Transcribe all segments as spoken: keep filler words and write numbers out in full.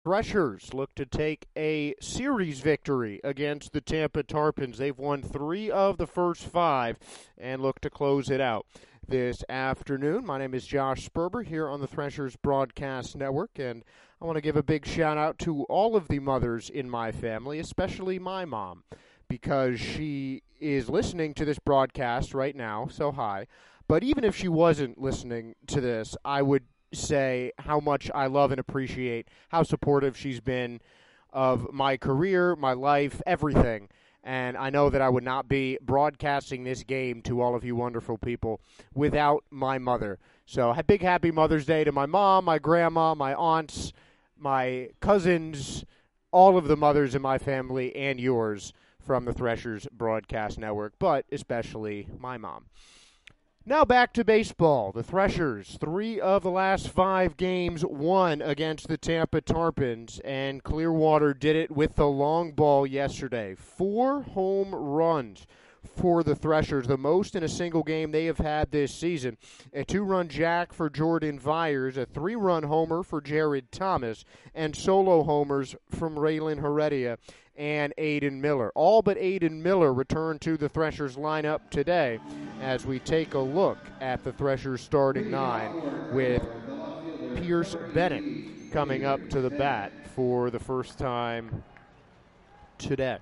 Threshers look to take a series victory against the Tampa Tarpons. They've won three of the first five and look to close it out this afternoon. My name is Josh Sperber here on the Threshers Broadcast Network, and I want to give a big shout out to all of the mothers in my family, especially my mom, because she is listening to this broadcast right now, so hi. But even if she wasn't listening to this, I would say how much I love and appreciate how supportive she's been of my career, my life, everything. And I know that I would not be broadcasting this game to all of you wonderful people without my mother. So a big happy Mother's Day to my mom, my grandma, my aunts, my cousins, all of the mothers in my family and yours from the Threshers Broadcast Network, but especially my mom. Now back to baseball. The Threshers, three of the last five games won against the Tampa Tarpons, and Clearwater did it with the long ball yesterday. Four home runs for the Threshers, the most in a single game they have had this season. A two-run jack for Jordan Vyers, a three-run homer for Jared Thomas, and solo homers from Raylan Heredia and Aiden Miller. All but Aiden Miller returned to the Threshers lineup today as we take a look at the Threshers starting nine with Pierce Bennett coming up to the bat for the first time today.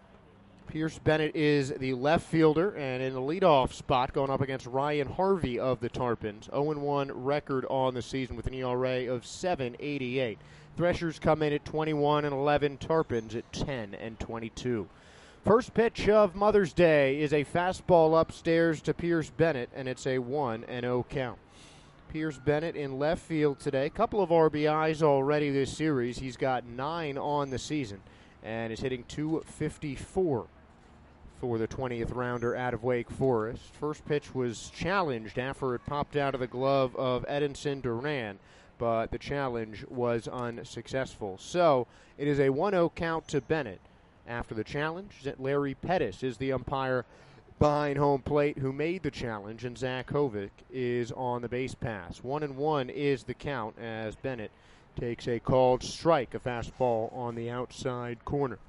Pierce Bennett is the left fielder and in the leadoff spot going up against Ryan Harvey of the Tarpons. oh and one record on the season with an E R A of seven eighty-eight. Threshers come in at twenty-one and eleven, Tarpons at ten and twenty-two. First pitch of Mother's Day is a fastball upstairs to Pierce Bennett, and it's a one and oh count. Pierce Bennett in left field today. Couple of R B Is already this series. He's got nine on the season and is hitting two fifty-four for the twentieth rounder out of Wake Forest. First pitch was challenged after it popped out of the glove of Edinson Duran, but the challenge was unsuccessful. So it is a one oh count to Bennett. After the challenge, Larry Pettis is the umpire behind home plate who made the challenge, and Zach Hovick is on the base pass. One and one is the count as Bennett takes a called strike, a fastball on the outside corner.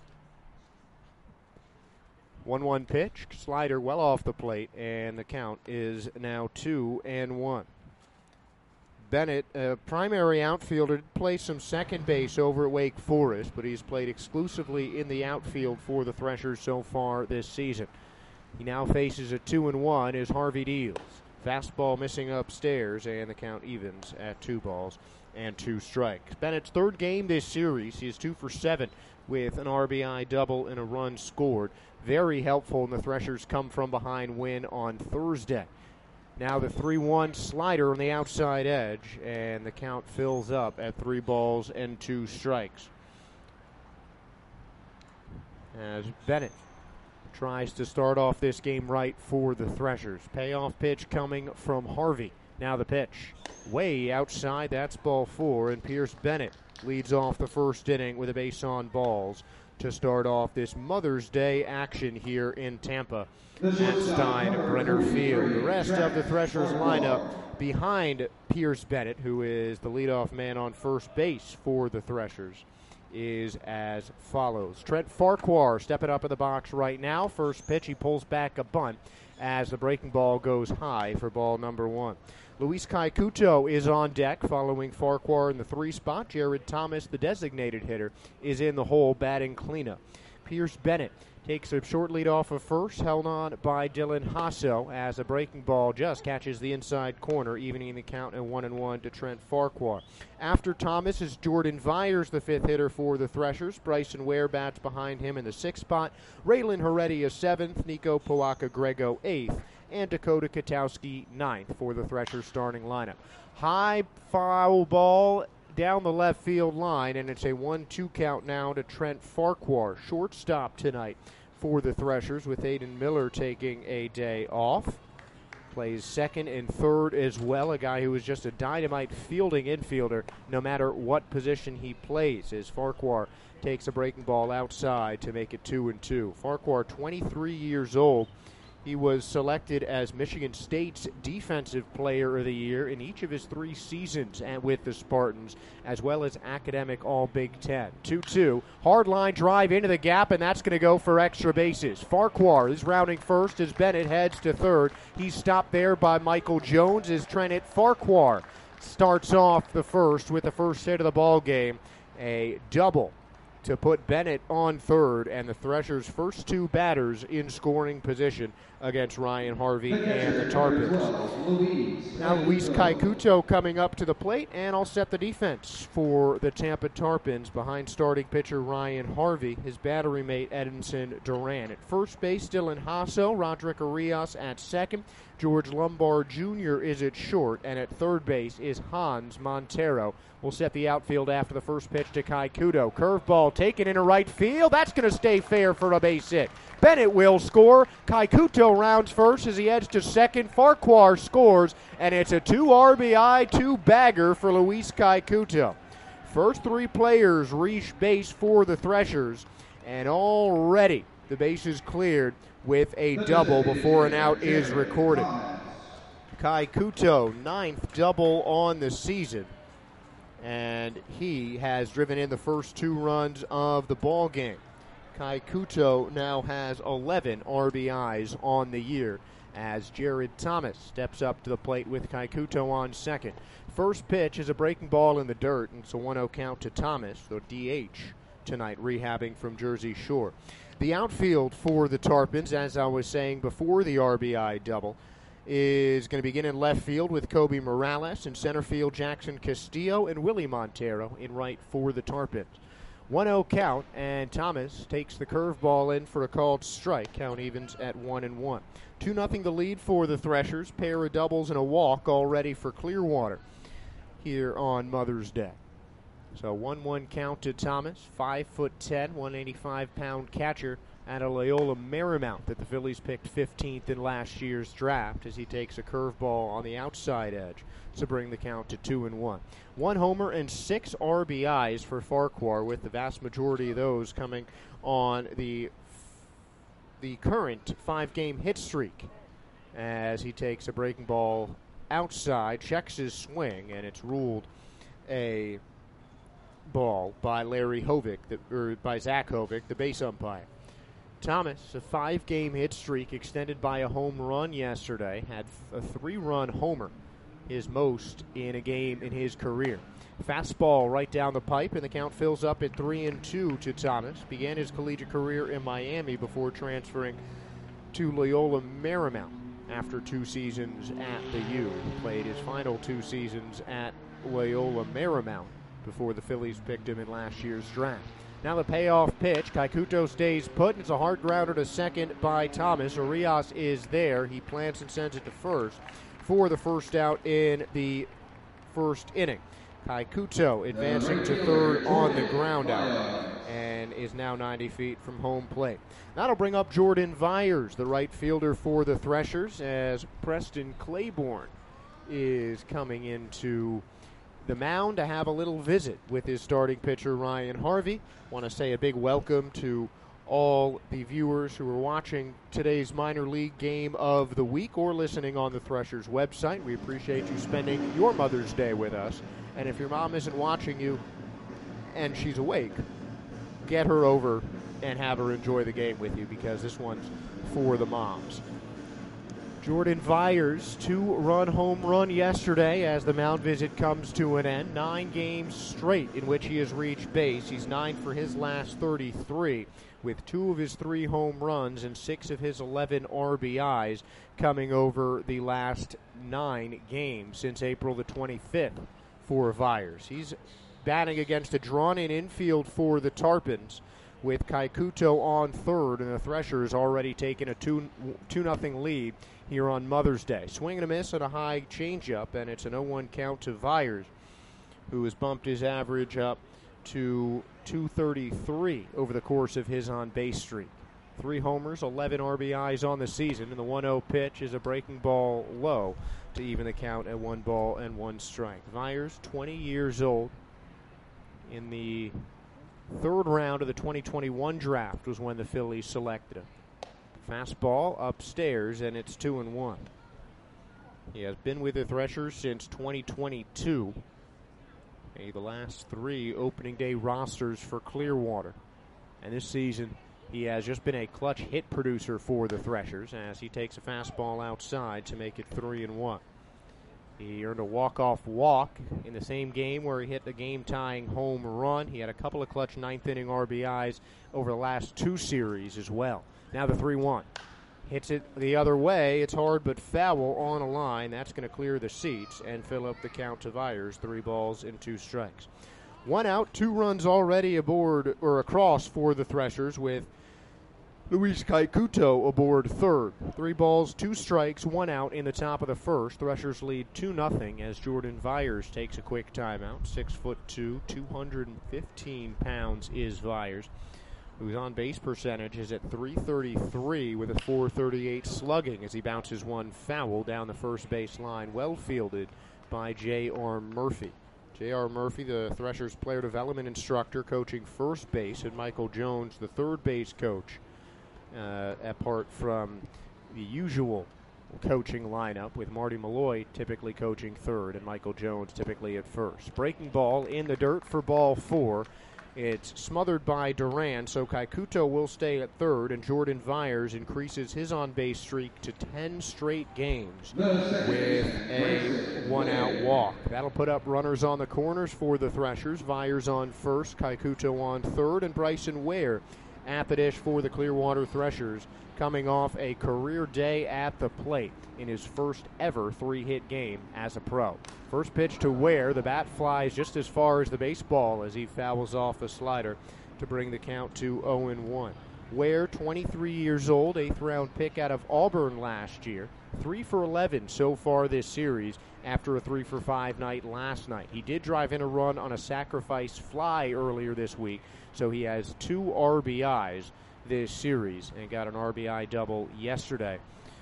one one pitch, slider well off the plate, and the count is now two and one. Bennett, a primary outfielder, plays some second base over at Wake Forest, but he's played exclusively in the outfield for the Threshers so far this season. He now faces a two and one as Harvey deals. Fastball missing upstairs, and the count evens at two balls and two strikes. Bennett's third game this series. He is two for seven with an R B I double and a run scored. Very helpful in the Threshers' come-from-behind win on Thursday. Now the three one slider on the outside edge, and the count fills up at three balls and two strikes. As Bennett tries to start off this game right for the Threshers. Payoff pitch coming from Harvey. Now the pitch. Way outside, that's ball four, and Pierce Bennett leads off the first inning with a base on balls to start off this Mother's Day action here in Tampa at Steinbrenner Field. The rest of the Threshers lineup behind Pierce Bennett, who is the leadoff man on first base for the Threshers, is as follows. Trent Farquhar stepping up in the box right now. First pitch, he pulls back a bunt as the breaking ball goes high for ball number one. Luis Kaikuto is on deck following Farquhar in the three spot. Jared Thomas, the designated hitter, is in the hole batting cleanup. Pierce Bennett takes a short lead off of first, held on by Dylan Hasso as a breaking ball just catches the inside corner, evening the count at one and one to Trent Farquhar. After Thomas is Jordan Vyers, the fifth hitter for the Threshers. Bryson Ware bats behind him in the sixth spot. Raylan Heredia seventh, Nico Poaka-Grego eighth, and Dakota Katowski ninth for the Threshers starting lineup. High foul ball down the left field line, and it's a one two count now to Trent Farquhar, shortstop tonight for the Threshers, with Aiden Miller taking a day off. Plays second and third as well, a guy who is just a dynamite fielding infielder no matter what position he plays, as Farquhar takes a breaking ball outside to make it two and two. Farquhar, twenty-three years old. He was selected as Michigan State's Defensive Player of the Year in each of his three seasons and with the Spartans, as well as Academic All-Big Ten. two two, hard line drive into the gap, and that's going to go for extra bases. Farquhar is rounding first as Bennett heads to third. He's stopped there by Michael Jones as Trennett Farquhar starts off the first with the first hit of the ball game, a double to put Bennett on third, and the Threshers' first two batters in scoring position against Ryan Harvey and the Tarpons. Now Luis Kaikuto coming up to the plate, and I'll set the defense for the Tampa Tarpons behind starting pitcher Ryan Harvey, his battery mate Edinson Duran. At first base, Dylan Hasso, Roderick Arias at second, George Lombard Junior is at short, and at third base is Hans Montero. We'll set the outfield after the first pitch to Kaikuto. Curveball taken into right field. That's going to stay fair for a base hit. Bennett will score. Kaikuto rounds first as he heads to second. Farquhar scores, and it's a two R B I, two bagger for Luis Kaikuto. First three players reach base for the Threshers, and already the base is cleared with a double before an out is recorded. Kaikuto, ninth double on the season, and he has driven in the first two runs of the ball game. Kaikuto now has eleven R B Is on the year as Jared Thomas steps up to the plate with Kaikuto on second. First pitch is a breaking ball in the dirt, and it's a one oh count to Thomas, the D H tonight, rehabbing from Jersey Shore. The outfield for the Tarpons, as I was saying before the R B I double, is going to begin in left field with Kobe Morales, in center field Jackson Castillo, and Willie Montero in right for the Tarpons. one oh count, and Thomas takes the curveball in for a called strike. Count evens at one and one. two nothing the lead for the Threshers. Pair of doubles and a walk all ready for Clearwater here on Mother's Day. So one one count to Thomas, five foot ten, one eighty-five pound catcher at a Loyola Marymount that the Phillies picked fifteenth in last year's draft as he takes a curveball on the outside edge to bring the count to two and one. One homer and six R B Is for Farquhar, with the vast majority of those coming on the the current five-game hit streak as he takes a breaking ball outside, checks his swing, and it's ruled a ball by Larry Hovick, the, or by Zach Hovick, the base umpire. Thomas, a five-game hit streak extended by a home run yesterday, had a three-run homer, his most in a game in his career. Fastball right down the pipe, and the count fills up at three and two to Thomas. Began his collegiate career in Miami before transferring to Loyola Marymount after two seasons at the U. He played his final two seasons at Loyola Marymount before the Phillies picked him in last year's draft. Now the payoff pitch. Kaikuto stays put, and it's a hard grounder to second by Thomas. Arias is there. He plants and sends it to first for the first out in the first inning. Kaikuto advancing to third on the ground out and is now ninety feet from home plate. That'll bring up Jordan Vyers, the right fielder for the Threshers, as Preston Claiborne is coming into the mound to have a little visit with his starting pitcher Ryan Harvey. Want to say a big welcome to all the viewers who are watching today's minor league game of the week or listening on the Threshers website. We appreciate you spending your Mother's Day with us. And if your mom isn't watching you and she's awake, get her over and have her enjoy the game with you, because this one's for the moms. Jordan Vyers, two-run home run yesterday as the mound visit comes to an end. Nine games straight in which he has reached base. He's nine for his last thirty-three, with two of his three home runs and six of his eleven R B Is coming over the last nine games since April the twenty-fifth for Vyers. He's batting against a drawn-in infield for the Tarpons, with Kaikuto on third, and the Threshers already taken a two nothing lead here on Mother's Day. Swing and a miss at a high changeup, and it's an oh one count to Vyers, who has bumped his average up to two thirty-three over the course of his on-base streak. Three homers, eleven R B Is on the season, and the one oh pitch is a breaking ball low to even the count at one ball and one strike. Vyers, twenty years old. In the third round of the twenty twenty-one draft was when the Phillies selected him. Fastball upstairs, and it's two and one. He has been with the Threshers since twenty twenty-two. Made the last three opening day rosters for Clearwater. And this season, he has just been a clutch hit producer for the Threshers as he takes a fastball outside to make it three and one. He earned a walk-off walk in the same game where he hit the game-tying home run. He had a couple of clutch ninth-inning R B Is over the last two series as well. Now the three one. Hits it the other way. It's hard but foul on a line. That's going to clear the seats and fill up the count to Viers. Three balls and two strikes. One out, two runs already aboard or across for the Threshers with Luis Kaikuto aboard third. Three balls, two strikes, one out in the top of the first. Threshers lead two nothing as Jordan Viers takes a quick timeout. Six foot two, two hundred fifteen pounds is Viers, whose on-base percentage is at three thirty-three with a four thirty-eight slugging as he bounces one foul down the first base line, well fielded by J R. Murphy. J R. Murphy, the Threshers player development instructor, coaching first base, and Michael Jones, the third base coach. Uh, apart from the usual coaching lineup with Marty Malloy typically coaching third and Michael Jones typically at first. Breaking ball in the dirt for ball four. It's smothered by Duran, so Kaikuto will stay at third, and Jordan Viers increases his on-base streak to ten straight games with a one-out walk. That'll put up runners on the corners for the Threshers. Viers on first, Kaikuto on third, and Bryson Ware at the dish for the Clearwater Threshers, coming off a career day at the plate in his first ever three-hit game as a pro. First pitch to Ware. The bat flies just as far as the baseball as he fouls off a slider to bring the count to oh and one. Ware, twenty-three years old, eighth round pick out of Auburn last year. three for eleven so far this series after a three for five night last night. He did drive in a run on a sacrifice fly earlier this week, so he has two R B Is this series and got an R B I double yesterday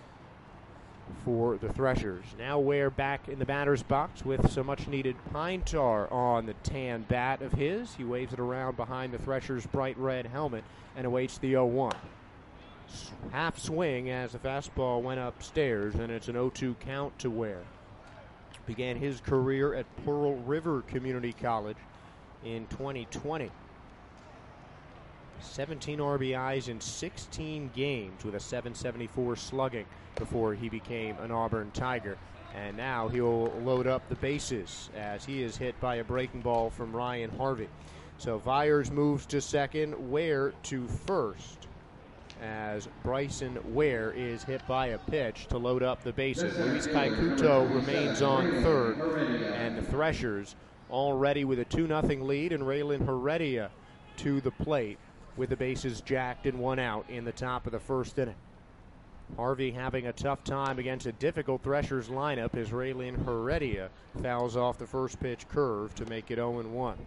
for the Threshers. Now Ware back in the batter's box with some much-needed pine tar on the tan bat of his. He waves it around behind the Threshers' bright red helmet and awaits the oh one. Half swing as the fastball went upstairs, and it's an oh two count to Ware. Began his career at Pearl River Community College in twenty twenty. seventeen R B Is in sixteen games with a seven seventy-four slugging before he became an Auburn Tiger. And now he'll load up the bases as he is hit by a breaking ball from Ryan Harvey. So Viers moves to second, Ware to first, as Bryson Ware is hit by a pitch to load up the bases. Luis Kaikuto remains on third, and the Threshers already with a two nothing lead, and Raylan Heredia to the plate with the bases jacked and one out in the top of the first inning. Harvey having a tough time against a difficult Threshers lineup as Raylan Heredia fouls off the first pitch curve to make it oh and one.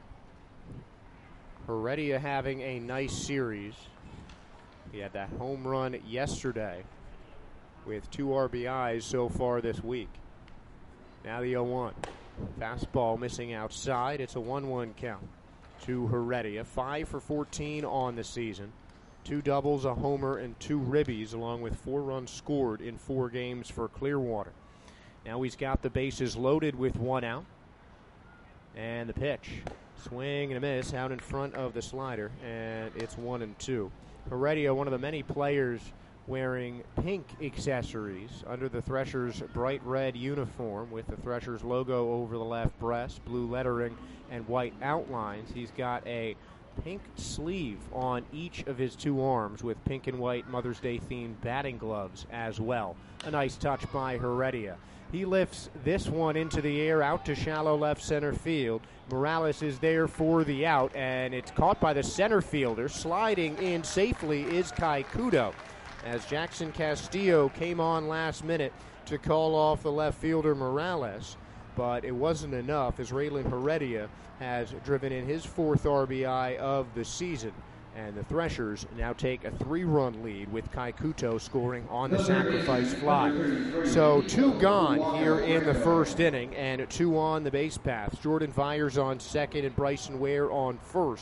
Heredia having a nice series. He had that home run yesterday with two R B Is so far this week. Now the oh one. Fastball missing outside. It's a one one count to Heredia. five for fourteen on the season. Two doubles, a homer, and two ribbies, along with four runs scored in four games for Clearwater. Now he's got the bases loaded with one out. And the pitch. Swing and a miss out in front of the slider, and it's one and two. Heredia, one of the many players wearing pink accessories under the Threshers' bright red uniform with the Threshers logo over the left breast, blue lettering, and white outlines. He's got a pink sleeve on each of his two arms with pink and white Mother's Day themed batting gloves as well. A nice touch by Heredia. He lifts this one into the air out to shallow left center field. Morales is there for the out, and it's caught by the center fielder. Sliding in safely is Kaikuto, as Jackson Castillo came on last minute to call off the left fielder Morales, but it wasn't enough as Raylan Heredia has driven in his fourth R B I of the season. And the Threshers now take a three-run lead with Kaikuto scoring on the sacrifice fly. So two gone here in the first inning and two on the base paths. Jordan Viers on second and Bryson Ware on first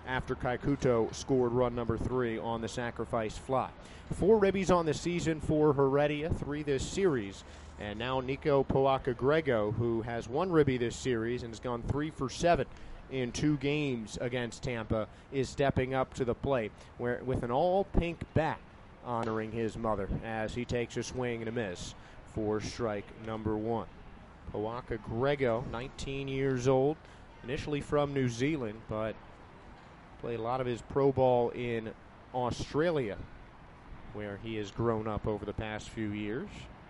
after Kaikuto scored run number three on the sacrifice fly. Four ribbies on the season for Heredia, three this series. And now Nico Poaka-Grego, who has one ribby this series and has gone three for seven in two games against Tampa, is stepping up to the plate where with an all-pink bat, honoring his mother as he takes a swing and a miss for strike number one. Poaka-Grego, nineteen years old, initially from New Zealand, but played a lot of his pro ball in Australia, where he has grown up over the past few years.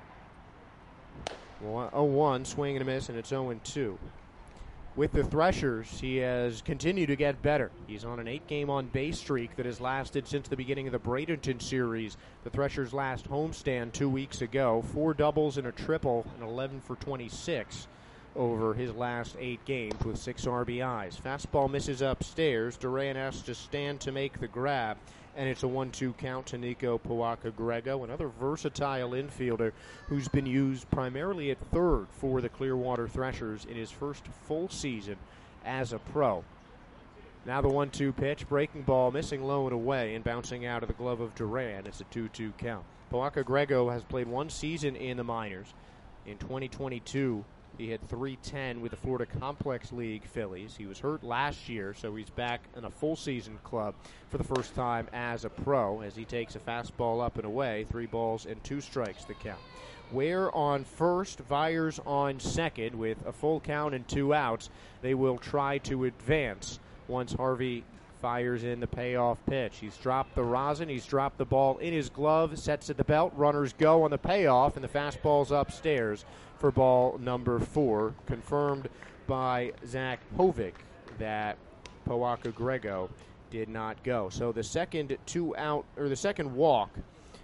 oh one, swing and a miss, and it's oh two. With the Threshers, he has continued to get better. He's on an eight-game on-base streak that has lasted since the beginning of the Bradenton series. The Threshers' last homestand two weeks ago. Four doubles and a triple, and eleven for twenty-six over his last eight games with six R B Is. Fastball misses upstairs. Duran has to stand to make the grab, and it's a one two count to Nico Poaka-Grego, another versatile infielder who's been used primarily at third for the Clearwater Threshers in his first full season as a pro. Now the one two pitch, breaking ball, missing low and away, and bouncing out of the glove of Duran. It's a two two count. Poaka-Grego has played one season in the minors. In twenty twenty-two, he had three ten with the Florida Complex League Phillies. He was hurt last year, so he's back in a full season club for the first time as a pro as he takes a fastball up and away. Three balls and two strikes to count. Ware on first, Viers on second with a full count and two outs. They will try to advance once Harvey fires in the payoff pitch. He's dropped the rosin. He's dropped the ball in his glove, sets at the belt. Runners go on the payoff, and the fastball's upstairs for ball number four. Confirmed by Zach Hovick that Poaka-Grego did not go. So the second two out, or the second walk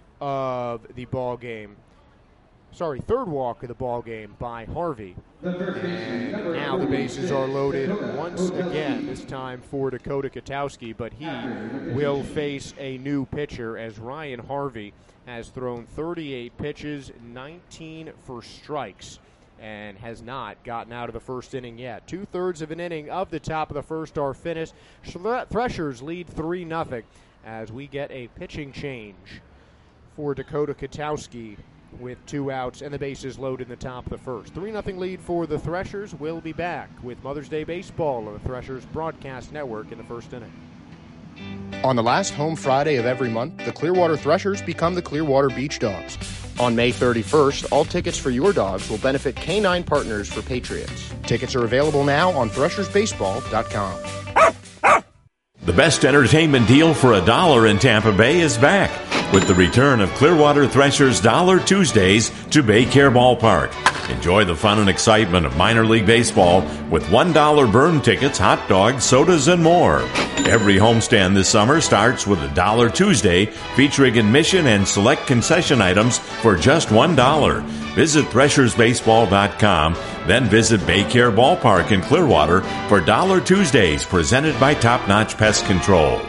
of the ball game, sorry, third walk of the ball game by Harvey. And now the bases are loaded once again, this time for Dakota Katowski, but he will face a new pitcher as Ryan Harvey has thrown thirty-eight pitches, nineteen for strikes, and has not gotten out of the first inning yet. Two-thirds of an inning of the top of the first are finished. Threshers lead three nothing as we get a pitching change for Dakota Katowski with two outs and the bases loaded in the top of the first. three nothing lead for the Threshers. We'll be back with Mother's Day Baseball on the Threshers Broadcast Network in the first inning. On the last home Friday of every month, the Clearwater Threshers become the Clearwater Beach Dogs. On May thirty-first, all tickets for your dogs will benefit K nine Partners for Patriots. Tickets are available now on threshers baseball dot com. The best entertainment deal for a dollar in Tampa Bay is back with the return of Clearwater Threshers Dollar Tuesdays to Baycare Ballpark. Enjoy the fun and excitement of minor league baseball with one dollar burn tickets, hot dogs, sodas, and more. Every homestand this summer starts with a Dollar Tuesday featuring admission and select concession items for just one dollar. Visit threshers baseball dot com, then visit Baycare Ballpark in Clearwater for Dollar Tuesdays presented by Top Notch Pest Control.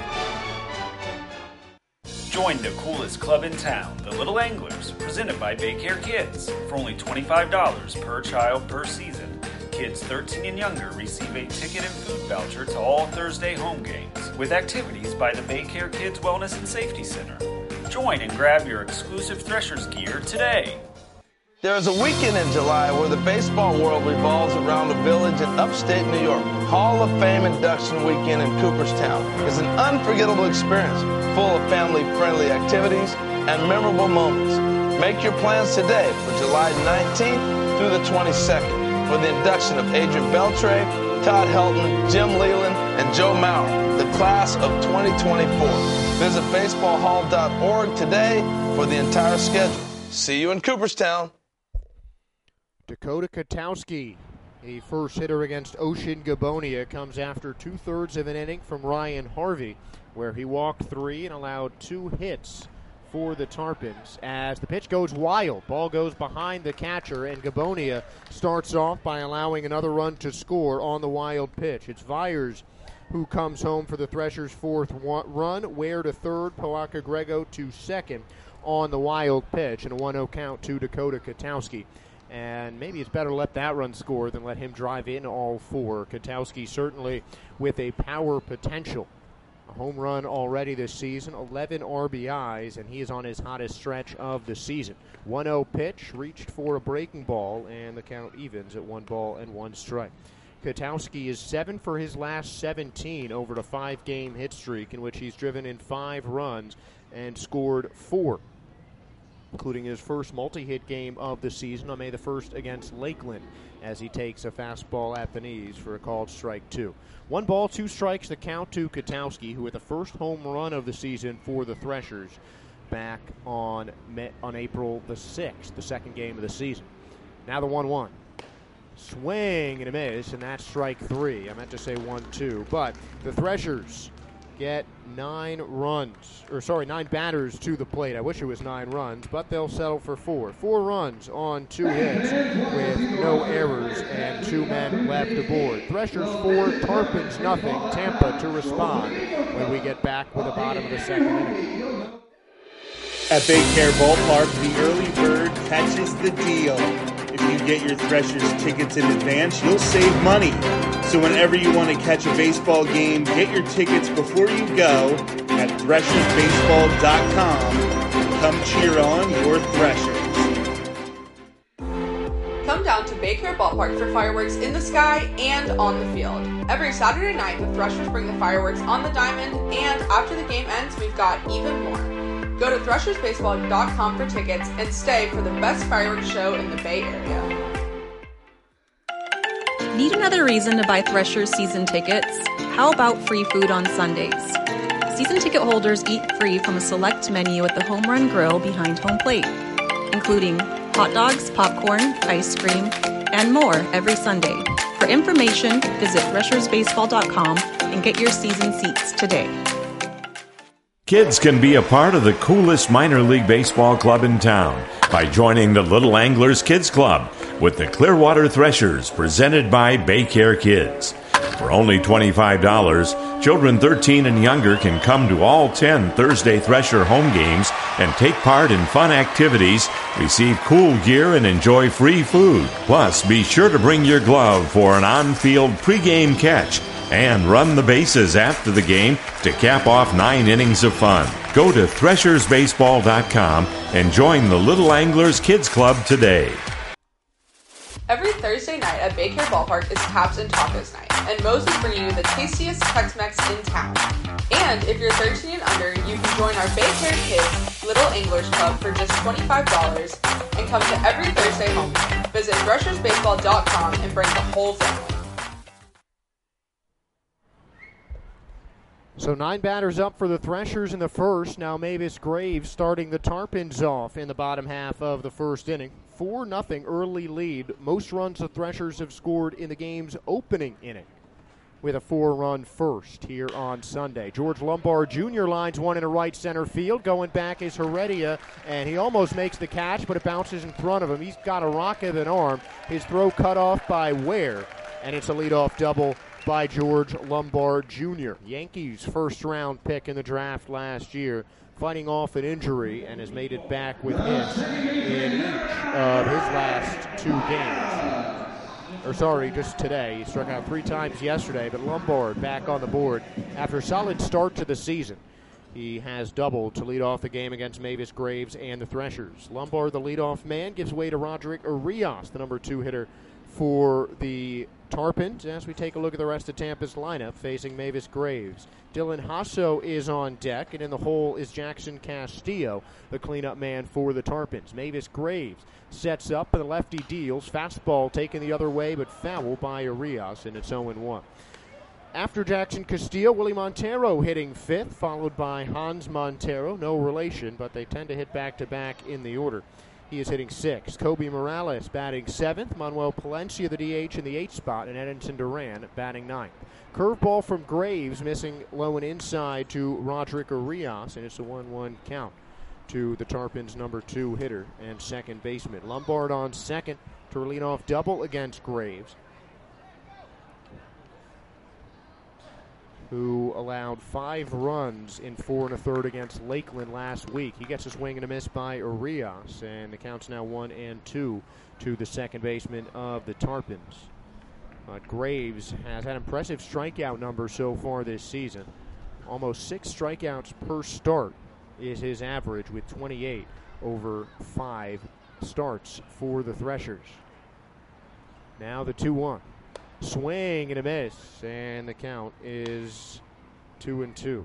Join the coolest club in town, the Little Anglers, presented by Baycare Kids. For only twenty-five dollars per child per season, kids thirteen and younger receive a ticket and food voucher to all Thursday home games, with activities by the Baycare Kids Wellness and Safety Center. Join and grab your exclusive Threshers gear today. There's a weekend in July where the baseball world revolves around a village in upstate New York. Hall of Fame induction weekend in Cooperstown is an unforgettable experience full of family-friendly activities and memorable moments. Make your plans today for July nineteenth through the twenty-second for the induction of Adrian Beltre, Todd Helton, Jim Leland, and Joe Mauer, the class of twenty twenty-four. Visit baseball hall dot org today for the entire schedule. See you in Cooperstown. Dakota Katowski, a first hitter against Ocean Gabonia, comes after two-thirds of an inning from Ryan Harvey, where he walked three and allowed two hits for the Tarpons. As the pitch goes wild, ball goes behind the catcher, and Gabonia starts off by allowing another run to score on the wild pitch. It's Viers who comes home for the Threshers' fourth run. Ware to third, Poaka-Grego to second on the wild pitch, and a one oh count to Dakota Katowski. And maybe it's better to let that run score than let him drive in all four. Katowski certainly with a power potential A home run already this season, eleven R B Is, and he is on his hottest stretch of the season. one oh pitch, reached for a breaking ball, and the count evens at one ball and one strike. Katowski is seven for his last seventeen over the five-game hit streak in which he's driven in five runs and scored four, including his first multi-hit game of the season on May the first against Lakeland, as he takes a fastball at the knees for a called strike two. One ball, two strikes, the count to Katowski, who hit the first home run of the season for the Threshers back on on April the sixth, the second game of the season. Now the one one. Swing and a miss, and that's strike three. I meant to say one two, but the Threshers get nine runs, or sorry, nine batters to the plate. I wish it was nine runs, but they'll settle for four. Four runs on two hits with no errors and two men left aboard. Threshers four, Tarpons nothing. Tampa to respond when we get back with the bottom of the second inning. At Baycare Ballpark, the early bird catches the deal. If you get your Threshers tickets in advance, you'll save money. So whenever you want to catch a baseball game, get your tickets before you go at threshers baseball dot com and come cheer on your Threshers. Come down to Baycare Ballpark for fireworks in the sky and on the field. Every Saturday night, the Threshers bring the fireworks on the diamond, and after the game ends, we've got even more. Go to threshers baseball dot com for tickets and stay for the best fireworks show in the Bay Area. Need another reason to buy Threshers season tickets? How about free food on Sundays? Season ticket holders eat free from a select menu at the Home Run Grill behind home plate, including hot dogs, popcorn, ice cream, and more every Sunday. For information, visit threshers baseball dot com and get your season seats today. Kids can be a part of the coolest minor league baseball club in town by joining the Little Anglers Kids Club with the Clearwater Threshers, presented by Baycare Kids. For only twenty-five dollars, children thirteen and younger can come to all ten Thursday Thresher home games and take part in fun activities, receive cool gear, and enjoy free food. Plus, be sure to bring your glove for an on-field pregame catch and run the bases after the game to cap off nine innings of fun. Go to threshers baseball dot com and join the Little Anglers Kids Club today. Every Thursday night at Baycare Ballpark is Taps and Tacos Night, and Moe's is bringing you the tastiest Tex-Mex in town. And if you're thirteen and under, you can join our Baycare Kids Little Anglers Club for just twenty-five dollars and come to every Thursday home game. Visit threshers baseball dot com and bring the whole family. So nine batters up for the Threshers in the first. Now Mavis Graves starting the Tarpons off in the bottom half of the first inning. four nothing early lead. Most runs the Threshers have scored in the game's opening inning, with a four-run first here on Sunday. George Lombard Junior lines one in a right center field. Going back is Heredia, and he almost makes the catch, but it bounces in front of him. He's got a rocket of an arm. His throw cut off by Ware, and it's a leadoff double by George Lombard Junior Yankees first-round pick in the draft last year, fighting off an injury, and has made it back with hits in each of his last two games. Or sorry, just today. He struck out three times yesterday, but Lombard back on the board after a solid start to the season. He has doubled to lead off the game against Mavis Graves and the Threshers. Lombard, the leadoff man, gives way to Roderick Arias, the number two hitter for the Tarpons, as we take a look at the rest of Tampa's lineup facing Mavis Graves. Dylan Hasso is on deck, and in the hole is Jackson Castillo, the cleanup man for the Tarpons. Mavis Graves sets up, and the lefty deals. Fastball taken the other way, but foul by Arias, and it's oh one. After Jackson Castillo, Willie Montero hitting fifth, followed by Hans Montero. No relation, but they tend to hit back-to-back in the order. He is hitting sixth. Kobe Morales batting seventh. Manuel Palencia, the D H, in the eighth spot, and Edinson Duran batting ninth. Curveball from Graves, missing low and inside to Roderick Arias, and it's a one one count to the Tarpons' number two hitter and second baseman. Lombard on second to lead off double against Graves, who allowed five runs in four and a third against Lakeland last week. He gets a swing and a miss by Arias, and the count's now one and two to the second baseman of the Tarpons. Uh, Graves has had impressive strikeout numbers so far this season. Almost six strikeouts per start is his average, with twenty-eight over five starts for the Threshers. Now the two one. Swing and a miss, and the count is two and two.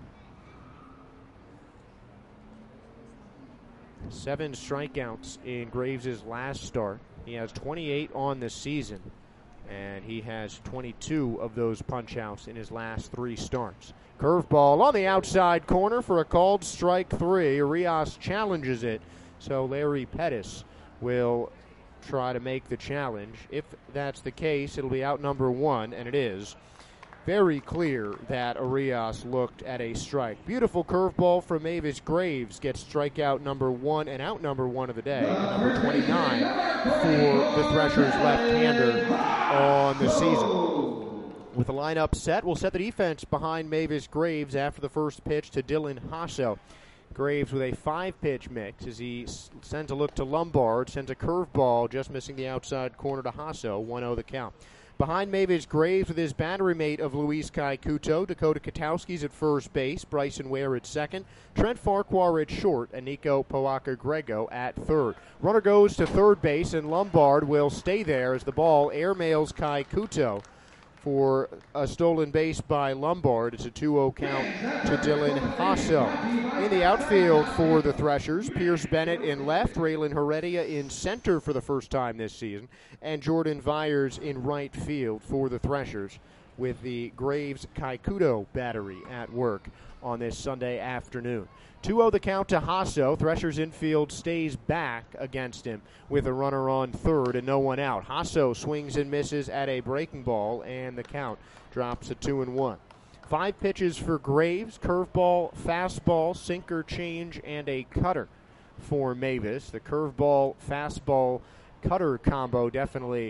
Seven strikeouts in Graves' last start. He has twenty-eight on the season, and he has twenty-two of those punch-outs in his last three starts. Curveball on the outside corner for a called strike three. Urias challenges it, so Larry Pettis will try to make the challenge. If that's the case, it'll be out number one, and it is. Very clear that Urias looked at a strike. Beautiful curveball from Mavis Graves gets strikeout number one and out number one of the day, and number twenty-nine for the Threshers left-hander on the season. With the lineup set, we'll set the defense behind Mavis Graves after the first pitch to Dylan Hasso. Graves with a five-pitch mix as he s- sends a look to Lombard, sends a curveball, just missing the outside corner to Hasso, one oh the count. Behind Mavis Graves with his battery mate of Luis Kaikuto, Dakota Katowski's at first base, Bryson Ware at second, Trent Farquhar at short, and Nico Poaka-Grego at third. Runner goes to third base, and Lombard will stay there as the ball airmails Kaikuto for a stolen base by Lombard. It's a two oh count to Dylan Hasso. In the outfield for the Threshers, Pierce Bennett in left, Raylan Heredia in center for the first time this season, and Jordan Vyers in right field for the Threshers, with the Graves-Kaikuto battery at work on this Sunday afternoon. two oh the count to Hasso. Threshers infield stays back against him with a runner on third and no one out. Hasso swings and misses at a breaking ball, and the count drops to two and one. Five pitches for Graves: curveball, fastball, sinker, change, and a cutter for Mavis. The curveball, fastball, cutter combo definitely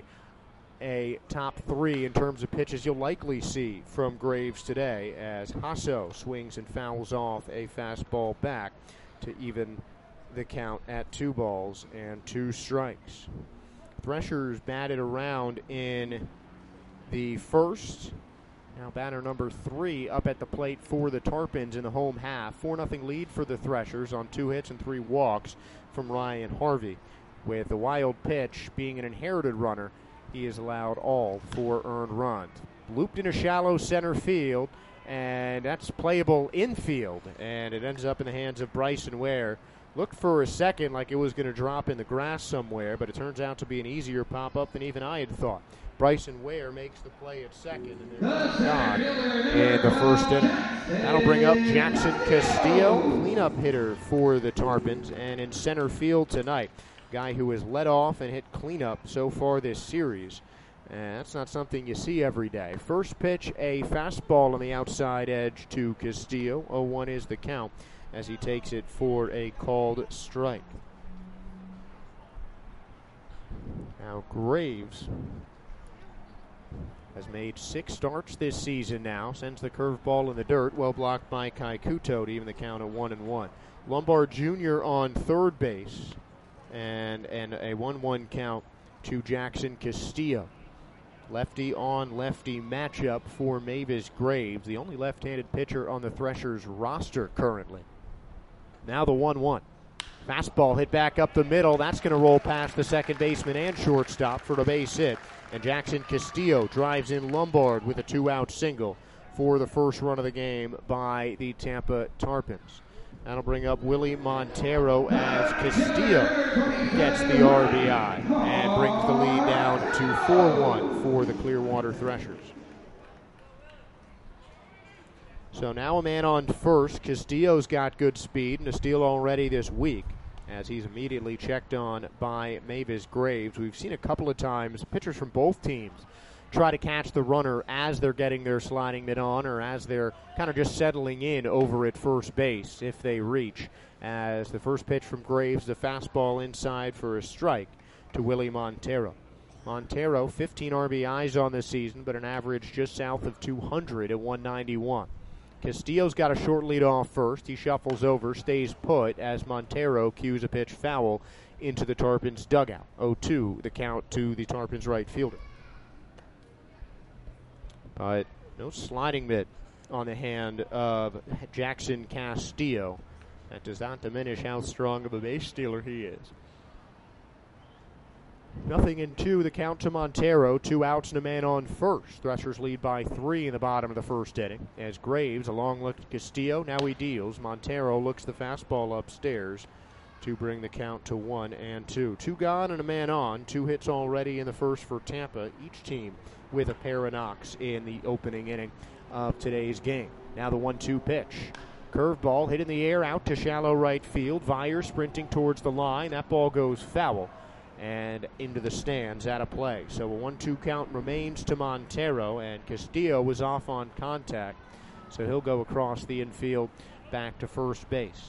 a top three in terms of pitches you'll likely see from Graves today, as Hasso swings and fouls off a fastball back to even the count at two balls and two strikes. Threshers batted around in the first. Now batter number three up at the plate for the Tarpons in the home half. four nothing lead for the Threshers on two hits and three walks from Ryan Harvey. With the wild pitch being an inherited runner, he has allowed all four earned runs. Looped into shallow center field, and that's playable infield, and it ends up in the hands of Bryson Ware. Looked for a second like it was going to drop in the grass somewhere, but it turns out to be an easier pop-up than even I had thought. Bryson Ware makes the play at second, and there's God in the first inning. That'll bring up Jackson Castillo, cleanup hitter for the Tarpons, and in center field tonight, guy who has led off and hit cleanup so far this series. And that's not something you see every day. First pitch, a fastball on the outside edge to Castillo. oh one is the count as he takes it for a called strike. Now Graves has made six starts this season now. Sends the curveball in the dirt, well blocked by Kaikuto to even the count at one and one. Lombard Junior on third base, and and a one one count to Jackson Castillo. Lefty on lefty matchup for Mavis Graves, the only left-handed pitcher on the Threshers roster currently. Now the one one. Fastball hit back up the middle. That's going to roll past the second baseman and shortstop for the base hit. And Jackson Castillo drives in Lombard with a two-out single for the first run of the game by the Tampa Tarpons. That'll bring up Willie Montero as Castillo gets the R B I and brings the lead down to four one for the Clearwater Threshers. So now a man on first. Castillo's got good speed and a steal already this week, as he's immediately checked on by Mavis Graves. We've seen a couple of times pitchers from both teams try to catch the runner as they're getting their sliding mitt on, or as they're kind of just settling in over at first base if they reach. As the first pitch from Graves, the fastball inside for a strike to Willie Montero. Montero, fifteen R B Is on the season, but an average just south of two hundred at one ninety-one. Castillo's got a short lead off first. He shuffles over, stays put as Montero cues a pitch foul into the Tarpons dugout. oh two the count to the Tarpons right fielder. But no sliding mitt on the hand of Jackson Castillo. That does not diminish how strong of a base stealer he is. Nothing in two, the count to Montero. Two outs and a man on first. Threshers lead by three in the bottom of the first inning. As Graves, a long look at Castillo, now he deals. Montero looks the fastball upstairs to bring the count to one and two. Two gone and a man on. Two hits already in the first for Tampa. Each team with a pair of knocks in the opening inning of today's game. Now the one two pitch. Curveball hit in the air out to shallow right field. Vire sprinting towards the line. That ball goes foul and into the stands, out of play. So a one two count remains to Montero, and Castillo was off on contact, so he'll go across the infield back to first base.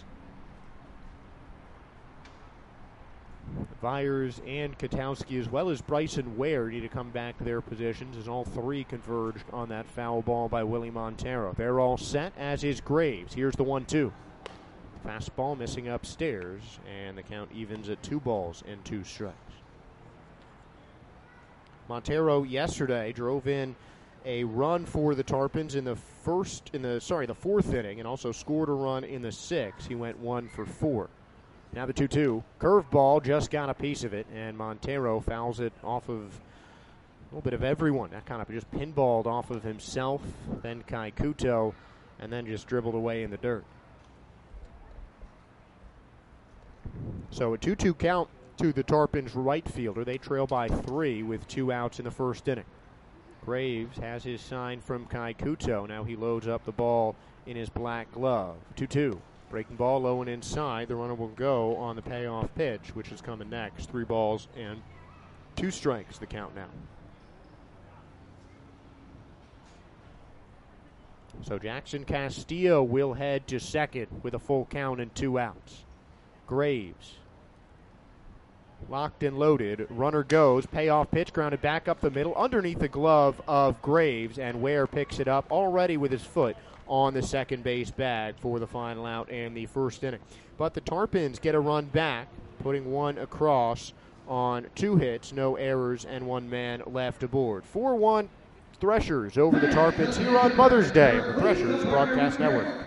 Vyers and Katowski, as well as Bryson Ware, need to come back to their positions as all three converged on that foul ball by Willie Montero. They're all set, as is Graves. Here's the one two. Fastball missing upstairs, and the count evens at two balls and two strikes. Montero yesterday drove in a run for the Tarpons in the first, in the sorry, the fourth inning, and also scored a run in the sixth. He went one for four. Now the two two. Curveball just got a piece of it, and Montero fouls it off of a little bit of everyone. That kind of just pinballed off of himself, then Kaikuto, and then just dribbled away in the dirt. So a two two count to the Tarpons right fielder. They trail by three with two outs in the first inning. Graves has his sign from Kaikuto. Now he loads up the ball in his black glove. two two. Breaking ball low and inside. The runner will go on the payoff pitch, which is coming next. Three balls and two strikes, the count now. So Jackson Castillo will head to second with a full count and two outs. Graves locked and loaded. Runner goes. Payoff pitch grounded back up the middle underneath the glove of Graves, and Ware picks it up already with his foot on the second base bag for the final out in the first inning. But the Tarpons get a run back, putting one across on two hits, no errors, and one man left aboard. four one Threshers over the Tarpons here on Mother's Day on the Threshers Broadcast Network.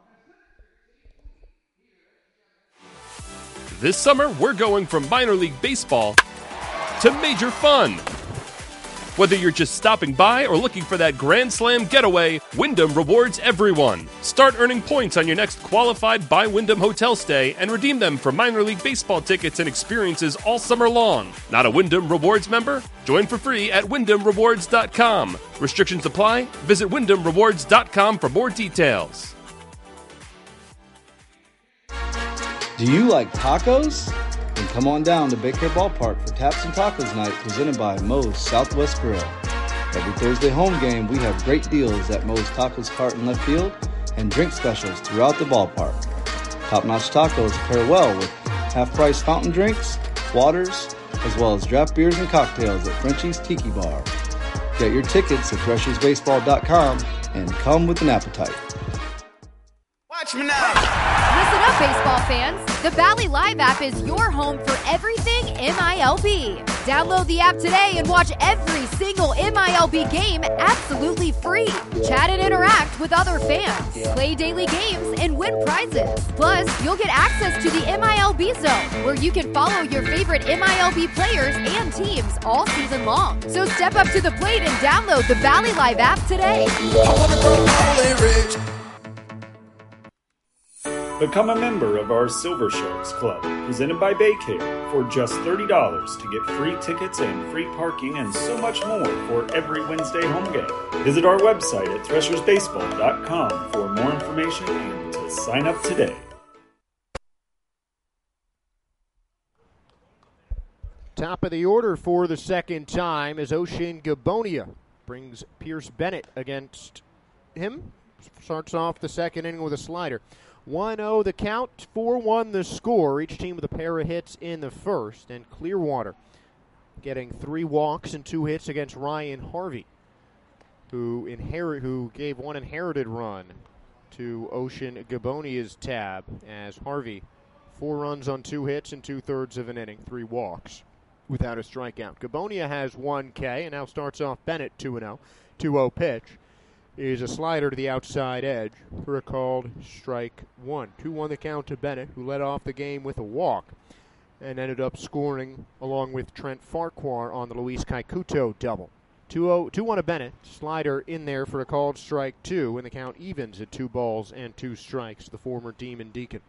This summer, we're going from minor league baseball to major fun. Whether you're just stopping by or looking for that Grand Slam getaway, Wyndham rewards everyone. Start earning points on your next qualified by Wyndham hotel stay and redeem them for minor league baseball tickets and experiences all summer long. Not a Wyndham Rewards member? Join for free at wyndham rewards dot com. Restrictions apply. Visit wyndham rewards dot com for more details. Do you like tacos? Then come on down to Baycare Ballpark for Taps and Tacos Night presented by Moe's Southwest Grill. Every Thursday home game, we have great deals at Moe's Tacos Cart in left field and drink specials throughout the ballpark. Top-notch tacos pair well with half-price fountain drinks, waters, as well as draft beers and cocktails at Frenchie's Tiki Bar. Get your tickets at threshers baseball dot com and come with an appetite. Watch me now! Listen up, baseball fans. The Bally Live app is your home for everything M I L B. Download the app today and watch every single M I L B game absolutely free. Chat and interact with other fans. Play daily games and win prizes. Plus, you'll get access to the M I L B Zone, where you can follow your favorite M I L B players and teams all season long. So step up to the plate and download the Bally Live app today. Become a member of our Silver Sharks Club, presented by Baycare, for just thirty dollars to get free tickets and free parking and so much more for every Wednesday home game. Visit our website at threshers baseball dot com for more information and to sign up today. Top of the order for the second time as Ocean Gabonia brings Pierce Bennett against him. Starts off the second inning with a slider. one oh the count, four one the score. Each team with a pair of hits in the first. And Clearwater getting three walks and two hits against Ryan Harvey, who inherit, who gave one inherited run to Ocean Gabonia's tab, as Harvey, four runs on two hits and two-thirds of an inning, three walks without a strikeout. Gabonia has one K and now starts off Bennett two and oh. two oh pitch. is a slider to the outside edge for a called strike one. two one the count to Bennett, who led off the game with a walk and ended up scoring along with Trent Farquhar on the Luis Kaikuto double. two one to Bennett, slider in there for a called strike two, and the count evens at two balls and two strikes, the former Demon Deacon.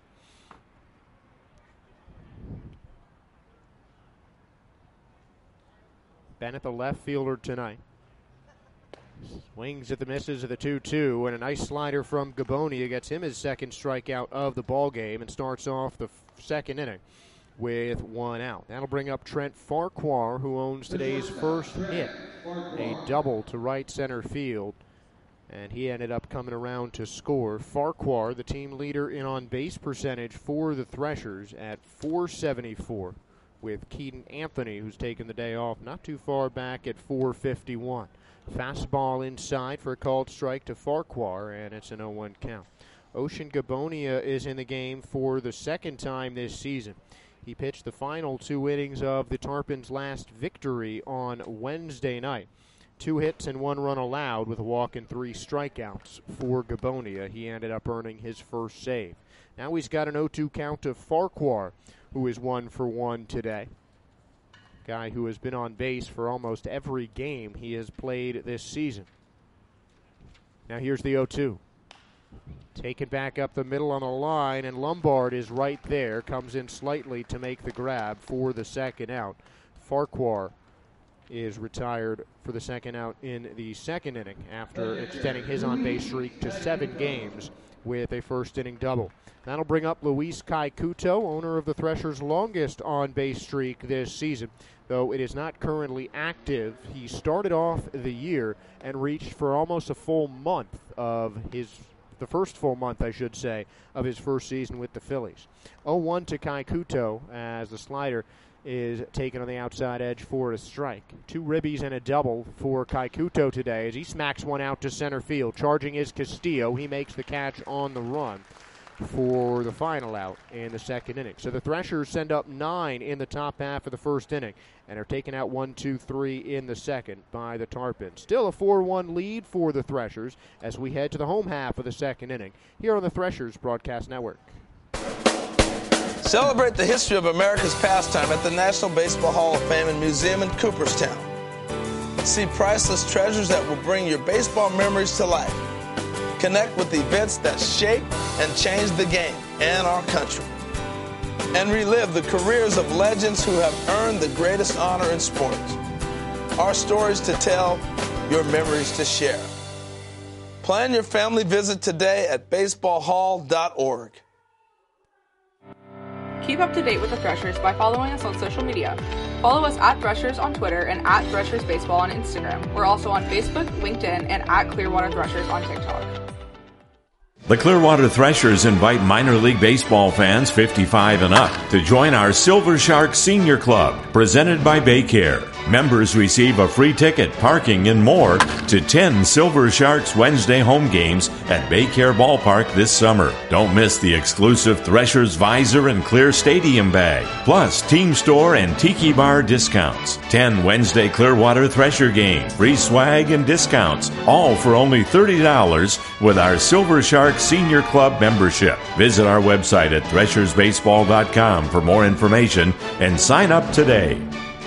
Bennett, the left fielder tonight. Swings at the misses of the two two, and a nice slider from Gabonia gets him his second strikeout of the ball game and starts off the f- second inning with one out. That'll bring up Trent Farquhar, who owns today's first hit, a double to right center field, and he ended up coming around to score. Farquhar, the team leader in on-base percentage for the Threshers at four seventy-four, with Keaton Anthony, who's taken the day off not too far back, at four fifty-one. Fastball inside for a called strike to Farquhar, and it's an oh one count. Ocean Gabonia is in the game for the second time this season. He pitched the final two innings of the Tarpons' last victory on Wednesday night. Two hits and one run allowed with a walk and three strikeouts for Gabonia. He ended up earning his first save. Now he's got an oh two count to Farquhar, who is one for one today. Guy who has been on base for almost every game he has played this season. Now here's the oh two. Taken back up the middle on the line, and Lombard is right there. Comes in slightly to make the grab for the second out. Farquhar is retired for the second out in the second inning after extending his on-base streak to seven games with a first-inning double. That'll bring up Luis Kaikuto, owner of the Threshers' longest on-base streak this season, though it is not currently active. He started off the year and reached for almost a full month of his, the first full month, I should say, of his first season with the Phillies. oh one to Kaikuto as the slider is taken on the outside edge for a strike. Two ribbies and a double for Kaikuto today as he smacks one out to center field. Charging is Castillo. He makes the catch on the run for the final out in the second inning. So the Threshers send up nine in the top half of the first inning and are taken out one, two, three in the second by the Tarpons. Still a four one lead for the Threshers as we head to the home half of the second inning here on the Threshers Broadcast Network. Celebrate the history of America's pastime at the National Baseball Hall of Fame and Museum in Cooperstown. See priceless treasures that will bring your baseball memories to life. Connect with events that shape and change the game and our country. And relive the careers of legends who have earned the greatest honor in sports. Our stories to tell, your memories to share. Plan your family visit today at baseball hall dot org. Keep up to date with the Threshers by following us on social media. Follow us at Threshers on Twitter and at Threshers Baseball on Instagram. We're also on Facebook, LinkedIn, and at Clearwater Threshers on TikTok. The Clearwater Threshers invite minor league baseball fans fifty-five and up to join our Silver Shark Senior Club, presented by Baycare. Members receive a free ticket, parking, and more to ten Silver Sharks Wednesday home games at Baycare Ballpark this summer. Don't miss the exclusive Threshers Visor and Clear Stadium bag, plus Team Store and Tiki Bar discounts. ten Wednesday Clearwater Thresher games, free swag and discounts, all for only thirty dollars with our Silver Shark Senior Club membership. Visit our website at threshers baseball dot com for more information and sign up today.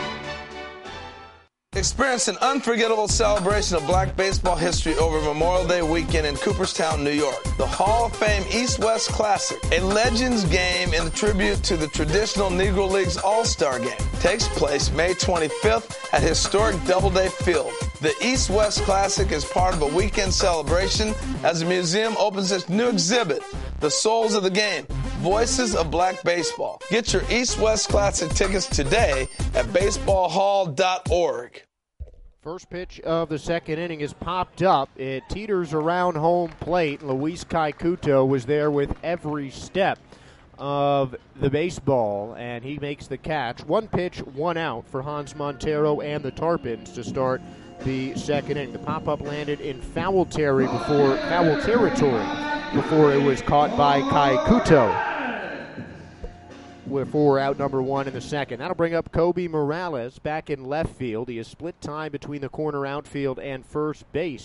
Experience an unforgettable celebration of black baseball history over Memorial Day weekend in Cooperstown, New York. The Hall of Fame East-West Classic, a Legends game in tribute to the traditional Negro Leagues All-Star Game, takes place May twenty-fifth at historic Doubleday Field. The East-West Classic is part of a weekend celebration as the museum opens its new exhibit, The Souls of the Game, Voices of Black Baseball. Get your East-West Classic tickets today at baseball hall dot org. First pitch of the second inning is popped up. It teeters around home plate. Luis Kaikuto was there with every step of the baseball, and he makes the catch. One pitch, one out for Hans Montero and the Tarpons to start the second inning. The pop-up landed in foul territory before foul territory before it was caught by Kaikuto. For out number one in the second. That'll bring up Kobe Morales back in left field. He has split time between the corner outfield and first base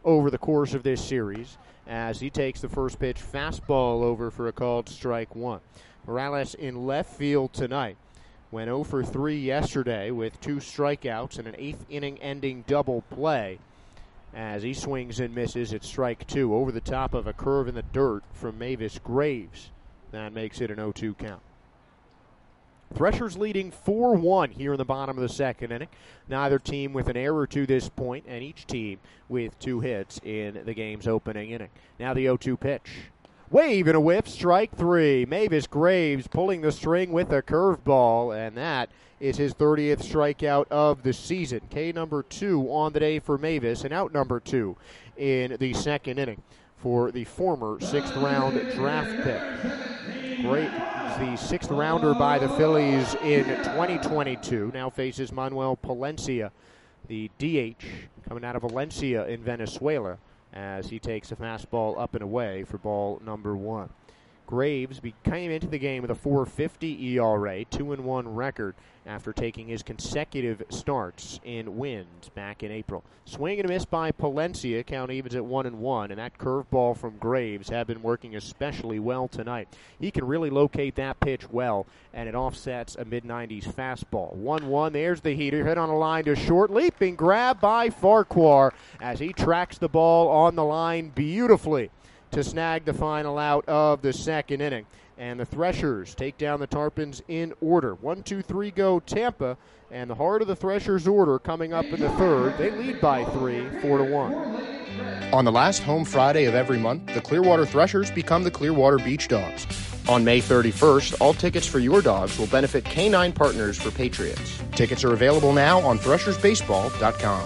over the course of this series as he takes the first pitch fastball over for a called strike one. Morales in left field tonight. Went oh for three yesterday with two strikeouts and an eighth inning ending double play as he swings and misses at strike two over the top of a curve in the dirt from Mavis Graves. That makes it an oh two count. Threshers leading four one here in the bottom of the second inning. Neither team with an error to this point, and each team with two hits in the game's opening inning. Now the oh two pitch. Wave and a whiff, strike three. Mavis Graves pulling the string with a curveball, and that is his thirtieth strikeout of the season. K number two on the day for Mavis, and out number two in the second inning for the former sixth round draft pick. Great. The sixth rounder by the Phillies in twenty twenty-two. Now faces Manuel Palencia, the D H, coming out of Valencia in Venezuela, as he takes a fastball up and away for ball number one. Graves came into the game with a four fifty E R A, two and one record after taking his consecutive starts in wins back in April. Swing and a miss by Palencia, count evens at one and one, and that curveball from Graves had been working especially well tonight. He can really locate that pitch well, and it offsets a mid nineties fastball. one one, there's the heater, hit on a line to short, leaping grab by Farquhar as he tracks the ball on the line beautifully to snag the final out of the second inning. And the Threshers take down the Tarpons in order. One, two, three, go Tampa. And the heart of the Threshers' order coming up in the third. They lead by three, four to one. On the last home Friday of every month, the Clearwater Threshers become the Clearwater Beach Dogs. On May thirty-first, all tickets for your dogs will benefit K nine Partners for Patriots. Tickets are available now on Threshers Baseball dot com.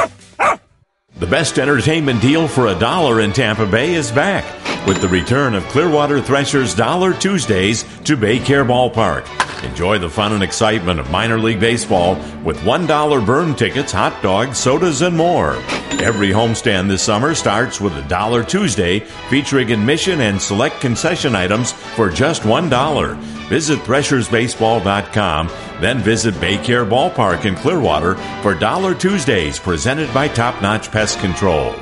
The best entertainment deal for a dollar in Tampa Bay is back with the return of Clearwater Threshers Dollar Tuesdays to Baycare Ballpark. Enjoy the fun and excitement of minor league baseball with one dollar burn tickets, hot dogs, sodas, and more. Every homestand this summer starts with a Dollar Tuesday featuring admission and select concession items for just one dollar. Visit Threshers Baseball dot com, then visit Baycare Ballpark in Clearwater for Dollar Tuesdays presented by Top Notch Pest Control.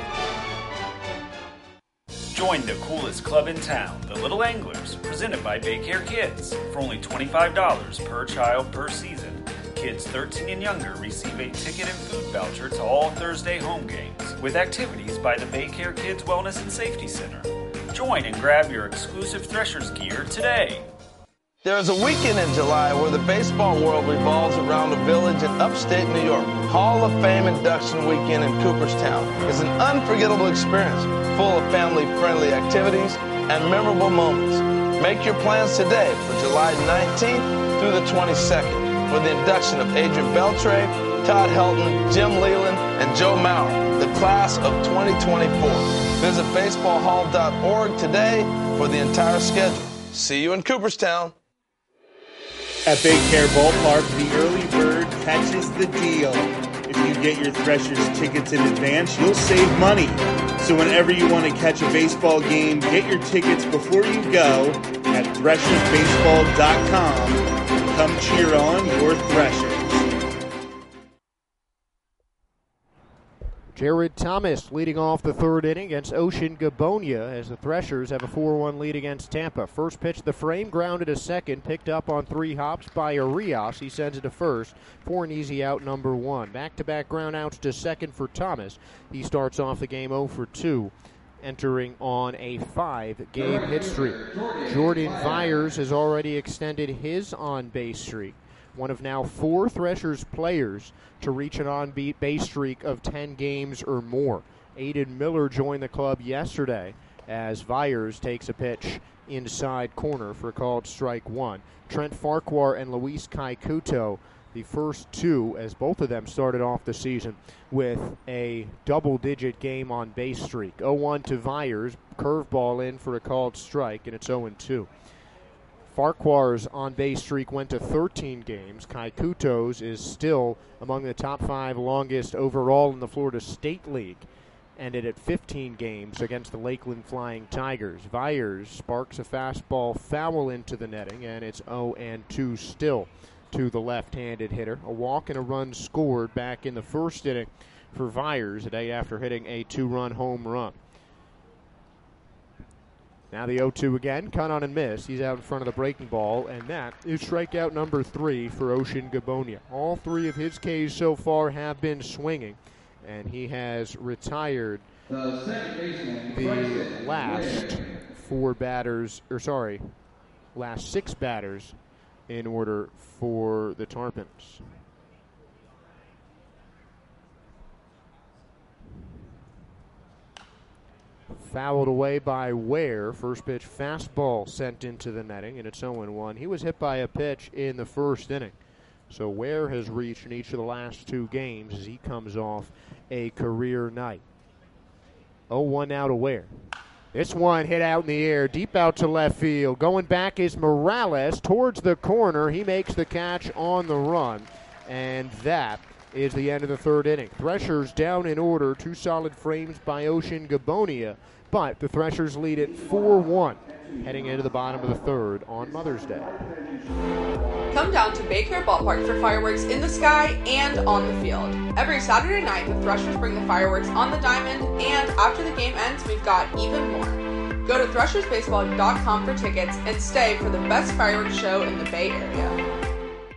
Join the coolest club in town, the Little Anglers, presented by Baycare Kids. For only twenty-five dollars per child per season, kids thirteen and younger receive a ticket and food voucher to all Thursday home games, with activities by the Baycare Kids Wellness and Safety Center. Join and grab your exclusive Threshers gear today. There's a weekend in July where the baseball world revolves around a village in upstate New York. Hall of Fame induction weekend in Cooperstown is an unforgettable experience full of family-friendly activities and memorable moments. Make your plans today for July nineteenth through the twenty-second for the induction of Adrian Beltre, Todd Helton, Jim Leland, and Joe Mauer, the class of twenty twenty-four. Visit baseball hall dot org today for the entire schedule. See you in Cooperstown. At Baycare Ballpark, the early bird catches the deal. If you get your Threshers tickets in advance, you'll save money. So whenever you want to catch a baseball game, get your tickets before you go at Threshers Baseball dot com. Come cheer on your Threshers. Jared Thomas leading off the third inning against Ocean Gabonia as the Threshers have a four one lead against Tampa. First pitch, the frame, grounded to second, picked up on three hops by Arias. He sends it to first for an easy out number one. Back-to-back ground outs to second for Thomas. He starts off the game oh for two, entering on a five-game hit streak. Jordan Vyers has already extended his on-base streak, one of now four Threshers players to reach an on-base streak of ten games or more. Aiden Miller joined the club yesterday as Vyers takes a pitch inside corner for a called strike one. Trent Farquhar and Luis Kaikuto, the first two, as both of them started off the season with a double-digit game on base streak. oh one to Vyers, curveball in for a called strike, and it's oh and two. Farquhar's on-base streak went to thirteen games. Kaikuto's is still among the top five longest overall in the Florida State League, ended at fifteen games against the Lakeland Flying Tigers. Vyers sparks a fastball foul into the netting, and it's oh and two still to the left-handed hitter. A walk and a run scored back in the first inning for Vyers a day after hitting a two-run home run. Now the oh two again, cut on and miss. He's out in front of the breaking ball, and that is strikeout number three for Ocean Gabonia. All three of his Ks so far have been swinging, and he has retired the last four batters, or sorry, last six batters in order for the Tarpons. Fouled away by Ware. First pitch fastball sent into the netting, and it's oh one. He was hit by a pitch in the first inning. So Ware has reached in each of the last two games as he comes off a career night. oh one now to Ware. This one hit out in the air, deep out to left field. Going back is Morales towards the corner. He makes the catch on the run, and that is the end of the third inning. Threshers down in order, two solid frames by Ocean Gabonia, but the Threshers lead it four one heading into the bottom of the third on Mother's Day. Come down to Baycare Ballpark for fireworks in the sky and on the field. Every Saturday night, the Threshers bring the fireworks on the diamond, and after the game ends, we've got even more. Go to Threshers Baseball dot com for tickets and stay for the best fireworks show in the Bay Area.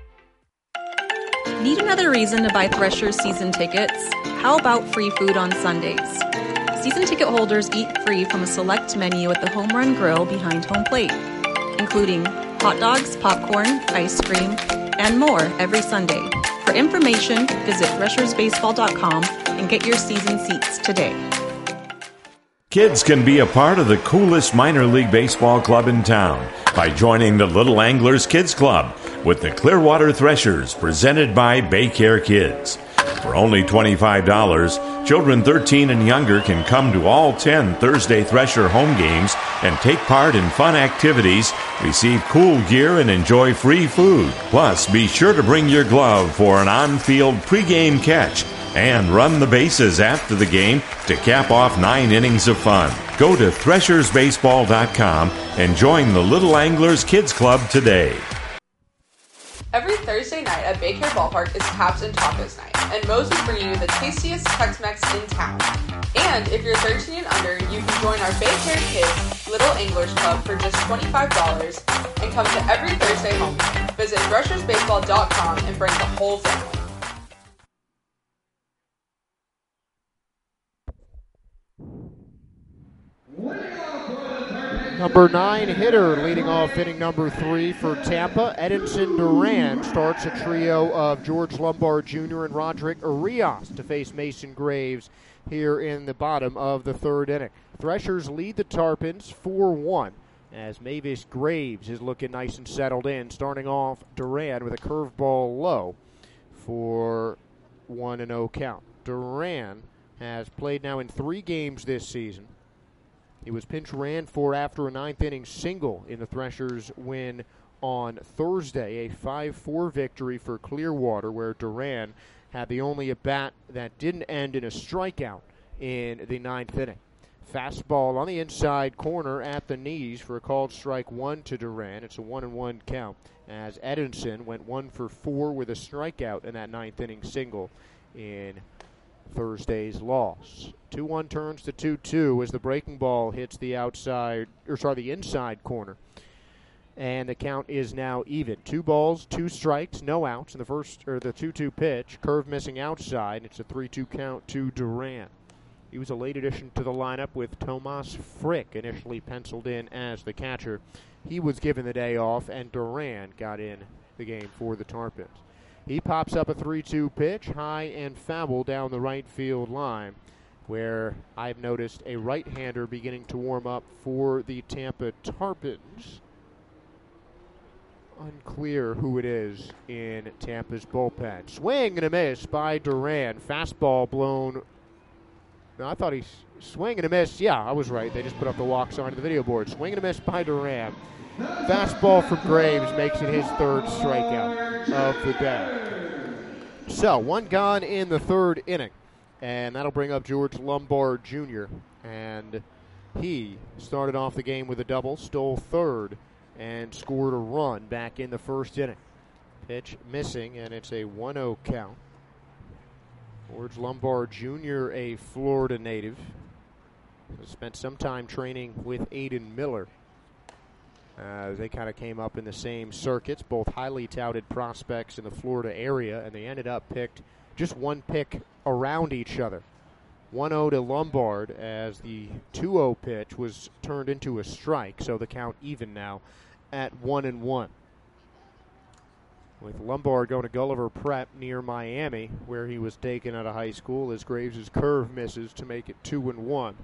Need another reason to buy Threshers season tickets? How about free food on Sundays? Season ticket holders eat free from a select menu at the Home Run Grill behind home plate, including hot dogs, popcorn, ice cream, and more every Sunday. For information, visit Threshers Baseball dot com and get your season seats today. Kids can be a part of the coolest minor league baseball club in town by joining the Little Anglers Kids Club with the Clearwater Threshers, presented by Baycare Kids. For only twenty-five dollars, children thirteen and younger can come to all ten Thursday Thresher home games and take part in fun activities, receive cool gear, and enjoy free food. Plus, be sure to bring your glove for an on-field pregame catch and run the bases after the game to cap off nine innings of fun. Go to Threshers Baseball dot com and join the Little Anglers Kids Club today. Every Thursday night at Baycare Ballpark is Taps and Tacos Night, and Moe's is bringing you the tastiest Tex-Mex in town. And if you're thirteen and under, you can join our Baycare Kids Little Anglers Club for just twenty-five dollars and come to every Thursday home game. Visit Threshers Baseball dot com and bring the whole family. Number nine hitter leading off inning number three for Tampa. Edinson Duran starts a trio of George Lombard Junior and Roderick Arias to face Mason Graves here in the bottom of the third inning. Threshers lead the Tarpons four one as Mavis Graves is looking nice and settled in, starting off Duran with a curveball low for one and oh count. Duran has played now in three games this season. He was pinch ran for after a ninth inning single in the Threshers win on Thursday, a five four victory for Clearwater, where Duran had the only at-bat that didn't end in a strikeout in the ninth inning. Fastball on the inside corner at the knees for a called strike one to Duran. It's a one and one count as Edinson went one for four with a strikeout in that ninth inning single in Thursday's loss. two one turns to two two as the breaking ball hits the outside, or sorry, the inside corner. And the count is now even. Two balls, two strikes, no outs in the first, or the two two pitch. Curve missing outside. It's a three two count to Duran. He was a late addition to the lineup with Tomas Frick initially penciled in as the catcher. He was given the day off, and Duran got in the game for the Tarpons. He pops up a three two pitch, high and foul down the right field line, where I've noticed a right-hander beginning to warm up for the Tampa Tarpons. Unclear who it is in Tampa's bullpen. Swing and a miss by Duran. Fastball blown. No, I thought he swing and a miss. Yeah, I was right. They just put up the walk sign to the video board. Swing and a miss by Duran. Fastball from Graves makes it his third strikeout of the day. So, one gone in the third inning, and that'll bring up George Lombard Junior And he started off the game with a double, stole third, and scored a run back in the first inning. Pitch missing, and it's a one oh count. George Lombard Junior, a Florida native, has spent some time training with Aiden Miller. Uh, they kind of came up in the same circuits, both highly touted prospects in the Florida area, and they ended up picked just one pick around each other. one oh to Lombard as the two oh pitch was turned into a strike, so the count even now at one and one. With Lombard going to Gulliver Prep near Miami, where he was taken out of high school, as Graves' curve misses to make it two and one.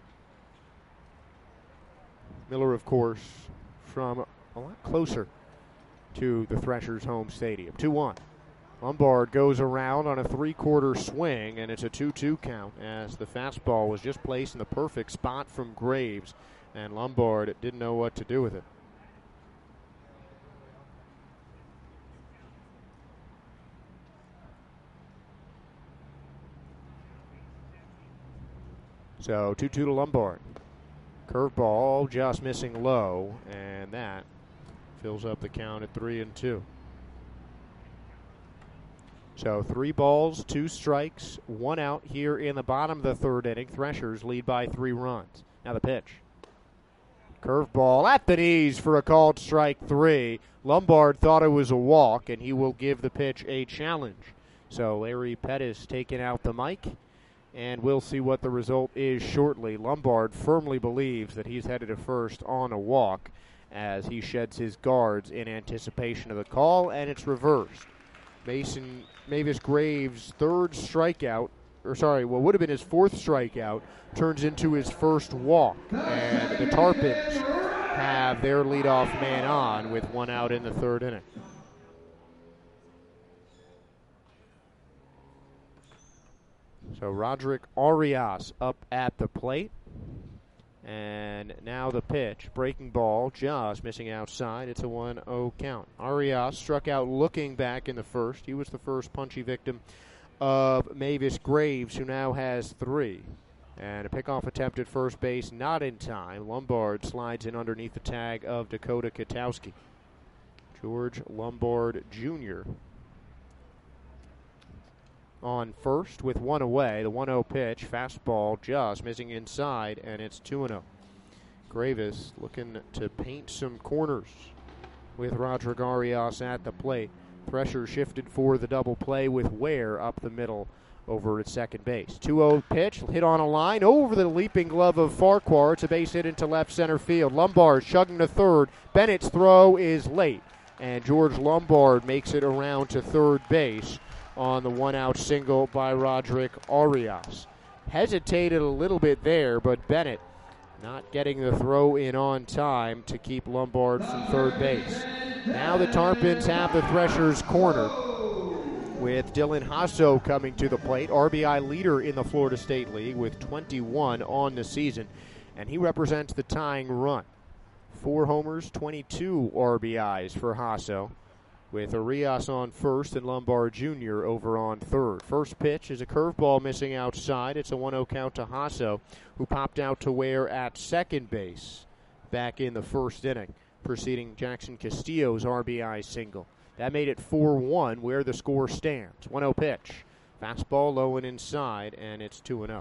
Miller, of course, from a lot closer to the Threshers' home stadium. two one. Lombard goes around on a three-quarter swing, and it's a two two count as the fastball was just placed in the perfect spot from Graves, and Lombard didn't know what to do with it. So two two to Lombard. Curveball just missing low, and that fills up the count at three and two. So three balls, two strikes, one out here in the bottom of the third inning. Threshers lead by three runs. Now the pitch. Curveball at the knees for a called strike three. Lombard thought it was a walk, and he will give the pitch a challenge. So Larry Pettis taking out the mic, and we'll see what the result is shortly. Lombard firmly believes that he's headed to first on a walk as he sheds his guards in anticipation of the call, and it's reversed. Mason Mavis Graves' third strikeout, or sorry, what would have been his fourth strikeout, turns into his first walk. And the Tarpons have their leadoff man on with one out in the third inning. So Roderick Arias up at the plate. And now the pitch. Breaking ball, just missing outside. It's a one oh count. Arias struck out looking back in the first. He was the first punchy victim of Mavis Graves, who now has three. And a pickoff attempt at first base, not in time. Lombard slides in underneath the tag of Dakota Katowski. George Lombard Junior on first with one away. The one oh pitch, fastball just missing inside, and it's two and oh. Graves looking to paint some corners with Roderick Arias at the plate. Thresher shifted for the double play with Ware up the middle over at second base. two oh pitch, hit on a line over the leaping glove of Farquhar. It's a base hit into left center field. Lombard chugging to third. Bennett's throw is late, and George Lombard makes it around to third base on the one-out single by Roderick Arias. Hesitated a little bit there, but Bennett not getting the throw in on time to keep Lombard from third base. Now the Tarpons have the Threshers cornered with Dylan Hasso coming to the plate, R B I leader in the Florida State League with twenty-one on the season, and he represents the tying run. Four homers, twenty-two R B Is for Hasso, with Arias on first and Lombard Junior over on third. First pitch is a curveball missing outside. It's a one oh count to Hasso, who popped out to Ware at second base back in the first inning, preceding Jackson Castillo's R B I single. That made it four one, where the score stands. one oh pitch. Fastball low and inside, and it's two and oh.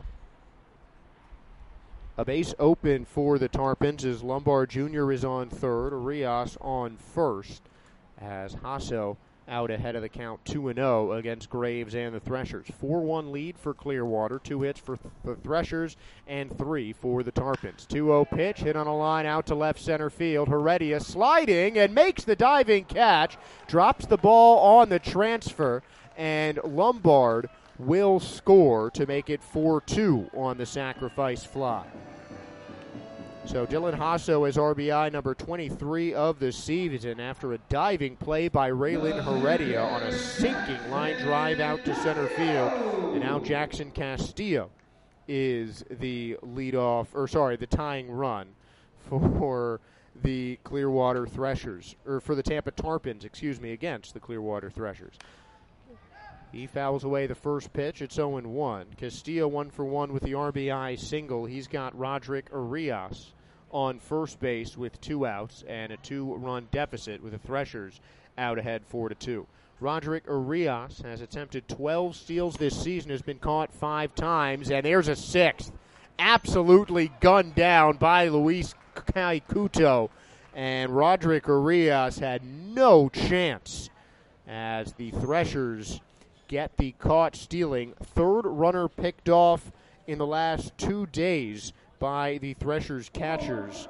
A base open for the Tarpons as Lombard Junior is on third, Arias on first, as Hasso out ahead of the count two and oh against Graves and the Threshers. four one lead for Clearwater, two hits for th- the Threshers and three for the Tarpons. two oh pitch, hit on a line out to left center field. Heredia sliding and makes the diving catch, drops the ball on the transfer, and Lombard will score to make it four two on the sacrifice fly. So Dylan Hasso is R B I number twenty-three of the season after a diving play by Raylan Heredia on a sinking line drive out to center field. And now Jackson Castillo is the leadoff, or sorry, the tying run for the Clearwater Threshers, or for the Tampa Tarpons, excuse me, against the Clearwater Threshers. He fouls away the first pitch. It's oh one. Castillo one for one with the R B I single. He's got Roderick Arias on first base with two outs and a two-run deficit with the Threshers out ahead four to two. Roderick Arias has attempted twelve steals this season, has been caught five times, and there's a sixth. Absolutely gunned down by Luis Caikuto, and Roderick Arias had no chance as the Threshers get the caught stealing third runner picked off in the last two days by the Threshers catchers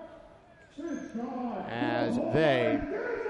as they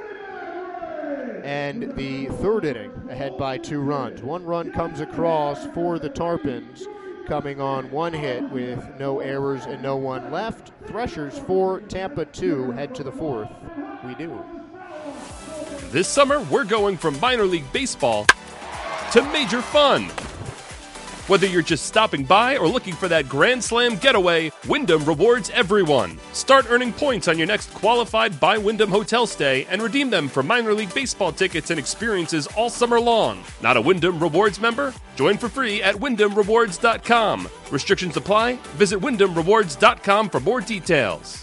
end the third inning ahead by two runs. One run comes across for the Tarpons, coming on one hit with no errors and no one left. Threshers four, Tampa two, head to the fourth. We do. This summer, we're going from minor league baseball to major fun. Whether you're just stopping by or looking for that Grand Slam getaway, Wyndham rewards everyone. Start earning points on your next qualified by Wyndham hotel stay and redeem them for minor league baseball tickets and experiences all summer long. Not a Wyndham Rewards member? Join for free at wyndham rewards dot com. Restrictions apply. Visit wyndham rewards dot com for more details.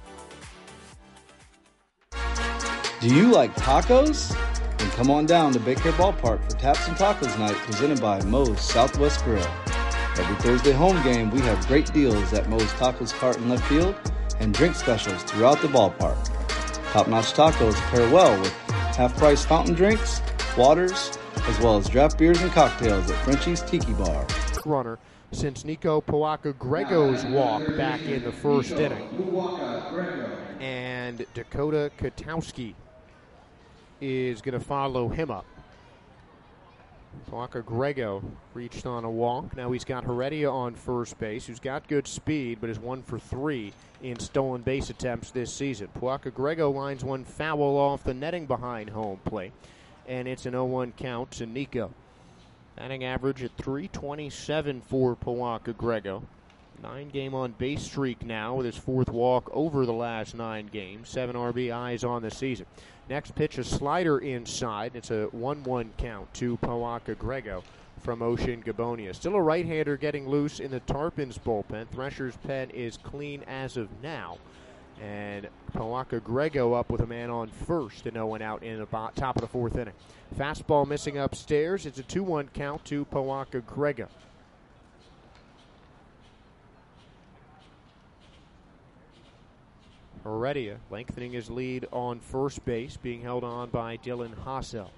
Do you like tacos? Then come on down to Big Care Ballpark for Taps and Tacos Night presented by Moe's Southwest Grill. Every Thursday home game, we have great deals at Moe's Tacos Cart in left field and drink specials throughout the ballpark. Top-notch tacos pair well with half-price fountain drinks, waters, as well as draft beers and cocktails at Frenchie's Tiki Bar. Runner since Nico Poaka-Grego's walk back in the first inning. And Dakota Katowski is going to follow him up. Poaka-Grego reached on a walk. Now he's got Heredia on first base, who's got good speed, but is one for three in stolen base attempts this season. Poaka-Grego lines one foul off the netting behind home plate, and it's an oh one count to Nico. Batting average at three twenty-seven for Poaka-Grego. Nine-game on-base streak now with his fourth walk over the last nine games. Seven R B Is on the season. Next pitch, a slider inside. It's a one one count to Poaka-Grego from Ocean Gabonia. Still a right-hander getting loose in the Tarpons bullpen. Thresher's pen is clean as of now. And Poaka-Grego up with a man on first and no one out in the top of the fourth inning. Fastball missing upstairs. It's a two one count to Poaka-Grego. Heredia lengthening his lead on first base, being held on by Dylan Hassel.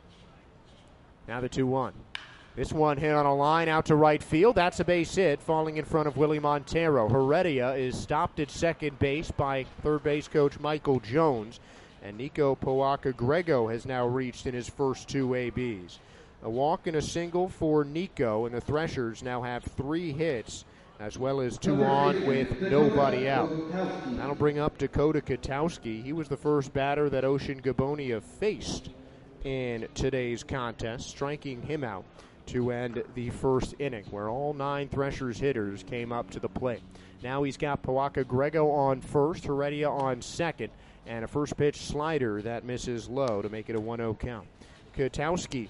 Now the two one. This one hit on a line out to right field. That's a base hit, falling in front of Willie Montero. Heredia is stopped at second base by third base coach Michael Jones, and Nico Poaka-Grego has now reached in his first two A Bs. A walk and a single for Nico, and the Threshers now have three hits, as well as two on with nobody out. That'll bring up Dakota Katowski. He was the first batter that Ocean Gabonia faced in today's contest, striking him out to end the first inning, where all nine Threshers hitters came up to the plate. Now he's got Poaka-Grego on first, Heredia on second, and a first pitch slider that misses low to make it a one oh count. Katowski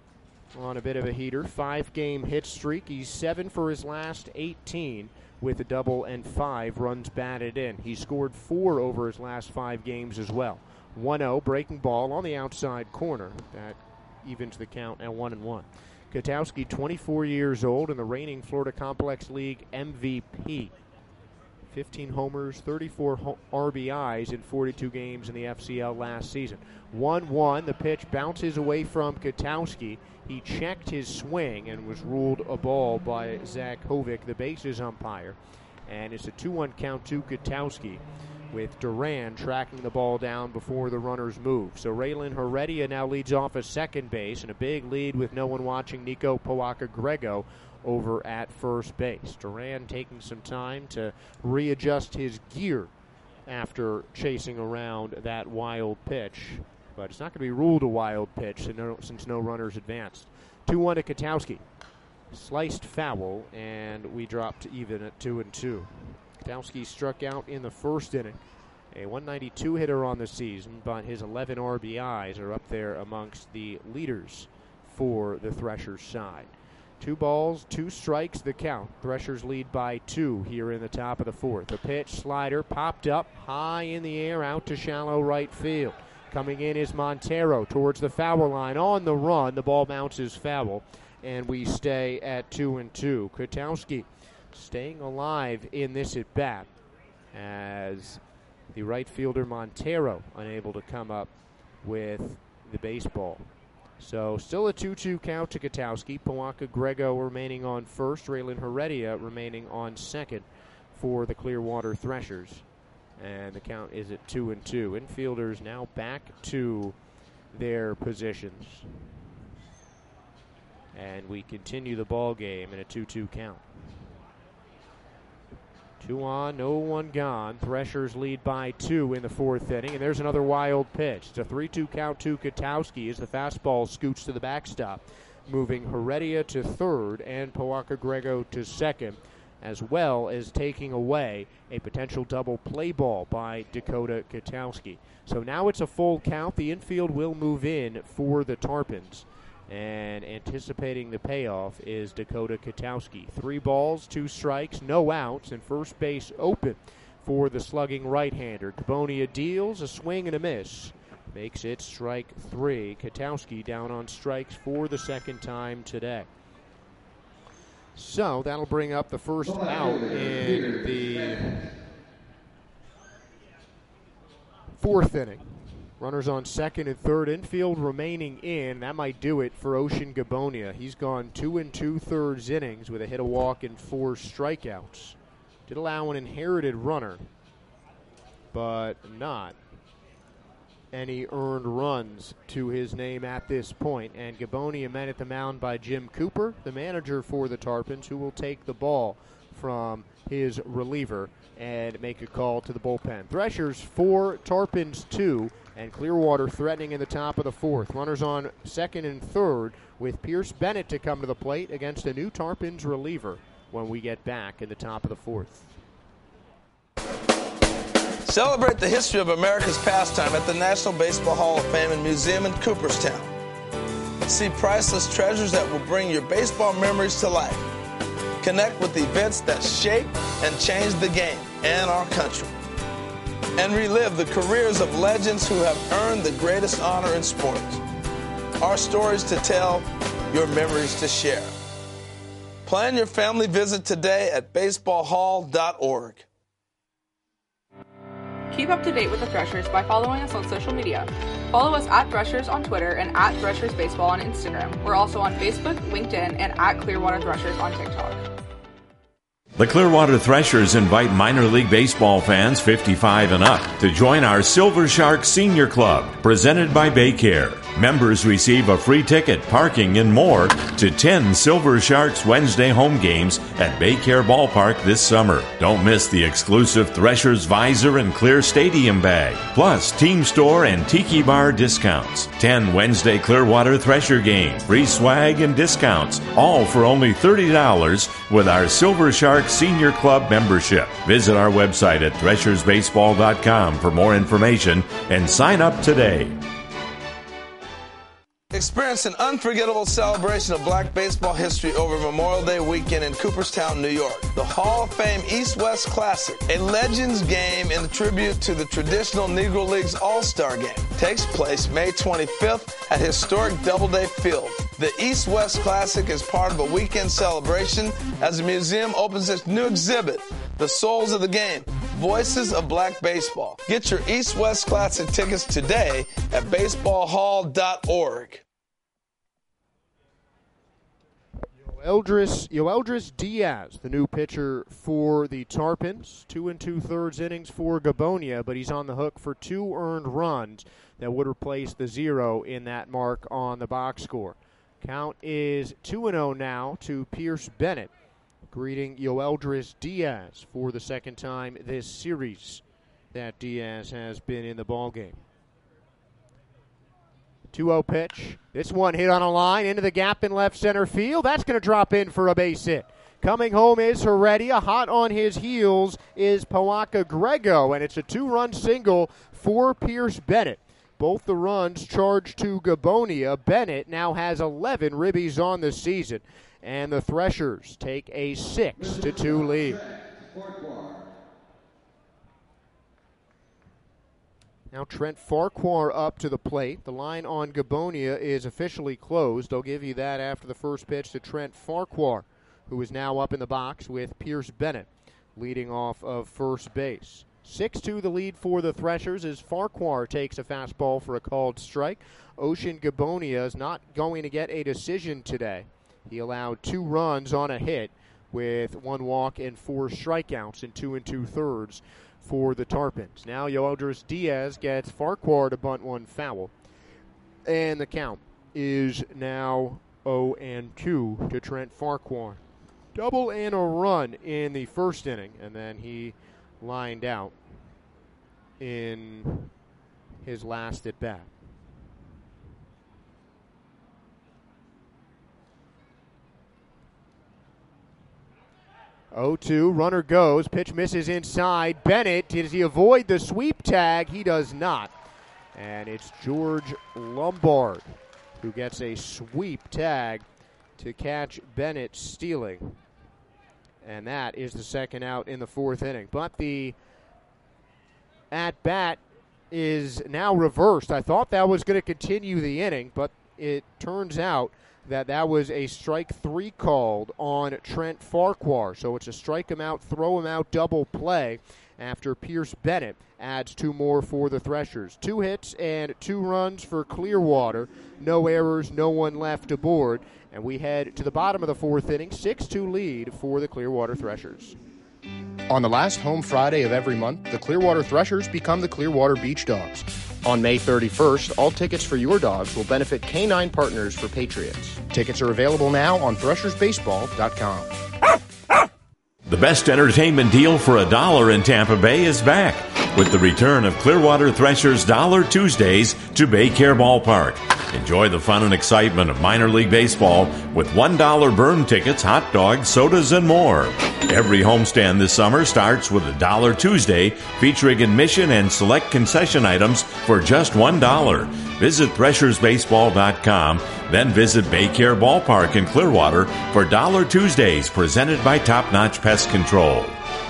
on a bit of a heater, five-game hit streak. He's seven for his last eighteen with a double and five runs batted in. He scored four over his last five games as well. one oh, breaking ball on the outside corner. That evens the count at one and one. Katowski, twenty-four years old and the reigning Florida Complex League M V P. fifteen homers, thirty-four ho- R B Is in forty-two games in the F C L last season. one one, the pitch bounces away from Katowski. He checked his swing and was ruled a ball by Zach Hovick, the bases umpire. And it's a two one count to Katowski, with Duran tracking the ball down before the runners move. So Raylan Heredia now leads off at second base, and a big lead with no one watching Nico Poaka-Grego over at first base. Duran taking some time to readjust his gear after chasing around that wild pitch. But it's not going to be ruled a wild pitch since no runners advanced. two one to Katowski. Sliced foul, and we dropped even at two and two. Katowski struck out in the first inning. A one ninety-two hitter on the season, but his eleven R B Is are up there amongst the leaders for the Threshers side. Two balls, two strikes, the count. Threshers lead by two here in the top of the fourth. The pitch, slider, popped up high in the air, out to shallow right field. Coming in is Montero towards the foul line. On the run, the ball bounces foul, and we stay at two and two. Kwiatkowski staying alive in this at bat as the right fielder Montero unable to come up with the baseball. So still a two two count to Kwiatkowski. Pawaka Grego remaining on first. Raylan Heredia remaining on second for the Clearwater Threshers. And the count is at two and two. Infielders now back to their positions. And we continue the ball game in a two two count. Two on, no one gone. Threshers lead by two in the fourth inning, and there's another wild pitch. It's a three two count to Kwiatkowski as the fastball scoots to the backstop, moving Heredia to third and Pawaka Grego to second, as well as taking away a potential double play ball by Dakota Kwiatkowski. So now it's a full count. The infield will move in for the Tarpons. And anticipating the payoff is Dakota Kwiatkowski. Three balls, two strikes, no outs, and first base open for the slugging right-hander. Gabonia deals, a swing and a miss. Makes it strike three. Kwiatkowski down on strikes for the second time today. So that'll bring up the first out in the fourth inning. Runners on second and third, infield remaining in. That might do it for Ocean Gabonia. He's gone two and two-thirds innings with a hit, a walk, and four strikeouts. Did allow an inherited runner, but not any earned runs to his name at this point. And Gabonia met at the mound by Jim Cooper, the manager for the Tarpons, who will take the ball from his reliever and make a call to the bullpen. Threshers four, Tarpons two, and Clearwater threatening in the top of the fourth. Runners on second and third with Pierce Bennett to come to the plate against a new Tarpons reliever when we get back in the top of the fourth. Celebrate the history of America's pastime at the National Baseball Hall of Fame and Museum in Cooperstown. See priceless treasures that will bring your baseball memories to life. Connect with events that shaped and changed the game and our country. And relive the careers of legends who have earned the greatest honor in sports. Our stories to tell, your memories to share. Plan your family visit today at baseball hall dot org. Keep up to date with the Threshers by following us on social media. Follow us at Threshers on Twitter and at Threshers Baseball on Instagram. We're also on Facebook, LinkedIn, and at Clearwater Threshers on TikTok. The Clearwater Threshers invite minor league baseball fans fifty-five and up to join our Silver Shark Senior Club, presented by Baycare. Members receive a free ticket, parking, and more to ten Silver Sharks Wednesday home games at Baycare Ballpark this summer. Don't miss the exclusive Threshers Visor and Clear Stadium bag, plus Team Store and Tiki Bar discounts. ten Wednesday Clearwater Thresher games, free swag and discounts, all for only thirty dollars with our Silver Shark Senior Club membership. Visit our website at threshers baseball dot com for more information and sign up today. Experience an unforgettable celebration of black baseball history over Memorial Day weekend in Cooperstown, New York. The Hall of Fame East-West Classic, a Legends game in tribute to the traditional Negro Leagues All-Star Game, takes place May twenty-fifth at historic Doubleday Field. The East-West Classic is part of a weekend celebration as the museum opens its new exhibit, The Souls of the Game, Voices of Black Baseball. Get your East-West Classic tickets today at baseball hall dot org. Yoeldris, Yoeldris Diaz, the new pitcher for the Tarpons. Two and two-thirds innings for Gabonia, but he's on the hook for two earned runs that would replace the zero in that mark on the box score. Count is two and oh now to Pierce Bennett, greeting Yoeldris Diaz for the second time this series that Diaz has been in the ballgame. two oh pitch. This one hit on a line into the gap in left center field. That's going to drop in for a base hit. Coming home is Heredia. Hot on his heels is Pawaka Grego, and it's a two-run single for Pierce Bennett. Both the runs charged to Gabonia. Bennett now has eleven ribbies on the season. and the Threshers take a six to two lead. Now Trent Farquhar up to the plate. The line on Gabonia is officially closed. I'll give you that after the first pitch to Trent Farquhar, who is now up in the box with Pierce Bennett leading off of first base. six two the lead for the Threshers as Farquhar takes a fastball for a called strike. Ocean Gabonia is not going to get a decision today. He allowed two runs on a hit with one walk and four strikeouts in two and two-thirds for the Tarpons. Now Yoeldris Diaz gets Farquhar to bunt one foul, and the count is now oh and two to Trent Farquhar. Double and a run in the first inning, and then he lined out in his last at bat. oh two, runner goes, pitch misses inside. Bennett, does he avoid the sweep tag? He does not. And it's George Lombard who gets a sweep tag to catch Bennett stealing. And that is the second out in the fourth inning. But the at-bat is now reversed. I thought that was going to continue the inning, but it turns out that that was a strike three called on Trent Farquhar. So it's a strike him out, throw him out double play after Pierce Bennett adds two more for the Threshers. Two hits and two runs for Clearwater. No errors, no one left aboard. And we head to the bottom of the fourth inning, six two lead for the Clearwater Threshers. On the last home Friday of every month, the Clearwater Threshers become the Clearwater Beach Dogs. On May thirty-first, all tickets for your dogs will benefit K nine Partners for Patriots. Tickets are available now on threshers baseball dot com. The best entertainment deal for a dollar in Tampa Bay is back with the return of Clearwater Threshers Dollar Tuesdays to Baycare Ballpark. Enjoy the fun and excitement of minor league baseball with one dollar burn tickets, hot dogs, sodas, and more. Every homestand this summer starts with a Dollar Tuesday featuring admission and select concession items for just one dollar. Visit threshers baseball dot com, then visit Baycare Ballpark in Clearwater for Dollar Tuesdays presented by Top Notch Pest Control.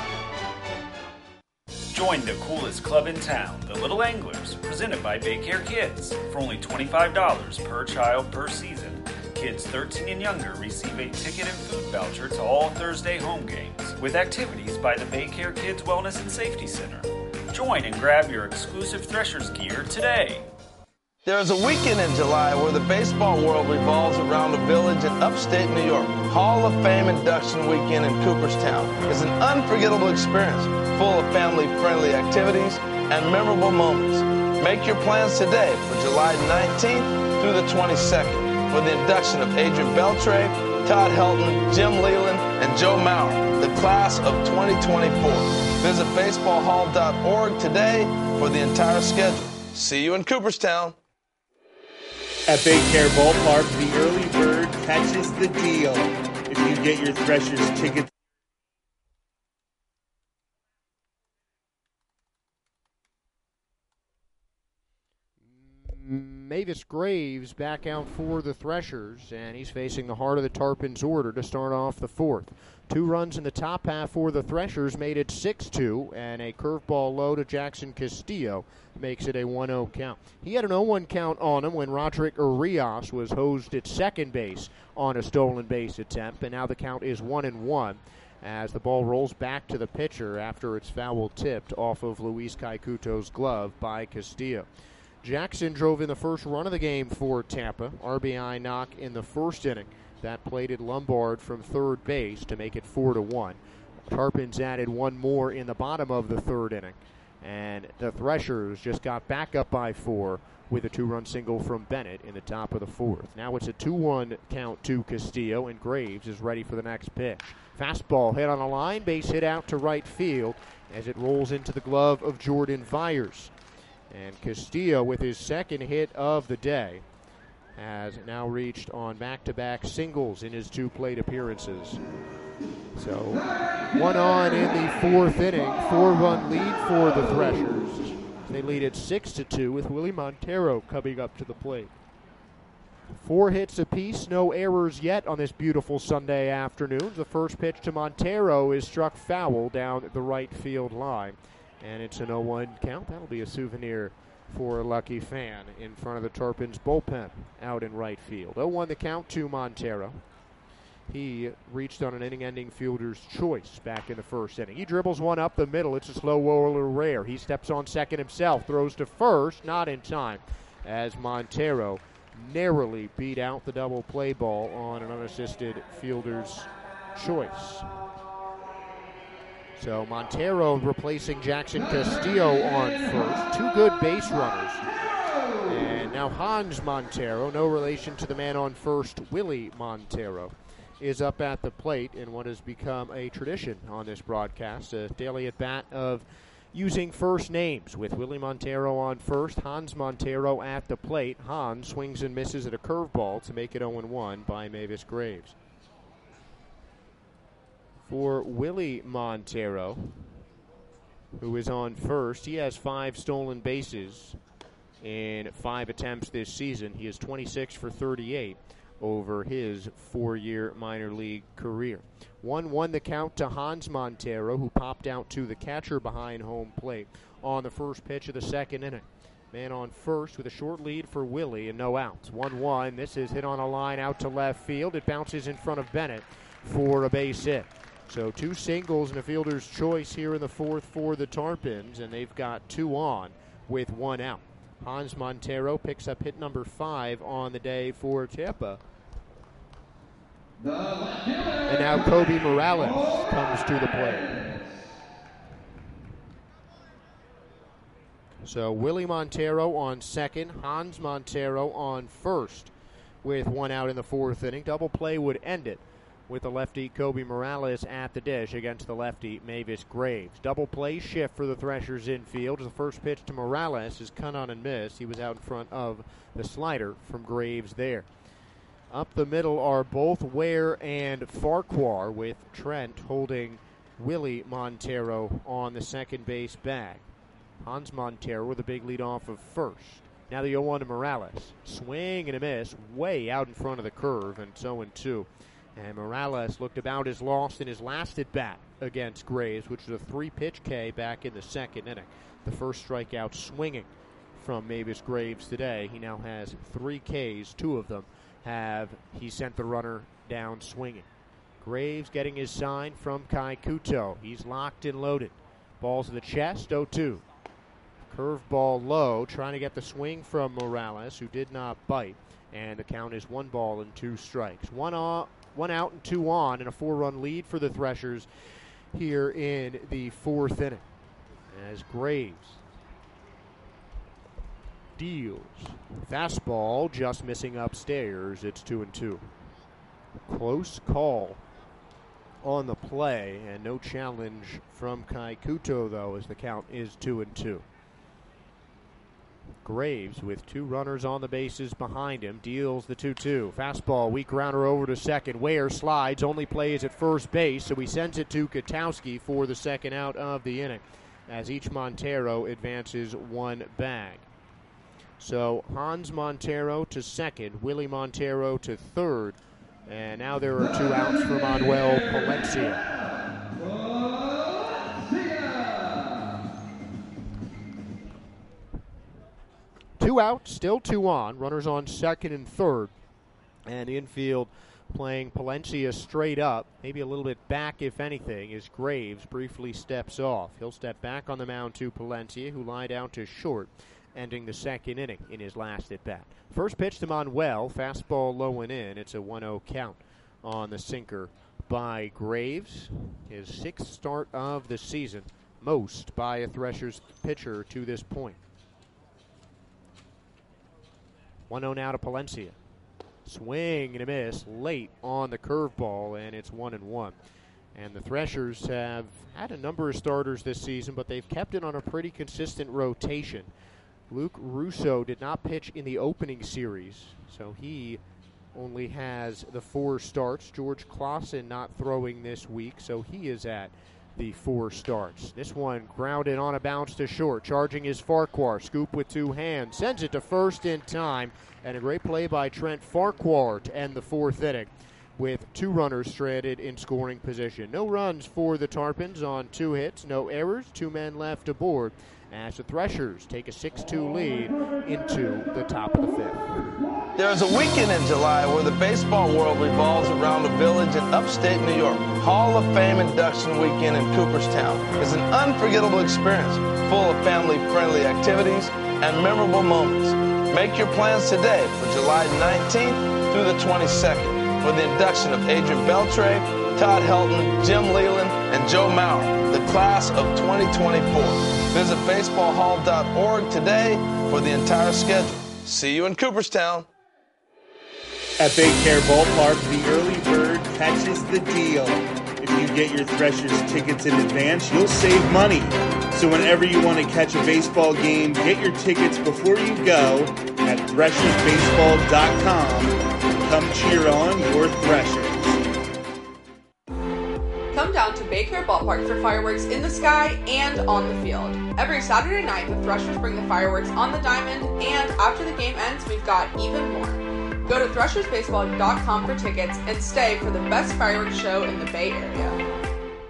Join the coolest club in town, the Little Anglers, presented by Baycare Kids. For only twenty-five dollars per child per season, kids thirteen and younger receive a ticket and food voucher to all Thursday home games, with activities by the Baycare Kids Wellness and Safety Center. Join and grab your exclusive Threshers gear today. There's a weekend in July where the baseball world revolves around a village in upstate New York. Hall of Fame induction weekend in Cooperstown is an unforgettable experience full of family-friendly activities and memorable moments. Make your plans today for July nineteenth through the twenty-second for the induction of Adrian Beltre, Todd Helton, Jim Leland, and Joe Mauer, the class of twenty twenty-four. Visit baseball hall dot org today for the entire schedule. See you in Cooperstown. At Baycare Ballpark, the early bird catches the deal. If you get your Threshers tickets. Mavis Graves back out for the Threshers, and he's facing the heart of the Tarpons order to start off the fourth. Two runs in the top half for the Threshers made it six two, and a curveball low to Jackson Castillo makes it a one oh count. He had an oh one count on him when Roderick Urias was hosed at second base on a stolen base attempt, and now the count is one and one as the ball rolls back to the pitcher after it's foul tipped off of Luis Caikuto's glove by Castillo. Jackson drove in the first run of the game for Tampa. R B I knock in the first inning. That plated Lombard from third base to make it four to one. Tarpons added one more in the bottom of the third inning. And the Threshers just got back up by four with a two-run single from Bennett in the top of the fourth. Now it's a two one count to Castillo, and Graves is ready for the next pitch. Fastball hit on a line, base hit out to right field as it rolls into the glove of Jordan Vyers. And Castillo, with his second hit of the day, has now reached on back-to-back singles in his two plate appearances. So, one on in the fourth inning, four-run lead for the Threshers. They lead at six to two with Willie Montero coming up to the plate. Four hits apiece, no errors yet on this beautiful Sunday afternoon. The first pitch to Montero is struck foul down the right field line, and it's an oh one count. That'll be a souvenir for a lucky fan in front of the Tarpons bullpen out in right field. oh one the count to Montero. He reached on an inning-ending fielder's choice back in the first inning. He dribbles one up the middle. It's a slow roller rare. He steps on second himself, throws to first, not in time, as Montero narrowly beat out the double play ball on an unassisted fielder's choice. So Montero replacing Jackson Castillo on first. Two good base runners. And now Hans Montero, no relation to the man on first, Willie Montero, is up at the plate in what has become a tradition on this broadcast, a daily at-bat of using first names with Willie Montero on first, Hans Montero at the plate. Hans swings and misses at a curveball to make it oh one by Mavis Graves. For Willie Montero, who is on first, he has five stolen bases in five attempts this season. He is twenty-six for thirty-eight over his four-year minor league career. one one the count to Hans Montero, who popped out to the catcher behind home plate on the first pitch of the second inning. Man on first with a short lead for Willie and no outs. one one. This is hit on a line out to left field. It bounces in front of Bennett for a base hit. So two singles and a fielder's choice here in the fourth for the Tarpons, and they've got two on with one out. Hans Montero picks up hit number five on the day for Tampa. And now Kobe Morales comes to the plate. So Willie Montero on second, Hans Montero on first with one out in the fourth inning. Double play would end it with the lefty Kobe Morales at the dish against the lefty Mavis Graves. Double play shift for the Threshers infield. The first pitch to Morales is cut on and missed. He was out in front of the slider from Graves there. Up the middle are both Ware and Farquhar, with Trent holding Willie Montero on the second base bag. Hans Montero with a big lead off of first. Now the oh one to Morales. Swing and a miss way out in front of the curve, and so in two. And Morales looked about as lost in his last at-bat against Graves, which was a three-pitch K back in the second inning. The first strikeout swinging from Mavis Graves today. He now has three Ks. Two of them have he sent the runner down swinging. Graves getting his sign from Kai Kuto. He's locked and loaded. Ball to the chest, oh two. Curveball low, trying to get the swing from Morales, who did not bite. And the count is one ball and two strikes. One off. One out and two on, and a four-run lead for the Threshers here in the fourth inning. As Graves deals. Fastball just missing upstairs. It's two and two. Close call on the play, and no challenge from Kai Kuto, though, as the count is two and two. Graves, with two runners on the bases behind him, deals the two two. Fastball, weak grounder over to second. Ware slides, only plays at first base, so he sends it to Katowski for the second out of the inning, as each Montero advances one bag. So Hans Montero to second, Willie Montero to third, and now there are two outs for Manuel Palencia. Two out, still two on. Runners on second and third. And infield playing Palencia straight up, maybe a little bit back if anything, as Graves briefly steps off. He'll step back on the mound to Palencia, who lie down to short, ending the second inning in his last at-bat. First pitch to Manuel, fastball low and in. It's a one oh count on the sinker by Graves. His sixth start of the season, most by a Threshers pitcher to this point. one oh now to Palencia. Swing and a miss late on the curveball, and it's one and one. And the Threshers have had a number of starters this season, but they've kept it on a pretty consistent rotation. Luke Russo did not pitch in the opening series, so he only has the four starts. George Clausen not throwing this week, so he is at the four starts. This one grounded on a bounce to short. Charging is Farquhar. Scoop with two hands. Sends it to first in time. And a great play by Trent Farquhar to end the fourth inning with two runners stranded in scoring position. No runs for the Tarpons on two hits. No errors. Two men left aboard as the Threshers take a six two lead into the top of the fifth. There's a weekend in July where the baseball world revolves around a village in upstate New York. Hall of Fame induction weekend in Cooperstown is an unforgettable experience full of family-friendly activities and memorable moments. Make your plans today for July nineteenth through the twenty-second for the induction of Adrian Beltre, Todd Helton, Jim Leland, and Joe Mauer, the class of twenty twenty-four. Visit baseball hall dot org today for the entire schedule. See you in Cooperstown. At Baycare Ballpark, the early bird catches the deal. If you get your Threshers tickets in advance, you'll save money. So whenever you want to catch a baseball game, get your tickets before you go at threshers baseball dot com and come cheer on your Threshers. Come down to Baycare Ballpark for fireworks in the sky and on the field. Every Saturday night, the Threshers bring the fireworks on the diamond, and after the game ends, we've got even more. Go to threshers baseball dot com for tickets and stay for the best fireworks show in the Bay Area.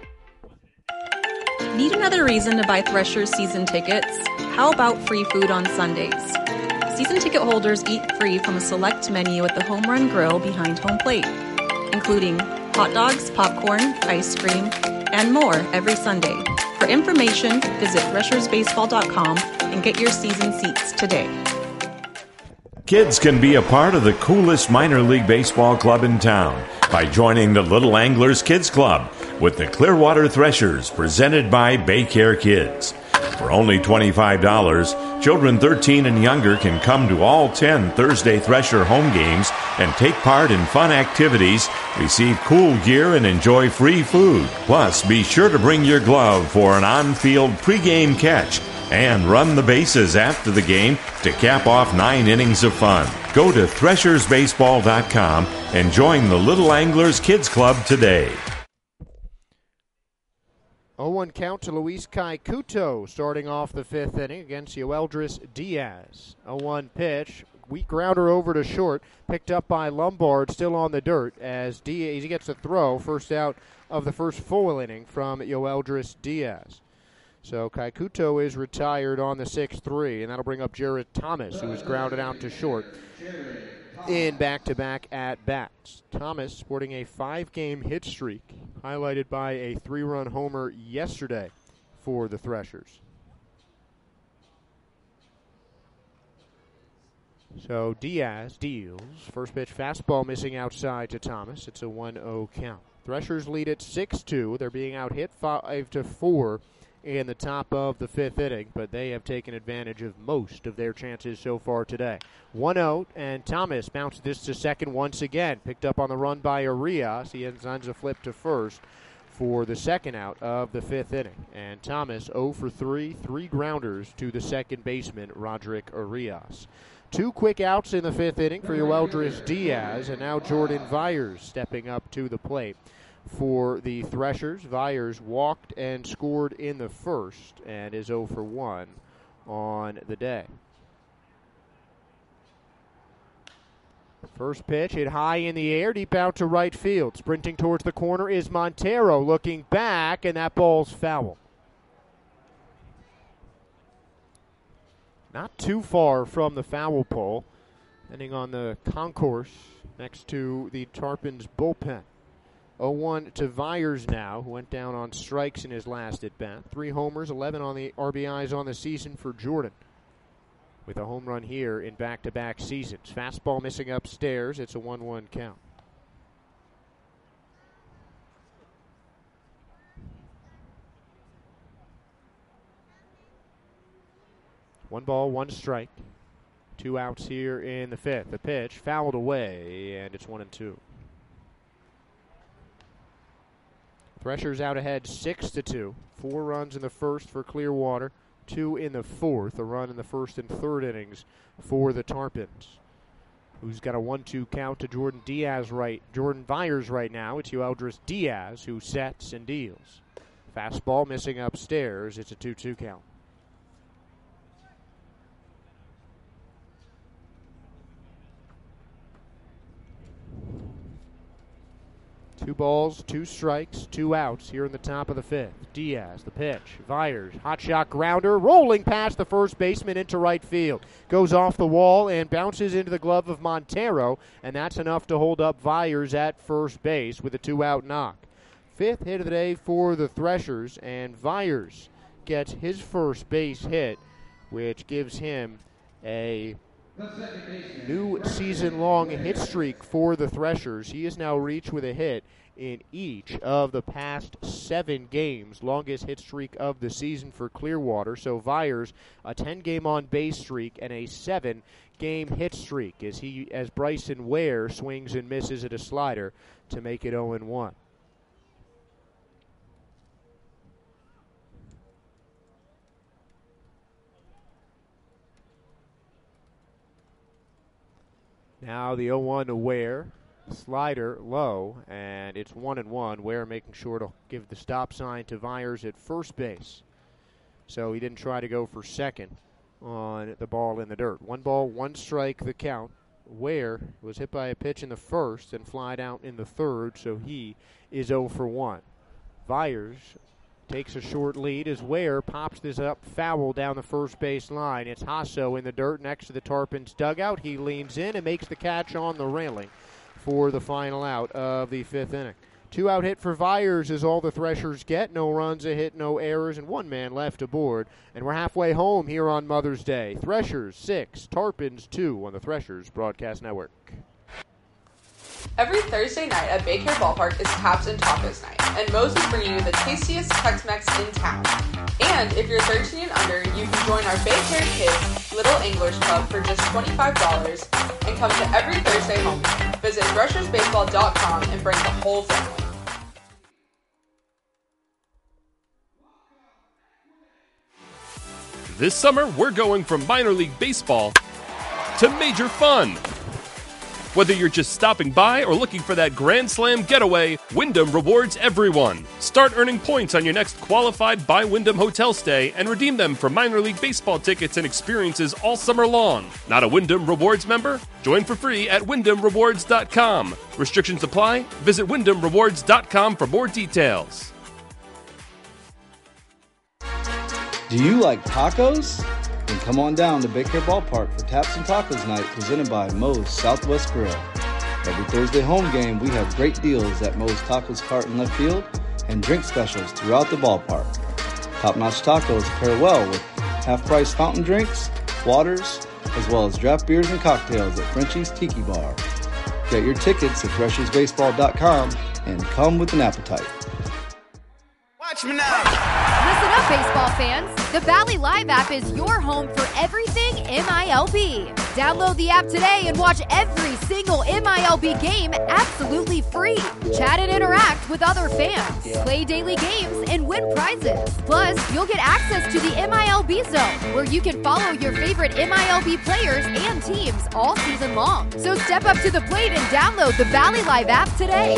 Need another reason to buy Threshers season tickets? How about free food on Sundays? Season ticket holders eat free from a select menu at the Home Run Grill behind home plate, including hot dogs, popcorn, ice cream, and more every Sunday. For information, visit threshers baseball dot com and get your season seats today. Kids can be a part of the coolest minor league baseball club in town by joining the Little Anglers Kids Club with the Clearwater Threshers, presented by Baycare Kids. For only twenty-five dollars, children thirteen and younger can come to all ten Thursday Thresher home games and take part in fun activities, receive cool gear, and enjoy free food. Plus, be sure to bring your glove for an on-field pregame catch and run the bases after the game to cap off nine innings of fun. Go to threshers baseball dot com and join the Little Anglers Kids Club today. oh one count to Luis Caikuto starting off the fifth inning against Yoeldris Diaz. oh one pitch, weak grounder over to short, picked up by Lombard, still on the dirt as Diaz, he gets a throw, first out of the first full inning from Yoeldris Diaz. So Caikuto is retired on the six three, and that'll bring up Jared Thomas, who was grounded out to short in back-to-back at-bats. Thomas sporting a five-game hit streak, highlighted by a three-run homer yesterday for the Threshers. So Diaz deals. First pitch fastball missing outside to Thomas. It's a one oh count. Threshers lead at six two. They're being out-hit five to four in the top of the fifth inning, but they have taken advantage of most of their chances so far today. one oh, and Thomas bounced this to second once again. Picked up on the run by Arias. He ends a flip to first for the second out of the fifth inning. And Thomas oh for three, three grounders to the second baseman, Roderick Arias. Two quick outs in the fifth inning for Yoeldris Diaz, and now Jordan Vyers stepping up to the plate. For the Threshers, Vyers walked and scored in the first and is oh for one on the day. First pitch hit high in the air, deep out to right field. Sprinting towards the corner is Montero, looking back, and that ball's foul. Not too far from the foul pole, ending on the concourse next to the Tarpons bullpen. oh one to Vyers now, who went down on strikes in his last at-bat. Three homers, eleven on the R B Is on the season for Jordan, with a home run here in back-to-back seasons. Fastball missing upstairs. It's a one one count. One ball, one strike. Two outs here in the fifth. The pitch fouled away, and it's one and two. Threshers out ahead six to two. Four runs in the first for Clearwater, two in the fourth. A run in the first and third innings for the Tarpons, who's got a one two count to Jordan Diaz right. Jordan Vyers right now. It's Yoeldris Diaz who sets and deals. Fastball missing upstairs. It's a two two count. Two balls, two strikes, two outs here in the top of the fifth. Diaz, the pitch. Vyers, hot shot grounder, rolling past the first baseman into right field. Goes off the wall and bounces into the glove of Montero, and that's enough to hold up Vyers at first base with a two-out knock. Fifth hit of the day for the Threshers, and Vyers gets his first base hit, which gives him a new season-long hit streak for the Threshers. He has now reached with a hit in each of the past seven games, longest hit streak of the season for Clearwater. So Vyers, a ten-game on-base streak and a seven-game hit streak as he, as Bryson Ware swings and misses at a slider to make it oh and one. Now the oh one to Ware. Slider low, and it's one and one. Ware making sure to give the stop sign to Vyers at first base. So he didn't try to go for second on the ball in the dirt. One ball, one strike, the count. Ware was hit by a pitch in the first and flied out in the third, so he is oh for one. Vyers takes a short lead as Ware pops this up foul down the first base line. It's Hasso in the dirt next to the Tarpons dugout. He leans in and makes the catch on the railing for the final out of the fifth inning. Two-out hit for Vyers is all the Threshers get. No runs, a hit, no errors, and one man left aboard. And we're halfway home here on Mother's Day. Threshers six, Tarpons two on the Threshers Broadcast Network. Every Thursday night at Baycare Ballpark is Taps and Tacos night, and Moe's is bringing you the tastiest Tex-Mex in town. And if you're thirteen and under, you can join our Baycare Kids Little Anglers Club for just twenty-five dollars and come to every Thursday home game. Visit Threshers Baseball dot com and bring the whole family. This summer, we're going from minor league baseball to major fun. Whether you're just stopping by or looking for that Grand Slam getaway, Wyndham rewards everyone. Start earning points on your next qualified by Wyndham hotel stay and redeem them for minor league baseball tickets and experiences all summer long. Not a Wyndham Rewards member? Join for free at Wyndham Rewards dot com. Restrictions apply. Visit Wyndham Rewards dot com for more details. Do you like tacos? Then come on down to Baycare Ballpark for Taps and Tacos Night presented by Moe's Southwest Grill. Every Thursday home game, we have great deals at Moe's Tacos Cart in left field and drink specials throughout the ballpark. Top-notch tacos pair well with half-price fountain drinks, waters, as well as draft beers and cocktails at Frenchie's Tiki Bar. Get your tickets at Threshers Baseball dot com and come with an appetite. Watch me now. Listen up, baseball fans. The Valley Live app is your home for everything M I L B. Download the app today and watch every single M I L B game absolutely free. Chat and interact with other fans. Play daily games and win prizes. Plus, you'll get access to the M I L B Zone, where you can follow your favorite M I L B players and teams all season long. So step up to the plate and download the Valley Live app today.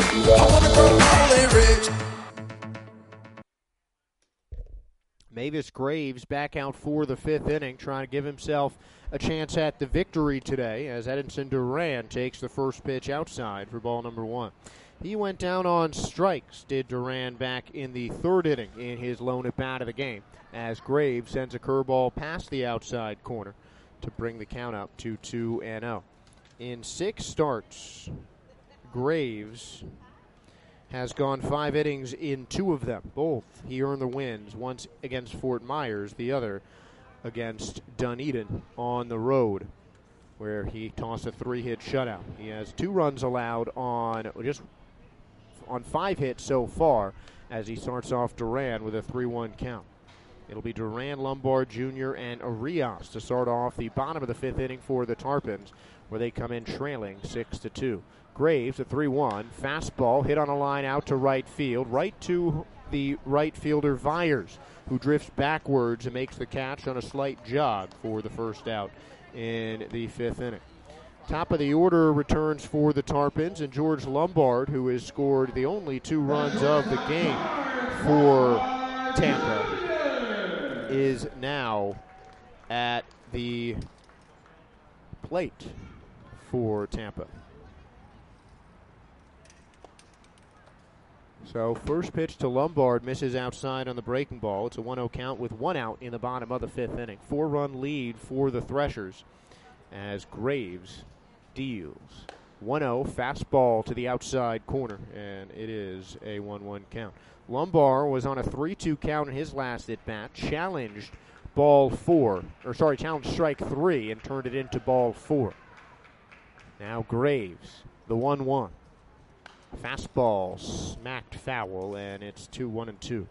Mavis Graves back out for the fifth inning, trying to give himself a chance at the victory today as Edinson Duran takes the first pitch outside for ball number one. He went down on strikes, did Duran, back in the third inning in his lone at-bat of the game, as Graves sends a curveball past the outside corner to bring the count up to two and oh. In six starts, Graves has gone five innings in two of them. Both he earned the wins, once against Fort Myers, the other against Dunedin on the road, where he tossed a three-hit shutout. He has two runs allowed on just on five hits so far as he starts off Duran with a three one count. It'll be Duran, Lombard Junior, and Arias to start off the bottom of the fifth inning for the Tarpons, where they come in trailing six to two. Graves, a three one, fastball hit on a line out to right field, right to the right fielder Vyers, who drifts backwards and makes the catch on a slight jog for the first out in the fifth inning. Top of the order returns for the Tarpons, and George Lombard, who has scored the only two runs of the game for Tampa is now at the plate for Tampa. So first pitch to Lombard, misses outside on the breaking ball. It's a one oh count with one out in the bottom of the fifth inning. Four-run lead for the Threshers as Graves deals. one oh, fastball to the outside corner, and it is a one one count. Lombard was on a three two count in his last at-bat, challenged ball four, or sorry, challenged strike three and turned it into ball four. Now Graves, the one one. Fastball smacked foul, and it's two one and two.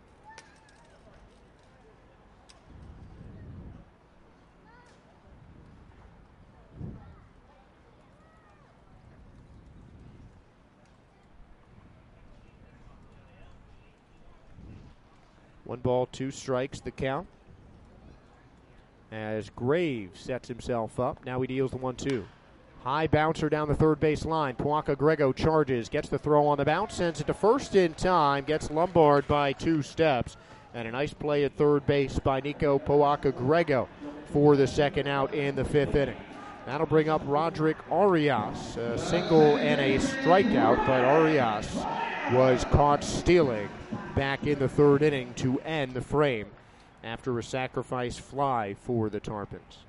One ball, two strikes, the count. As Graves sets himself up, now he deals the one two. High bouncer down the third base line. Puaka Grego charges, gets the throw on the bounce, sends it to first in time, gets Lombard by two steps. And a nice play at third base by Nico Puaka Grego for the second out in the fifth inning. That'll bring up Roderick Arias, a single and a strikeout, but Arias was caught stealing back in the third inning to end the frame after a sacrifice fly for the Tarpons.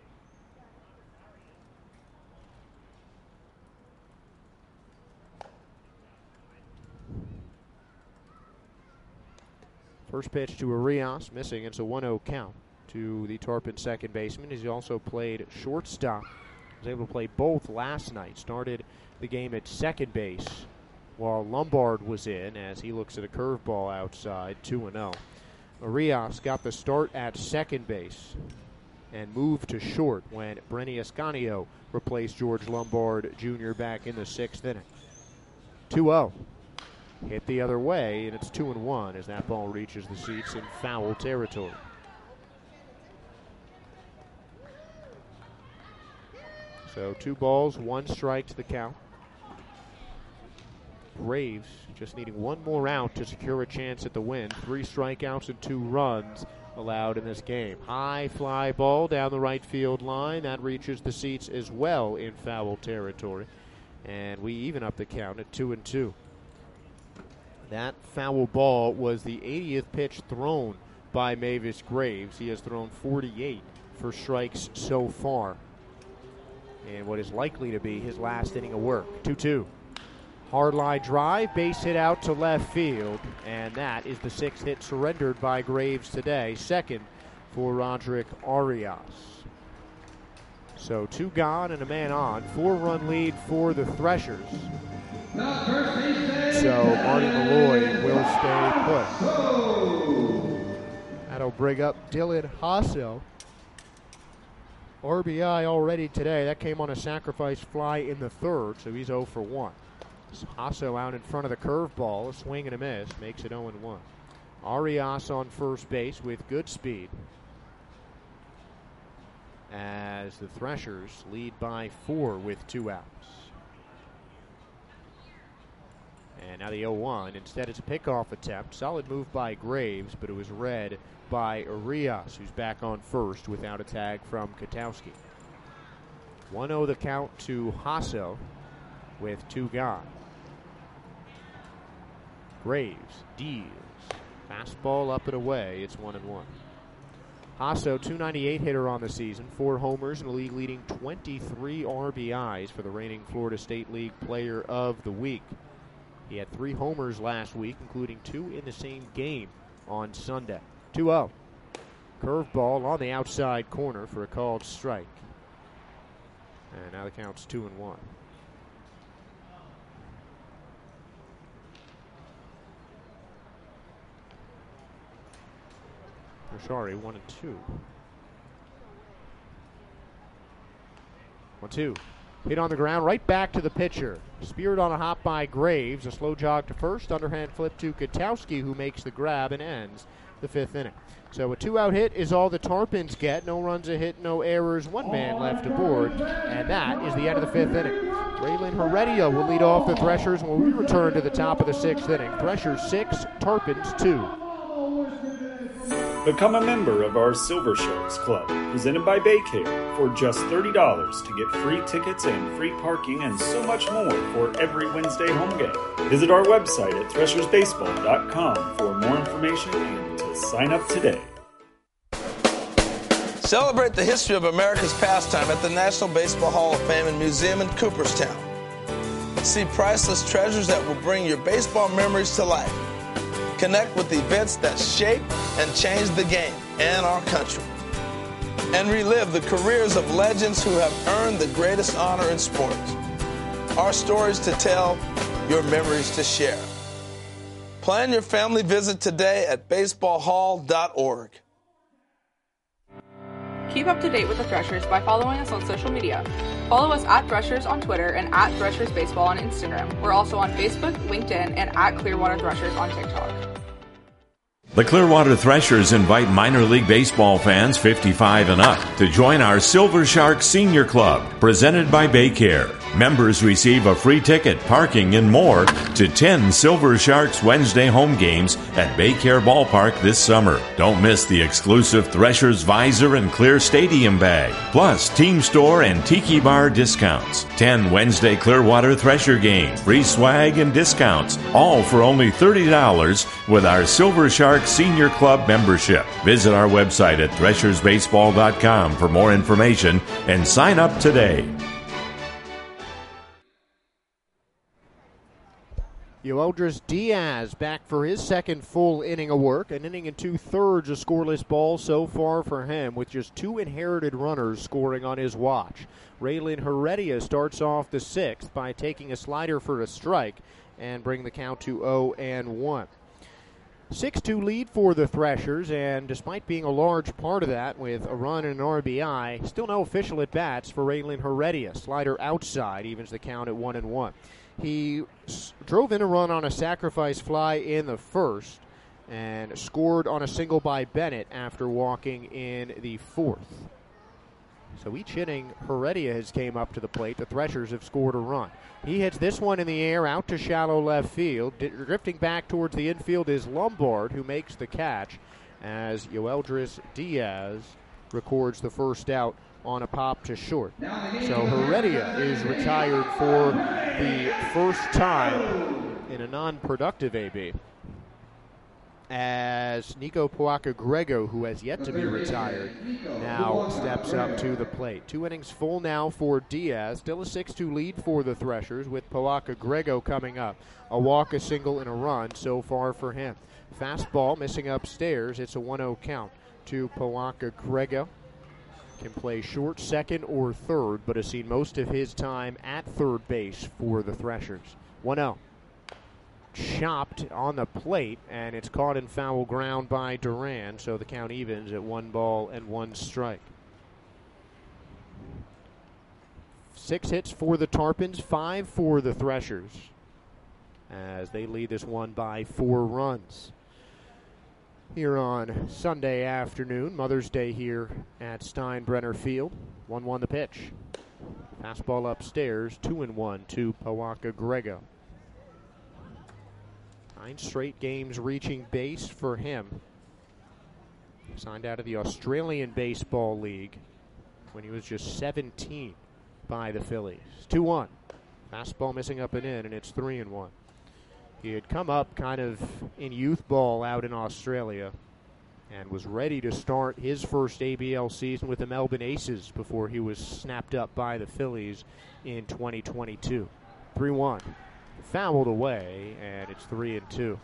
First pitch to Arias, missing. It's a one oh count to the Tarpon second baseman. He's also played shortstop. Was able to play both last night. Started the game at second base while Lombard was in as he looks at a curveball outside, two and oh. Arias got the start at second base and moved to short when Brenny Ascanio replaced George Lombard Junior back in the sixth inning. two oh. Hit the other way, and it's two and one as that ball reaches the seats in foul territory. So two balls, one strike to the count. Graves just needing one more out to secure a chance at the win. Three strikeouts and two runs allowed in this game. High fly ball down the right field line. That reaches the seats as well in foul territory. And we even up the count at two and two. That foul ball was the eightieth pitch thrown by Mavis Graves. He has thrown forty-eight for strikes so far in what is likely to be his last inning of work. two two. Hard line drive, base hit out to left field, and that is the sixth hit surrendered by Graves today. Second for Roderick Arias. So two gone and a man on. Four-run lead for the Threshers. So Marty Malloy will stay put. That'll bring up Dylan Hasso. R B I already today. That came on a sacrifice fly in the third, so he's oh for one. So Hasso out in front of the curveball, a swing and a miss, makes it oh and one. Arias on first base with good speed as the Threshers lead by four with two outs. And now the oh one. Instead, it's a pickoff attempt. Solid move by Graves, but it was read by Arias, who's back on first without a tag from Katowski. one oh the count to Hasso with two gone. Graves deals. Fastball up and away. It's one and one. Hasso, two ninety-eight hitter on the season, four homers and a league-leading twenty-three R B Is for the reigning Florida State League Player of the Week. He had three homers last week, including two in the same game on Sunday. two oh. Curveball on the outside corner for a called strike. And now the count's two and one. Or sorry, one and two. One, two. Hit on the ground, right back to the pitcher. Speared on a hop by Graves. A slow jog to first. Underhand flip to Katowski, who makes the grab and ends the fifth inning. So a two-out hit is all the Tarpons get. No runs a hit, no errors. One man left aboard. And that is the end of the fifth inning. Raylan Heredia will lead off the Threshers when we return to the top of the sixth inning. Threshers six, Tarpons two. Become a member of our Silver Sharks Club, presented by Baycare, for just thirty dollars to get free tickets and free parking and so much more for every Wednesday home game. Visit our website at threshers baseball dot com for more information and to sign up today. Celebrate the history of America's pastime at the National Baseball Hall of Fame and Museum in Cooperstown. See priceless treasures that will bring your baseball memories to life. Connect with events that shape and change the game and our country. And relive the careers of legends who have earned the greatest honor in sports. Our stories to tell, your memories to share. Plan your family visit today at baseball hall dot org. Keep up to date with the Threshers by following us on social media. Follow us at Threshers on Twitter and at Threshers Baseball on Instagram. We're also on Facebook, LinkedIn, and at Clearwater Threshers on TikTok. The Clearwater Threshers invite minor league baseball fans fifty-five and up to join our Silver Shark Senior Club, presented by Baycare. Members receive a free ticket, parking, and more to ten Silver Sharks Wednesday home games at Baycare Ballpark this summer. Don't miss the exclusive Threshers Visor and Clear Stadium bag, plus Team Store and Tiki Bar discounts. ten Wednesday Clearwater Thresher games, free swag and discounts, all for only thirty dollars with our Silver Shark Senior Club membership. Visit our website at threshers baseball dot com for more information and sign up today. Yoeldris Diaz back for his second full inning of work. An inning and two-thirds, a scoreless ball so far for him, with just two inherited runners scoring on his watch. Raylin Heredia starts off the sixth by taking a slider for a strike and bring the count to oh and one. six two lead for the Threshers, and despite being a large part of that with a run and an R B I, still no official at-bats for Raylin Heredia. Slider outside evens the count at one and one. He s- drove in a run on a sacrifice fly in the first and scored on a single by Bennett after walking in the fourth. So each inning, Heredia has came up to the plate. The Threshers have scored a run. He hits this one in the air out to shallow left field. D- drifting back towards the infield is Lombard, who makes the catch as Yoeldris Diaz records the first out on a pop to short. So Heredia is retired for the first time in a non-productive A B, as Nico Poaka-Grego, who has yet to be retired, now steps up to the plate. Two innings full now for Diaz. Still a six two lead for the Threshers, with Poaka-Grego coming up. A walk, a single, and a run so far for him. Fastball missing upstairs. It's a one oh count to Poaka-Grego. Can play short, second, or third, but has seen most of his time at third base for the Threshers. one oh. Chopped on the plate, and it's caught in foul ground by Duran, so the count evens at one ball and one strike. Six hits for the Tarpons, five for the Threshers, as they lead this one by four runs. Here on Sunday afternoon, Mother's Day here at Steinbrenner Field. one one the pitch. Fastball upstairs, two and one to Poaka-Grego. Nine straight games reaching base for him. Signed out of the Australian Baseball League when he was just seventeen by the Phillies. two one. Fastball missing up and in, and it's three and one. He had come up kind of in youth ball out in Australia and was ready to start his first A B L season with the Melbourne Aces before he was snapped up by the Phillies in twenty twenty-two. three one. Fouled away, and it's three and two.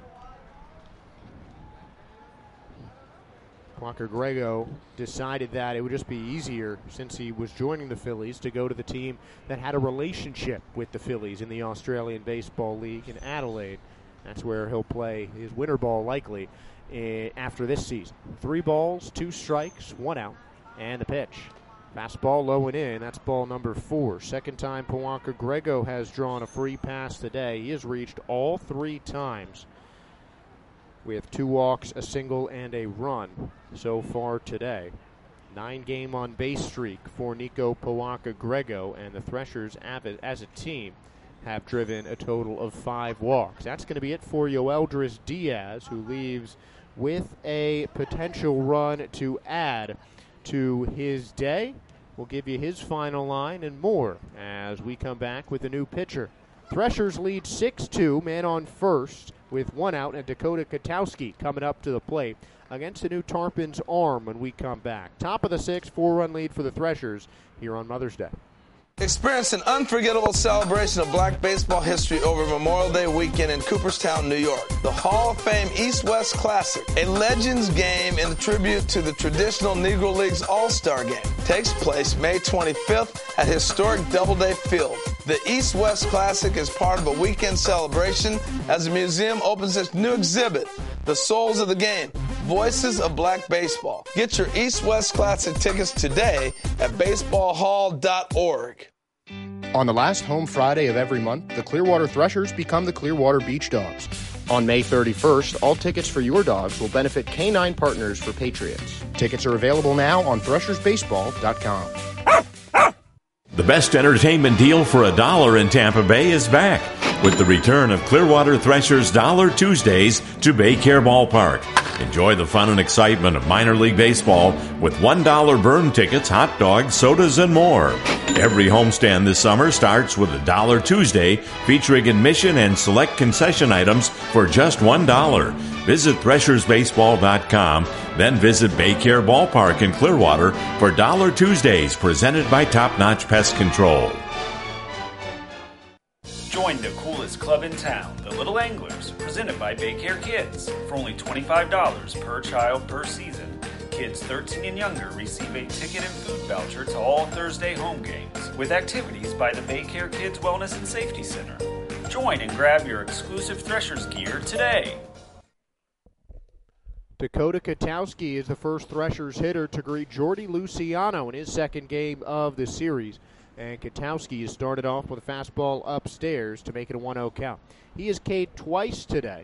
Poaka-Grego decided that it would just be easier, since he was joining the Phillies, to go to the team that had a relationship with the Phillies in the Australian Baseball League in Adelaide. That's where he'll play his winter ball likely uh, after this season. Three balls, two strikes, one out, and the pitch. Fastball low and in. That's ball number four. Second time Poaka-Grego has drawn a free pass today. He has reached all three times with two walks, a single, and a run so far today. Nine-game on-base streak for Nico Poaka-Grego, and the Threshers, as a team, have driven a total of five walks. That's going to be it for Yoeldris Diaz, who leaves with a potential run to add to his day. We'll give you his final line and more as we come back with a new pitcher. Threshers lead six two, man on first with one out, and Dakota Katowski coming up to the plate against the new Tarpons arm when we come back. Top of the sixth, four-run lead for the Threshers here on Mother's Day. Experience an unforgettable celebration of black baseball history over Memorial Day weekend in Cooperstown, New York. The Hall of Fame East-West Classic, a Legends game in tribute to the traditional Negro Leagues All-Star Game, takes place May twenty-fifth at historic Doubleday Field. The East-West Classic is part of a weekend celebration as the museum opens its new exhibit, The Souls of the Game, Voices of Black Baseball. Get your East-West Classic tickets today at baseball hall dot org. On the last home Friday of every month, the Clearwater Threshers become the Clearwater Beach Dogs. On May thirty-first, all tickets for your dogs will benefit K nine Partners for Patriots. Tickets are available now on threshers baseball dot com. The best entertainment deal for a dollar in Tampa Bay is back with the return of Clearwater Threshers Dollar Tuesdays to Baycare Ballpark. Enjoy the fun and excitement of minor league baseball with one dollar burn tickets, hot dogs, sodas, and more. Every homestand this summer starts with a Dollar Tuesday featuring admission and select concession items for just one dollar. Visit threshers baseball dot com, then visit Baycare Ballpark in Clearwater for Dollar Tuesdays presented by Top Notch Pest Control. Join the coolest club in town, the Little Anglers, presented by Baycare Kids. For only twenty-five dollars per child per season, kids thirteen and younger receive a ticket and food voucher to all Thursday home games, with activities by the Baycare Kids Wellness and Safety Center. Join and grab your exclusive Threshers gear today. Dakota Katowski is the first Threshers hitter to greet Jordy Luciano in his second game of the series. And Katowski has started off with a fastball upstairs to make it a one oh count. He has K'd twice today.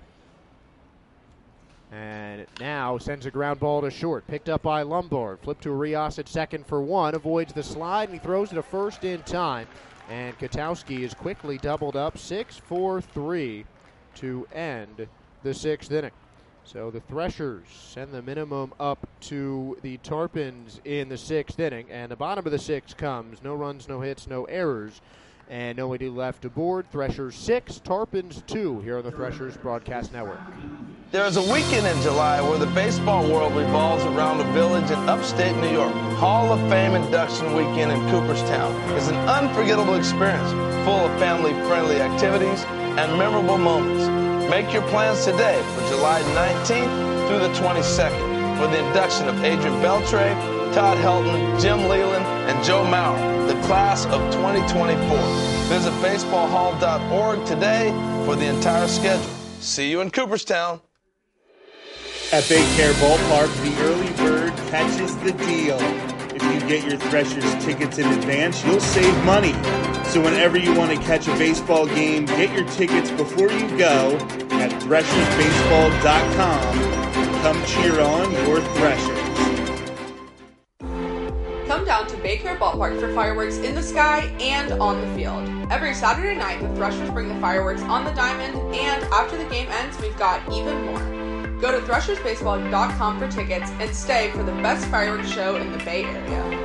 And now sends a ground ball to short. Picked up by Lombard. Flip to Rios at second for one. Avoids the slide, and he throws it a first in time. And Katowski is quickly doubled up six four three to end the sixth inning. So the Threshers send the minimum up to the Tarpons in the sixth inning. And the bottom of the sixth comes. No runs, no hits, no errors, and nobody left aboard. Threshers six, Tarpons two here on the Threshers Broadcast Network. There's a weekend in July where the baseball world revolves around a village in upstate New York. Hall of Fame induction weekend in Cooperstown is an unforgettable experience full of family-friendly activities and memorable moments. Make your plans today for July nineteenth through the twenty-second for the induction of Adrian Beltre, Todd Helton, Jim Leland, and Joe Mauer, the class of twenty twenty-four. Visit baseball hall dot org today for the entire schedule. See you in Cooperstown. At Baycare Ballpark, the early bird catches the deal. If you get your Threshers tickets in advance, you'll save money. So whenever you want to catch a baseball game, get your tickets before you go at threshers baseball dot com. Come cheer on your Threshers. Come down to Baycare Ballpark for fireworks in the sky and on the field. Every Saturday night, the Threshers bring the fireworks on the diamond, and after the game ends, we've got even more. Go to threshers baseball dot com for tickets and stay for the best fireworks show in the Bay Area.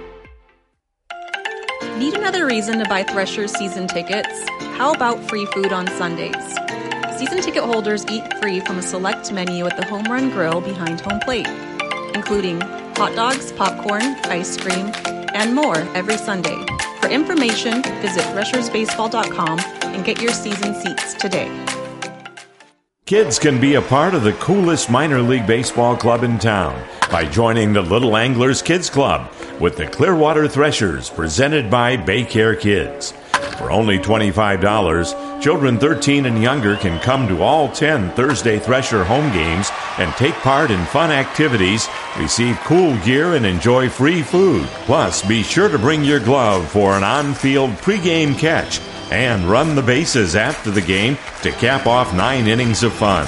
Need another reason to buy Threshers season tickets? How about free food on Sundays? Season ticket holders eat free from a select menu at the Home Run Grill behind home plate, including hot dogs, popcorn, ice cream, and more every Sunday. For information, visit threshers baseball dot com and get your season seats today. Kids can be a part of the coolest minor league baseball club in town by joining the Little Anglers Kids Club with the Clearwater Threshers, presented by Baycare Kids. For only twenty-five dollars, children thirteen and younger can come to all ten Thursday Thresher home games and take part in fun activities, receive cool gear, and enjoy free food. Plus, be sure to bring your glove for an on-field pregame catch and run the bases after the game to cap off nine innings of fun.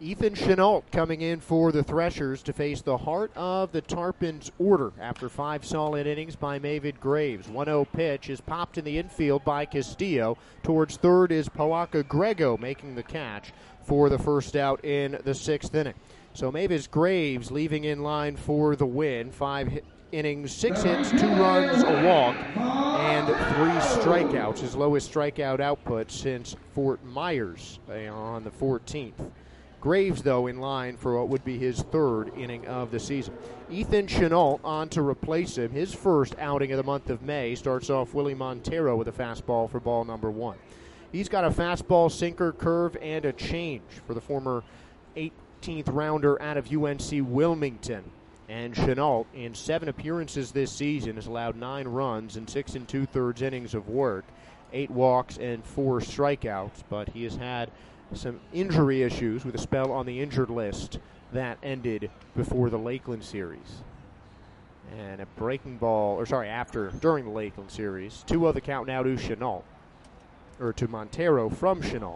Ethan Chenault coming in for the Threshers to face the heart of the Tarpons order after five solid innings by Mavid Graves. one oh pitch is popped in the infield by Castillo. Towards third is Poaka Grego making the catch for the first out in the sixth inning. So Mavis Graves leaving in line for the win. Five hit, innings, six hits, two runs, a walk, and three strikeouts. His lowest strikeout output since Fort Myers on the fourteenth. Graves, though, in line for what would be his third inning of the season. Ethan Chenault on to replace him. His first outing of the month of May starts off Willie Montero with a fastball for ball number one. He's got a fastball, sinker, curve, and a change for the former eighteenth rounder out of U N C Wilmington. And Chenault, in seven appearances this season, has allowed nine runs in six and two-thirds innings of work, eight walks, and four strikeouts. But he has had some injury issues with a spell on the injured list that ended before the Lakeland series. And a breaking ball, or sorry, after, during the Lakeland series. two oh the count now to Chenault, or to Montero from Chenault.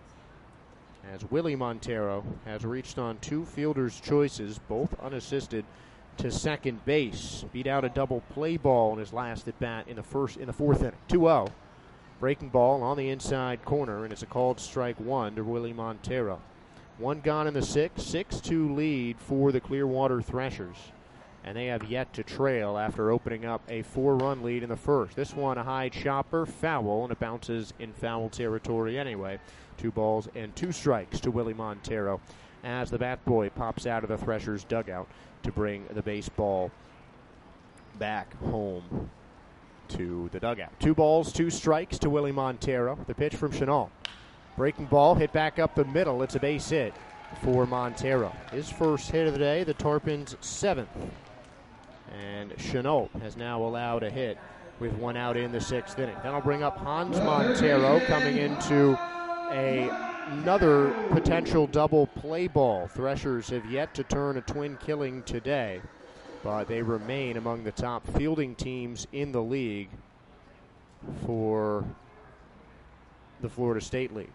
As Willie Montero has reached on two fielders' choices, both unassisted, to second base. Beat out a double play ball in his last at bat in the first in the fourth inning. two oh. Breaking ball on the inside corner, and it's a called strike one to Willie Montero. One gone in the sixth, six two lead for the Clearwater Threshers. And they have yet to trail after opening up a four-run lead in the first. This one a high chopper, foul, and it bounces in foul territory anyway. Two balls and two strikes to Willie Montero as the bat boy pops out of the Threshers' dugout to bring the baseball back home to the dugout. Two balls, two strikes to Willie Montero. The pitch from Chenault. Breaking ball, hit back up the middle. It's a base hit for Montero. His first hit of the day, the Tarpons' seventh. And Chenault has now allowed a hit with one out in the sixth inning. That'll bring up Hans Montero coming into a, another potential double play ball. Threshers have yet to turn a twin killing today, but they remain among the top fielding teams in the league for the Florida State League.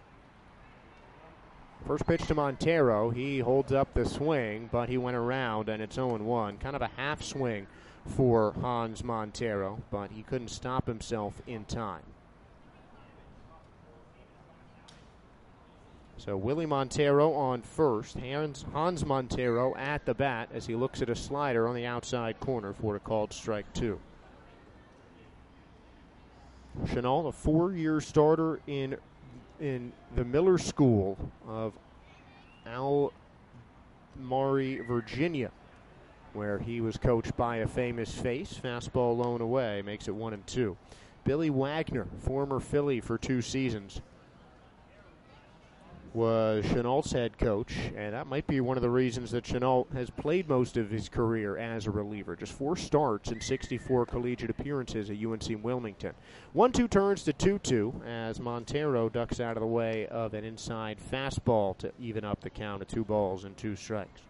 First pitch to Montero. He holds up the swing, but he went around, and it's oh one. Kind of a half swing for Hans Montero, but he couldn't stop himself in time. So Willie Montero on first. Hans, Hans Montero at the bat as he looks at a slider on the outside corner for a called strike two. Chenault, a four-year starter in in the Miller School of Al Mari, Virginia, where he was coached by a famous face. Fastball low and away, makes it one and two. Billy Wagner, former Philly for two seasons, was Chenault's head coach, and that might be one of the reasons that Chenault has played most of his career as a reliever. Just four starts and sixty-four collegiate appearances at U N C Wilmington. one two turns to two two as Montero ducks out of the way of an inside fastball to even up the count of two balls and two strikes.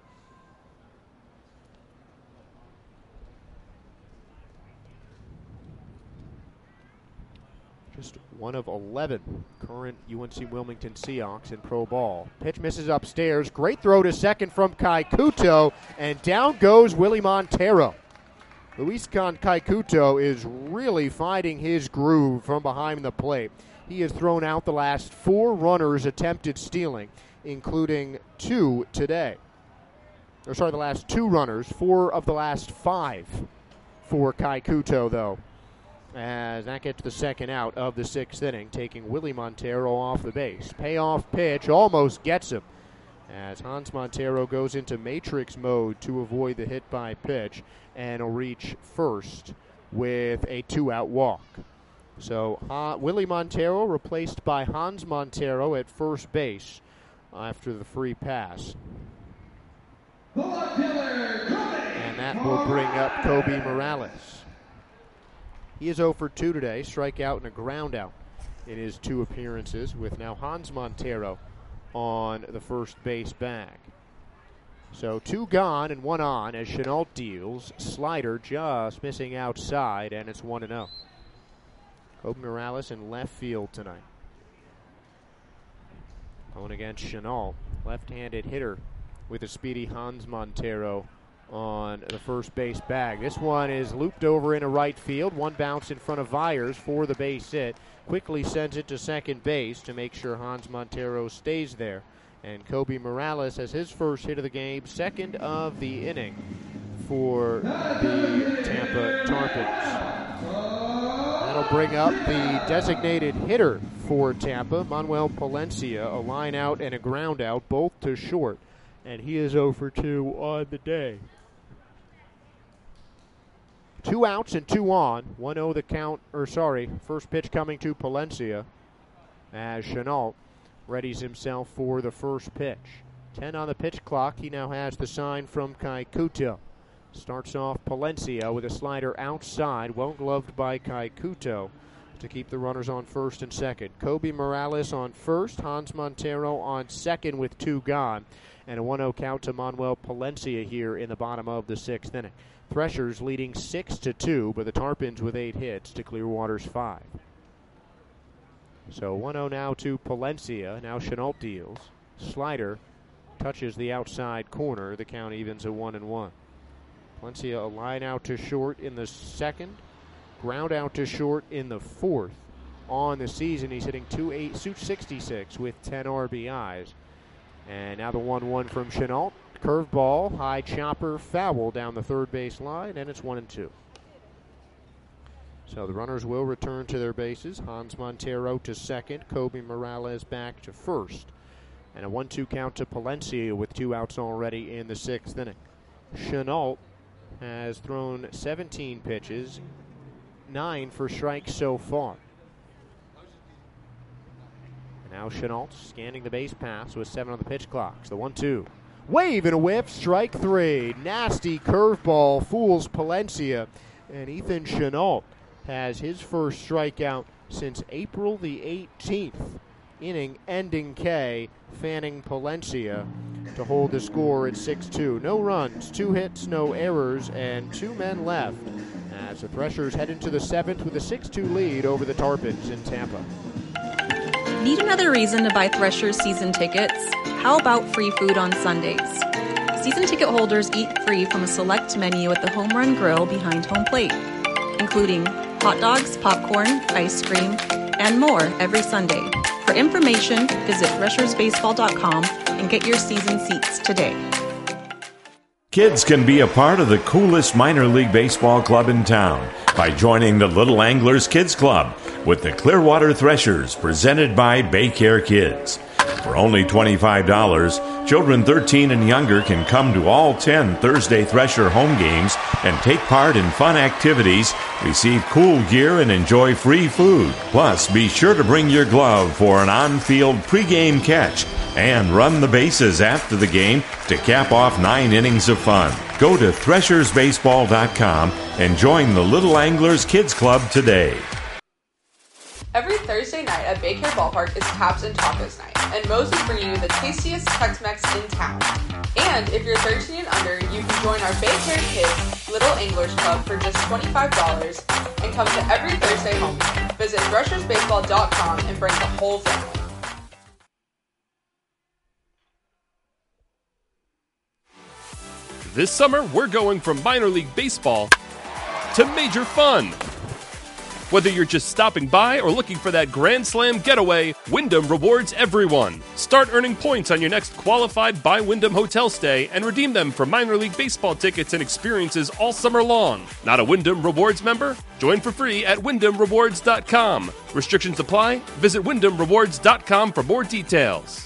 Just one of eleven current U N C Wilmington Seahawks in pro ball. Pitch misses upstairs. Great throw to second from Kaikuto, and down goes Willie Montero. Luis Kaikuto is really finding his groove from behind the plate. He has thrown out the last four runners attempted stealing, including two today. Or sorry, the last two runners, four of the last five for Kaikuto, though, as that gets the second out of the sixth inning, taking Willie Montero off the base. Payoff pitch almost gets him as Hans Montero goes into matrix mode to avoid the hit by pitch and will reach first with a two-out walk. So uh, Willie Montero replaced by Hans Montero at first base after the free pass. And that will bring up Kobe Morales. He is oh for two today, strikeout and a ground out in his two appearances, with now Hans Montero on the first base bag. So two gone and one on as Chenault deals. Slider just missing outside, and it's one and oh. Kobe Morales in left field tonight. Going against Chenault. Left-handed hitter with a speedy Hans Montero on the first base bag. This one is looped over into right field. One bounce in front of Vyers for the base hit. Quickly sends it to second base to make sure Hans Montero stays there. And Kobe Morales has his first hit of the game, second of the inning for the Tampa Tarpons. That'll bring up the designated hitter for Tampa, Manuel Palencia, a line out and a ground out, both to short. And he is oh for two on the day. Two outs and two on. one oh the count, or sorry, first pitch coming to Palencia as Chenault readies himself for the first pitch. ten on the pitch clock. He now has the sign from Kaikuto. Starts off Palencia with a slider outside, well gloved by Kaikuto to keep the runners on first and second. Kobe Morales on first, Hans Montero on second with two gone, and a one oh count to Manuel Palencia here in the bottom of the sixth inning. Threshers leading six to two, but the Tarpons with eight hits to Clearwater's five. So one oh now to Palencia. Now Chenault deals. Slider touches the outside corner. The count evens a one and one. Palencia a line out to short in the second. Ground out to short in the fourth. On the season, he's hitting two sixty-six with ten R B Is. And now the one one from Chenault. Curveball, high chopper, foul down the third base line, and it's one and two. So the runners will return to their bases. Hans Montero to second, Kobe Morales back to first. And a one two count to Palencia with two outs already in the sixth inning. Chenault has thrown seventeen pitches, nine for strikes so far. And now Chenault scanning the base paths with seven on the pitch clocks. The one two. Wave and a whiff, strike three. Nasty curveball fools Palencia. And Ethan Chenault has his first strikeout since April the eighteenth. Inning ending K, fanning Palencia to hold the score at six two. No runs, two hits, no errors, and two men left as the Threshers head into the seventh with a six two lead over the Tarpons in Tampa. Need another reason to buy Threshers season tickets? How about free food on Sundays? Season ticket holders eat free from a select menu at the Home Run Grill behind home plate, including hot dogs, popcorn, ice cream, and more every Sunday. For information, visit threshers baseball dot com and get your season seats today. Kids can be a part of the coolest minor league baseball club in town by joining the Little Anglers Kids Club with the Clearwater Threshers, presented by Baycare Kids. For only twenty-five dollars, children thirteen and younger can come to all ten Thursday Thresher home games and take part in fun activities, receive cool gear, and enjoy free food. Plus, be sure to bring your glove for an on-field pregame catch and run the bases after the game to cap off nine innings of fun. Go to threshers baseball dot com and join the Little Anglers Kids Club today. Every Thursday night at Baycare Ballpark is Caps and Tacos night, and Moe's is bringing you the tastiest Tex-Mex in town. And if you're thirteen and under, you can join our Baycare Kids Little Anglers Club for just twenty-five dollars and come to every Thursday home game. Visit threshers baseball dot com and bring the whole family. This summer, we're going from minor league baseball to major fun. Whether you're just stopping by or looking for that Grand Slam getaway, Wyndham rewards everyone. Start earning points on your next qualified by Wyndham hotel stay and redeem them for minor league baseball tickets and experiences all summer long. Not a Wyndham Rewards member? Join for free at wyndham rewards dot com. Restrictions apply. Visit wyndham rewards dot com for more details.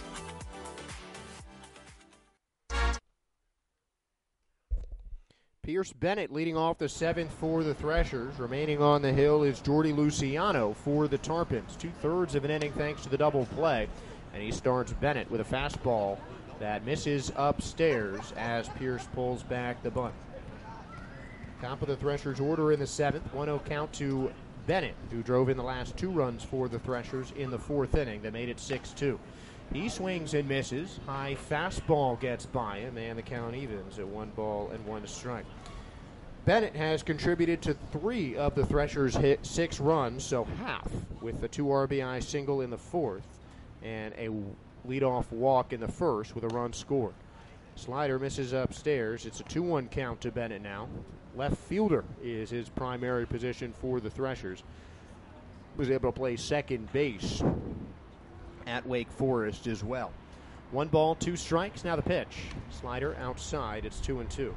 Pierce Bennett leading off the seventh for the Threshers. Remaining on the hill is Jordy Luciano for the Tarpons. Two-thirds of an inning thanks to the double play. And he starts Bennett with a fastball that misses upstairs as Pierce pulls back the bunt. Top of the Threshers order in the seventh. one oh count to Bennett, who drove in the last two runs for the Threshers in the fourth inning that made it six two. He swings and misses. High fastball gets by him, and the count evens at one ball and one strike. Bennett has contributed to three of the Threshers' hit six runs, so half, with a two R B I single in the fourth and a leadoff walk in the first with a run scored. Slider misses upstairs. It's a two one count to Bennett now. Left fielder is his primary position for the Threshers. Was able to play second base at Wake Forest as well. One ball, two strikes. Now the pitch. Slider outside. It's two and two.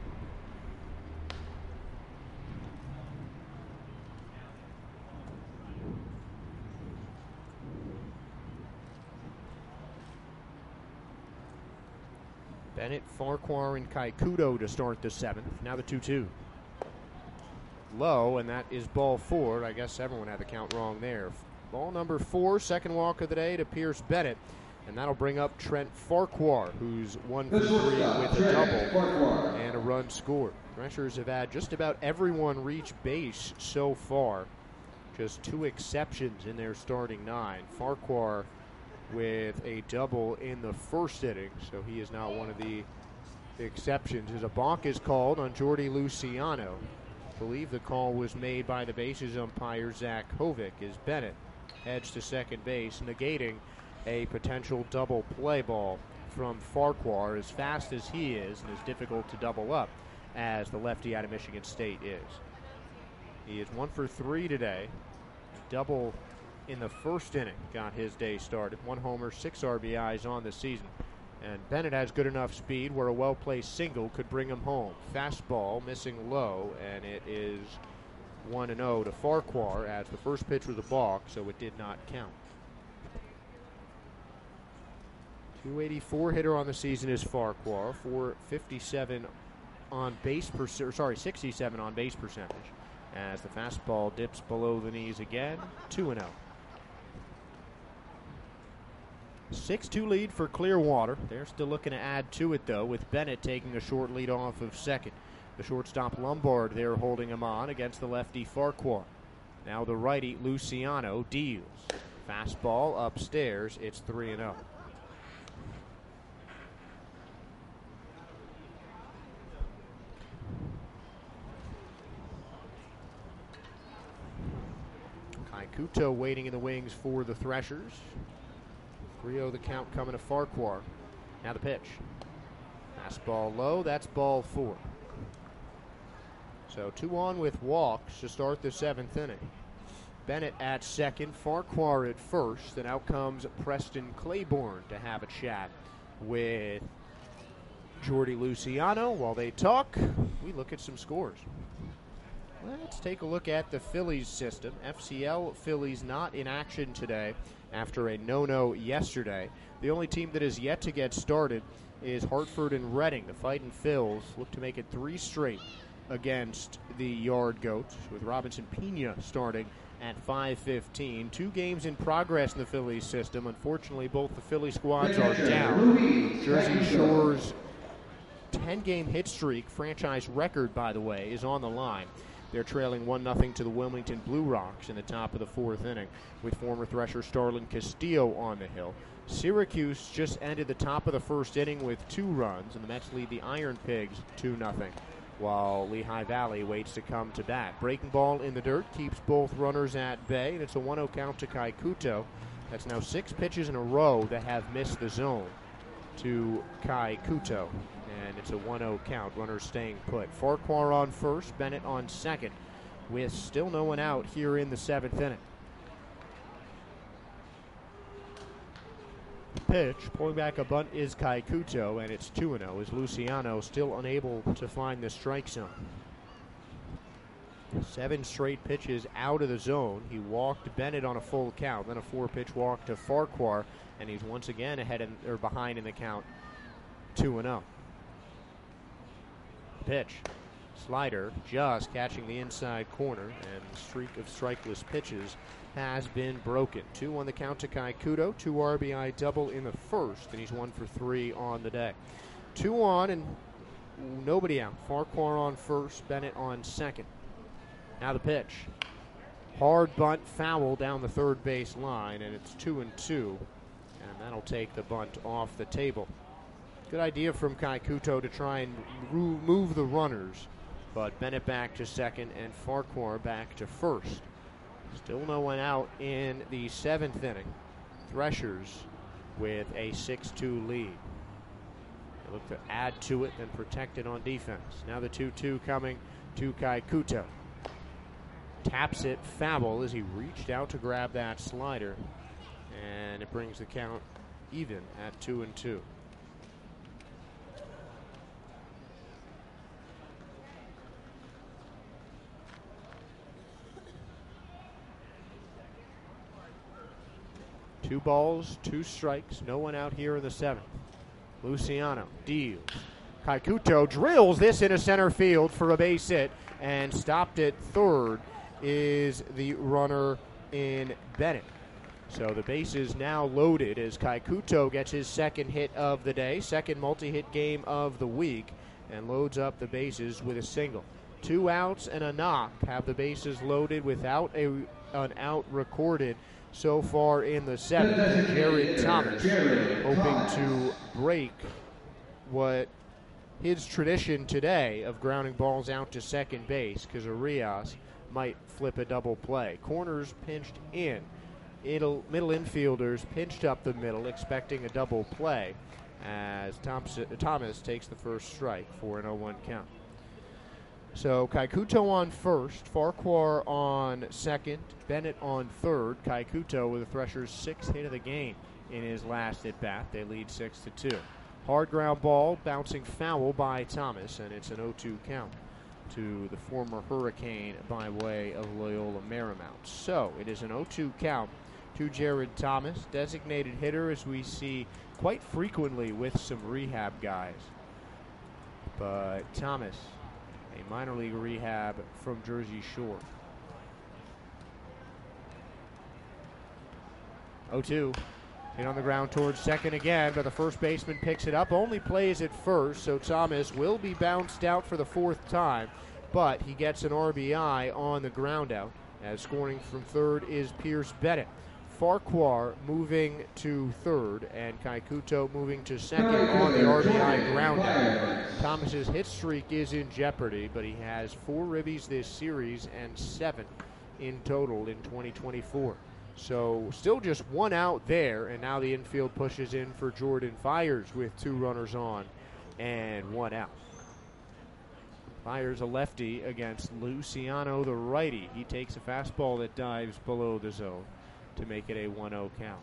Bennett, Farquhar, and Kaikuto to start the seventh. Now the two two. Low, and that is ball four. I guess everyone had the count wrong there. Ball number four, second walk of the day to Pierce Bennett. And that'll bring up Trent Farquhar, who's one for three with a double and a run scored. Threshers have had just about everyone reach base so far. Just two exceptions in their starting nine. Farquhar with a double in the first inning, so he is now one of the exceptions. As a balk is called on Jordy Luciano. I believe the call was made by the bases umpire Zach Hovick as Bennett heads to second base, negating a potential double play ball from Farquhar. As fast as he is and as difficult to double up as the lefty out of Michigan State is. He is one for three today. Double in the first inning got his day started. One homer, six R B Is on the season. And Bennett has good enough speed where a well-placed single could bring him home. Fastball missing low, and it is one and oh to Farquhar as the first pitch was a balk, so it did not count. two eighty-four hitter on the season is Farquhar. four fifty-seven on base percentage, sorry, sixty-seven on base percentage. As the fastball dips below the knees again, two and oh. six two lead for Clearwater. They're still looking to add to it, though, with Bennett taking a short lead off of second. The shortstop Lombard there holding him on against the lefty Farquhar. Now the righty Luciano deals. Fastball upstairs. It's three and oh. Kaikuto waiting in the wings for the Threshers. three oh the count coming to Farquhar. Now the pitch. Fastball low, that's ball four. So two on with walks to start the seventh inning. Bennett at second, Farquhar at first, and out comes Preston Claiborne to have a chat with Jordy Luciano. While they talk, we look at some scores. Let's take a look at the Phillies system. F C L Phillies not in action today after a no-no yesterday. The only team that is yet to get started is Hartford and Reading. The Fightin' Phils look to make it three straight against the Yard Goats, with Robinson Pena starting at five fifteen. Two games in progress in the Phillies system. Unfortunately, both the Philly squads are down. Jersey Shore's ten-game hit streak, franchise record, by the way, is on the line. They're trailing one nothing to the Wilmington Blue Rocks in the top of the fourth inning, with former Thresher Starlin Castillo on the hill. Syracuse just ended the top of the first inning with two runs, and the Mets lead the Iron Pigs two nothing, while Lehigh Valley waits to come to bat. Breaking ball in the dirt keeps both runners at bay, and it's a one oh count to Kaikuto. That's now six pitches in a row that have missed the zone to Kaikuto. And it's a one oh count, runners staying put. Farquhar on first, Bennett on second, with still no one out here in the seventh inning. Pitch, pulling back a bunt is Kaikuto, and it's two and oh, as Luciano still unable to find the strike zone. Seven straight pitches out of the zone. He walked Bennett on a full count, then a four-pitch walk to Farquhar, and he's once again ahead in, or behind in the count, two and oh. Pitch. Slider just catching the inside corner, and the streak of strikeless pitches has been broken. Two on the count to Kaikuto, two R B I double in the first, and he's one for three on the day. Two on and nobody out. Farquhar on first, Bennett on second. Now the pitch. Hard bunt, foul down the third base line, and it's two and two, and that'll take the bunt off the table. Good idea from Kaikuto to try and move the runners, but Bennett back to second and Farquhar back to first. Still no one out in the seventh inning. Threshers with a six two lead. They look to add to it, then protect it on defense. Now the two two coming to Kaikuto. Taps it foul as he reached out to grab that slider, and it brings the count even at two and two. Two balls, two strikes, no one out here in the seventh. Luciano deals. Kaikuto drills this into center field for a base hit, and stopped at third is the runner in Bennett. So the base is now loaded as Kaikuto gets his second hit of the day, second multi-hit game of the week, and loads up the bases with a single. Two outs and a knock have the bases loaded without a, an out recorded so far in the seventh. Jared Thomas hoping to break what his tradition today of grounding balls out to second base, because Arias might flip a double play. Corners pinched in. It'll, middle infielders pinched up the middle, expecting a double play as Thompson, Thomas takes the first strike for an oh one count. So Kaikuto on first, Farquhar on second, Bennett on third. Kaikuto with the Threshers' sixth hit of the game in his last at bat. They lead six to two. Hard ground ball bouncing foul by Thomas, and it's an oh two count to the former Hurricane by way of Loyola Marymount. So it is an oh two count to Jared Thomas, designated hitter, as we see quite frequently with some rehab guys. But Thomas, a minor league rehab from Jersey Shore. oh two. Hit on the ground towards second again, but the first baseman picks it up, only plays it first, so Thomas will be bounced out for the fourth time, but he gets an R B I on the ground out, as scoring from third is Pierce Bennett. Farquhar moving to third, and Kaikuto moving to second on the R B I ground out. Thomas's hit streak is in jeopardy, but he has four ribbies this series and seven in total in twenty twenty-four. So still just one out there, and now the infield pushes in for Jordan Fires with two runners on and one out. Fires a lefty against Luciano, the righty. He takes a fastball that dives below the zone to make it a one oh count.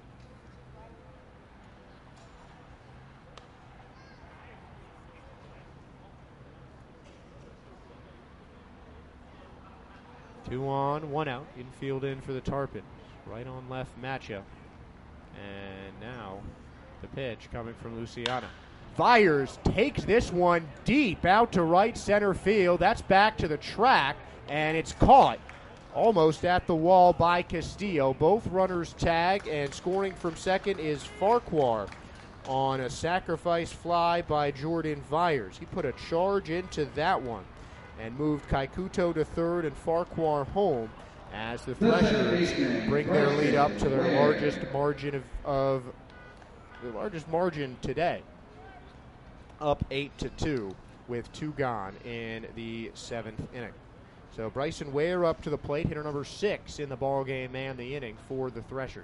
Two on, one out. Infield in for the Tarpons. Right on left matchup. And now the pitch coming from Luciano. Fires takes this one deep out to right center field. That's back to the track, and it's caught almost at the wall by Castillo. Both runners tag, and scoring from second is Farquhar on a sacrifice fly by Jordan Fires. He put a charge into that one and moved Kaikuto to third and Farquhar home as the Threshers bring their lead up to their largest margin of, of the largest margin today, up eight to two with two gone in the seventh inning. So Bryson Ware up to the plate, hitter number six in the ball game and the inning for the Threshers.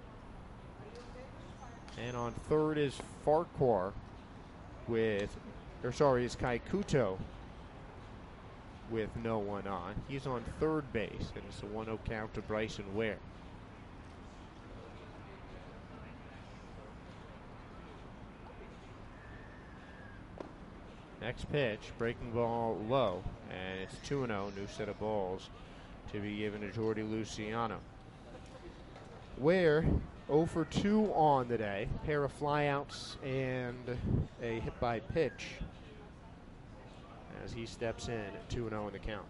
And on third is Farquhar with, or sorry, is Kaikuto with no one on. He's on third base, and it's a one oh count to Bryson Ware. Next pitch, breaking ball low, and it's two and oh, new set of balls to be given to Jordy Luciano. Ware oh for two on the day, pair of flyouts and a hit by pitch as he steps in at two and oh in the count.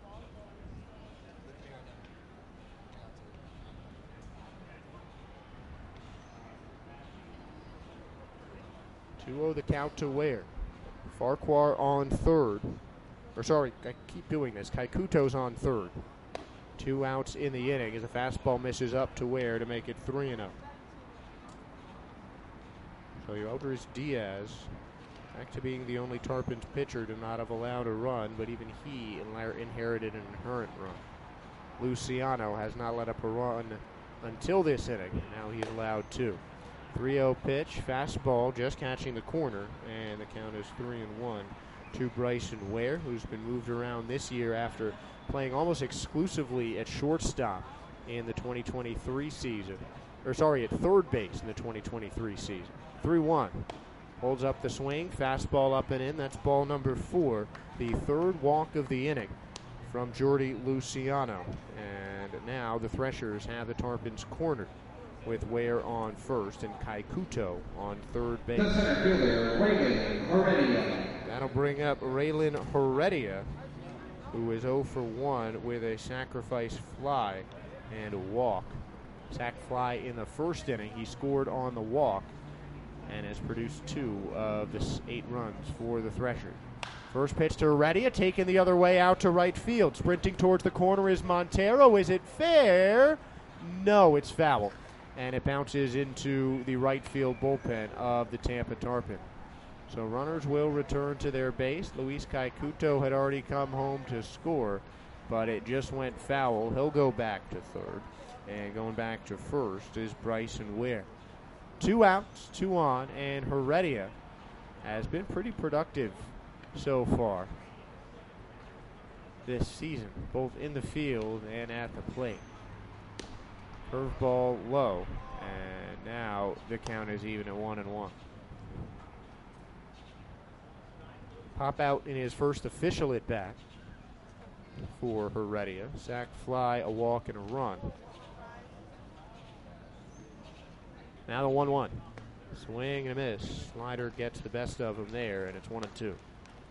two oh the count to Ware. Farquhar on third. Or sorry, I keep doing this. Kaikuto's on third. Two outs in the inning as a fastball misses up to Ware to make it three and oh. So Yoeldris Diaz, back to being the only Tarpons pitcher to not have allowed a run, but even he inherited an inherent run. Luciano has not let up a run until this inning, and now he's allowed two. three oh pitch, fastball, just catching the corner, and the count is three and one to Bryson Ware, who's been moved around this year after playing almost exclusively at shortstop in the twenty twenty-three season. Or sorry, at third base in the twenty twenty-three season. three one. Holds up the swing, fastball up and in. That's ball number four, the third walk of the inning from Jordy Luciano. And now the Threshers have the Tarpons cornered with Ware on first and Kaikuto on third base. That'll bring up Raylan Heredia, who is oh for one with a sacrifice fly and a walk. Sac fly in the first inning. He scored on the walk and has produced two of the eight runs for the Threshers. First pitch to Heredia, taken the other way out to right field. Sprinting towards the corner is Montero. Is it fair? No, it's foul. And it bounces into the right field bullpen of the Tampa Tarpon. So runners will return to their base. Luis Kaikuto had already come home to score, but it just went foul. He'll go back to third. And going back to first is Bryson Ware. Two outs, two on, and Heredia has been pretty productive so far this season, both in the field and at the plate. Curveball low, and now the count is even at one and one. Pop out in his first official at bat for Heredia. Sac fly, a walk, and a run. Now the one one. Swing and a miss. Slider gets the best of him there, and it's one and two.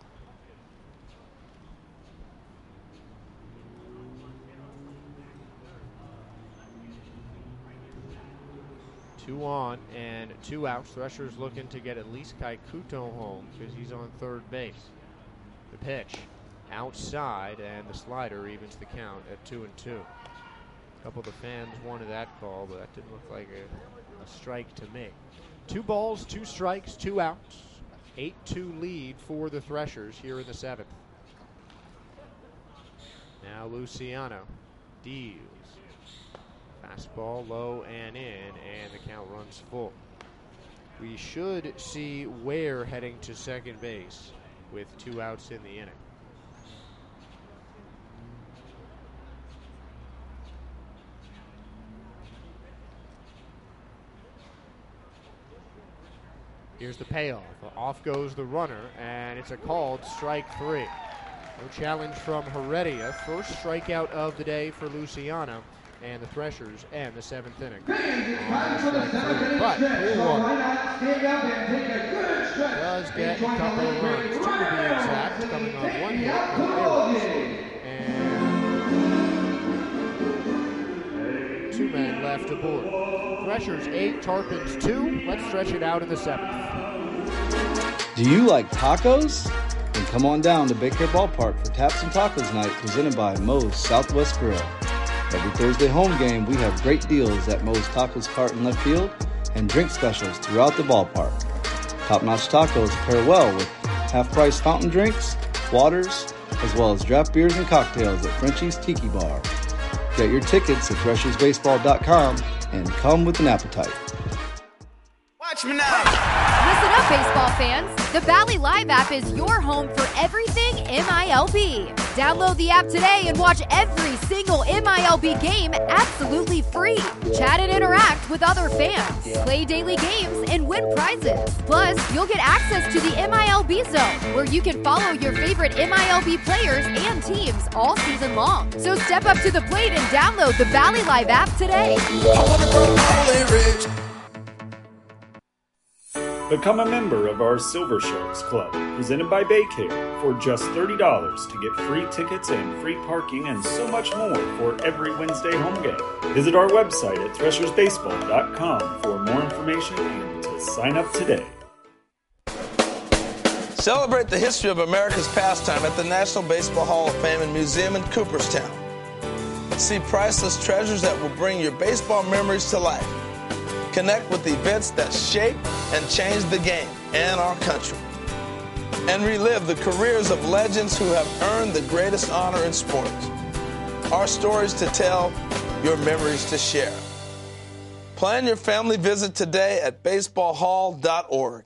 Two on and two outs. Threshers looking to get at least Kaikuto home because he's on third base. The pitch outside, and the slider evens the count at two and two. A couple of the fans wanted that call, but that didn't look like a, a strike to me. Two balls, two strikes, two outs. eight two lead for the Threshers here in the seventh. Now Luciano deals. Fastball low and in, and the count runs full. We should see Ware heading to second base with two outs in the inning. Here's the payoff. Off goes the runner, and it's a called strike three. No challenge from Heredia. First strikeout of the day for Luciano and the Threshers and the seventh inning. But Clearwater does get a couple of runs, two to be exact, coming on one hit, no errors, and two men left aboard. Threshers eight, Tarpons two. Let's stretch it out in the seventh. Do you like tacos? Then come on down to Big Care Ballpark for Taps and Tacos Night, presented by Moe's Southwest Grill. Every Thursday home game, we have great deals at Moe's Tacos Cart in left field and drink specials throughout the ballpark. Top-notch tacos pair well with half-price fountain drinks, waters, as well as draft beers and cocktails at Frenchie's Tiki Bar. Get your tickets at threshers baseball dot com and come with an appetite. Watch me now. Listen up, baseball fans. The Valley Live app is your home for everything M I L B. Download the app today and watch every single M I L B game absolutely free. Chat and interact with other fans, play daily games, and win prizes. Plus, you'll get access to the M I L B Zone, where you can follow your favorite M I L B players and teams all season long. So step up to the plate and download the Valley Live app today. Become a member of our Silver Sharks Club, presented by Baycare, for just thirty dollars to get free tickets and free parking and so much more for every Wednesday home game. Visit our website at threshers baseball dot com for more information and to sign up today. Celebrate the history of America's pastime at the National Baseball Hall of Fame and Museum in Cooperstown. See priceless treasures that will bring your baseball memories to life. Connect with events that shape and change the game and our country. And relive the careers of legends who have earned the greatest honor in sports. Our stories to tell, your memories to share. Plan your family visit today at baseball hall dot org.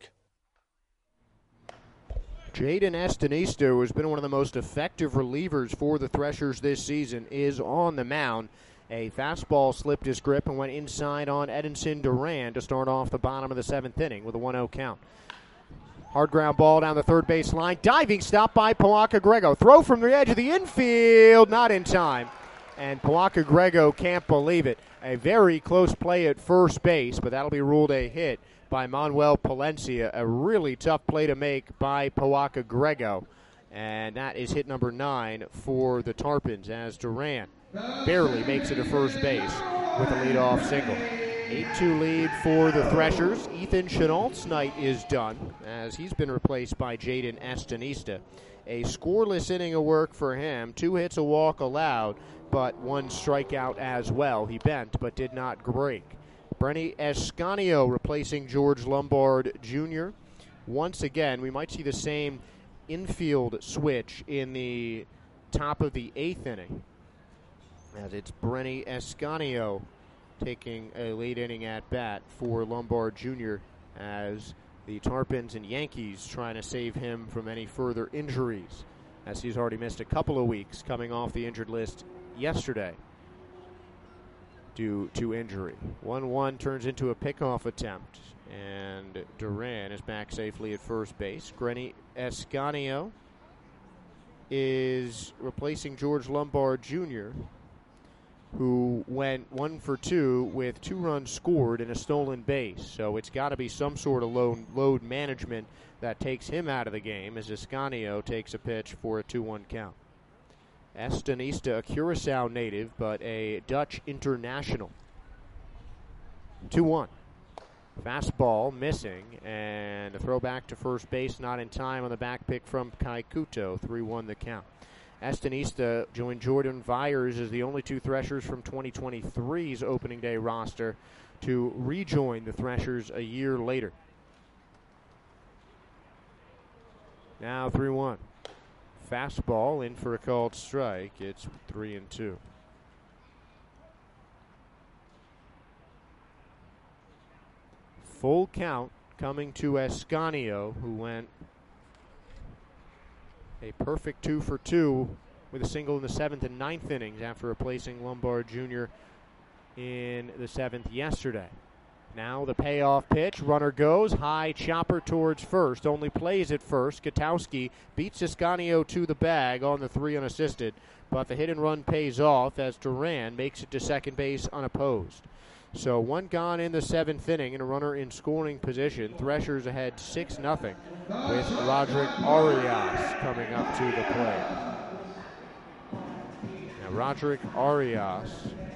Jaden Estenista, who has been one of the most effective relievers for the Threshers this season, is on the mound. A fastball slipped his grip and went inside on Edinson Duran to start off the bottom of the seventh inning with a one oh count. Hard ground ball down the third base line. Diving stop by Pawaka Grego. Throw from the edge of the infield, not in time. And Pawaka Grego can't believe it. A very close play at first base, but that'll be ruled a hit by Manuel Palencia. A really tough play to make by Pawaka Grego. And that is hit number nine for the Tarpons as Duran barely makes it to first base with a leadoff single. eight two lead for the Threshers. Ethan Chenault's night is done as he's been replaced by Jaden Estenista. A scoreless inning of work for him. Two hits, a walk allowed, but one strikeout as well. He bent but did not break. Brenny Escanio replacing George Lombard Junior Once again, we might see the same infield switch in the top of the eighth inning, as it's Brenny Escanio taking a late inning at bat for Lombard Junior as the Tarpons and Yankees trying to save him from any further injuries, as he's already missed a couple of weeks coming off the injured list yesterday due to injury. one one turns into a pickoff attempt, and Duran is back safely at first base. Brenny Escanio is replacing George Lombard Junior, who went one for two with two runs scored and a stolen base. So it's got to be some sort of load, load management that takes him out of the game as Escanio takes a pitch for a two one count. Estenista, a Curacao native, but a Dutch international. two one. Fastball missing, and a throw back to first base, not in time on the back pick from Kai Kuto. three one the count. Estenista joined Jordan Vyers as the only two Threshers from twenty twenty-three's opening day roster to rejoin the Threshers a year later. Now three one. Fastball in for a called strike. It's three and two. Full count coming to Escanio, who went a perfect two for two with a single in the seventh and ninth innings after replacing Lombard Junior in the seventh yesterday. Now the payoff pitch. Runner goes. High chopper towards first. Only plays at first. Gutowski beats Escanio to the bag on the three unassisted. But the hit and run pays off as Duran makes it to second base unopposed. So one gone in the seventh inning and a runner in scoring position. Threshers ahead six nothing with Roderick Arias coming up to the plate. Now Roderick Arias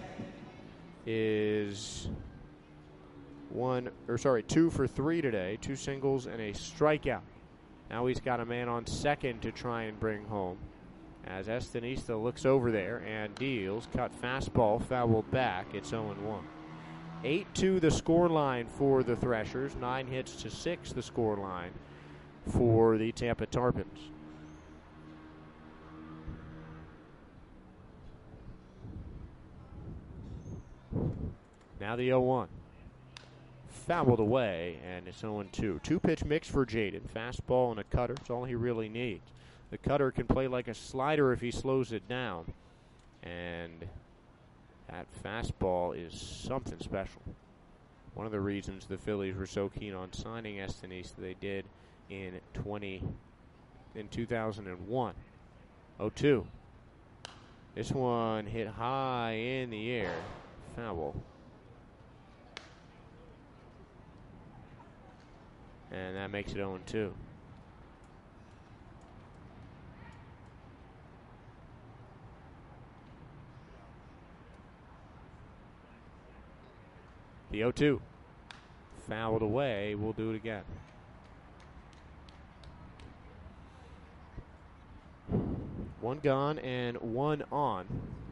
is one, or sorry, two for three today, two singles and a strikeout. Now he's got a man on second to try and bring home, as Estenista looks over there and deals. Cut fastball, fouled back. It's oh one. eight two the score line for the Threshers. Nine hits to six the score line for the Tampa Tarpons. Now the oh one. Fouled away, and it's oh two. Two-pitch mix for Jaden. Fastball and a cutter. That's all he really needs. The cutter can play like a slider if he slows it down. And that fastball is something special. One of the reasons the Phillies were so keen on signing Estenista, they did in twenty in two thousand one. oh two. This one hit high in the air. Foul. And that makes it oh two. The oh two. Fouled away. We'll do it again. One gone and one on.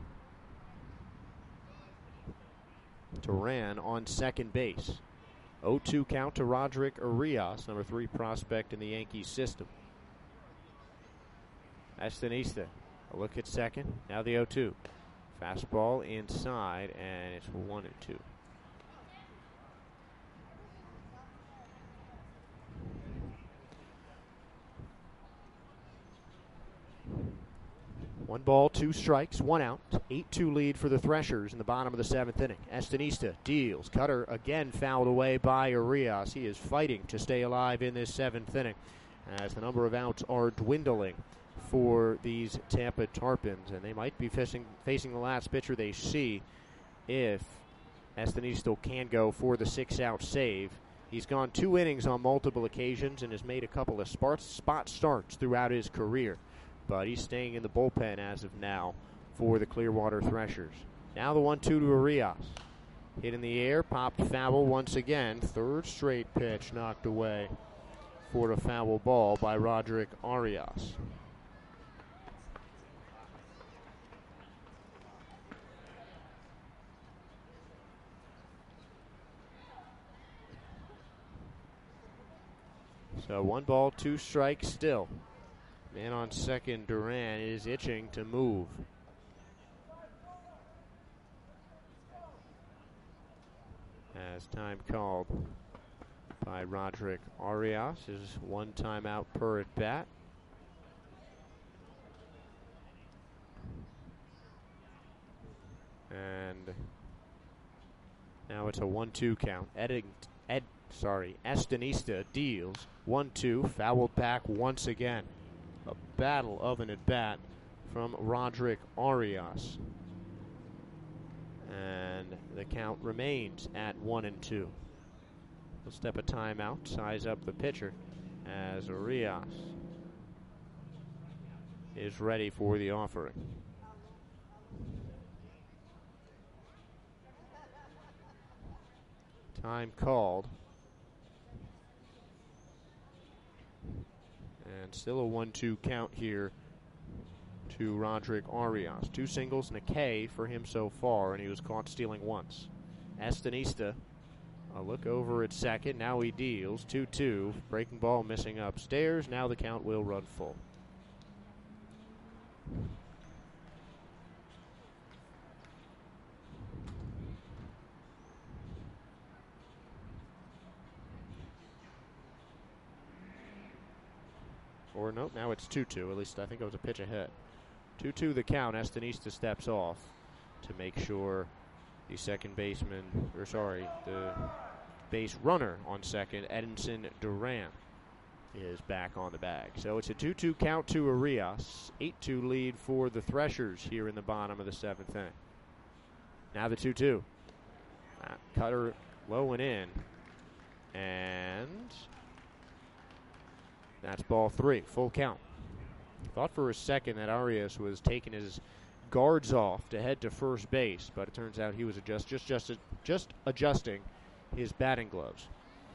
Duran on second base. oh two count to Roderick Arias, number three prospect in the Yankees system. Estenista, a look at second. Now the oh two. Fastball inside, and it's one and two. One ball, two strikes, one out. eight two lead for the Threshers in the bottom of the seventh inning. Estanista deals. Cutter again fouled away by Arias. He is fighting to stay alive in this seventh inning as the number of outs are dwindling for these Tampa Tarpons. And they might be facing, facing the last pitcher they see if Estanista can go for the six-out save. He's gone two innings on multiple occasions and has made a couple of spot starts throughout his career. But he's staying in the bullpen as of now for the Clearwater Threshers. Now the one two to Arias. Hit in the air, popped foul once again. Third straight pitch knocked away for a foul ball by Roderick Arias. So one ball, two strikes still. Man on second, Duran, is itching to move. As time called by Roderick Arias, is one timeout per at bat. And now it's a one two count. Ed, Ed, sorry, Estanista deals. one two, fouled back once again. A battle of an at-bat from Roderick Arias. And the count remains at one and two. We'll step a timeout, size up the pitcher as Arias is ready for the offering. Time called. And still a one two count here to Roderick Arias. Two singles and a K for him so far, and he was caught stealing once. Estanista, a look over at second. Now he deals. two two. Breaking ball missing upstairs. Now the count will run full. Or no, now it's two two. At least I think it was a pitch ahead. two two the count. Estanista steps off to make sure the second baseman, or sorry, the base runner on second, Edinson Duran, is back on the bag. So it's a two two count to Arias. eight two lead for the Threshers here in the bottom of the seventh inning. Now the two two. Uh, Cutter low and in. And that's ball three, full count. Thought for a second that Arias was taking his guards off to head to first base, but it turns out he was adjust, just, just, just adjusting his batting gloves.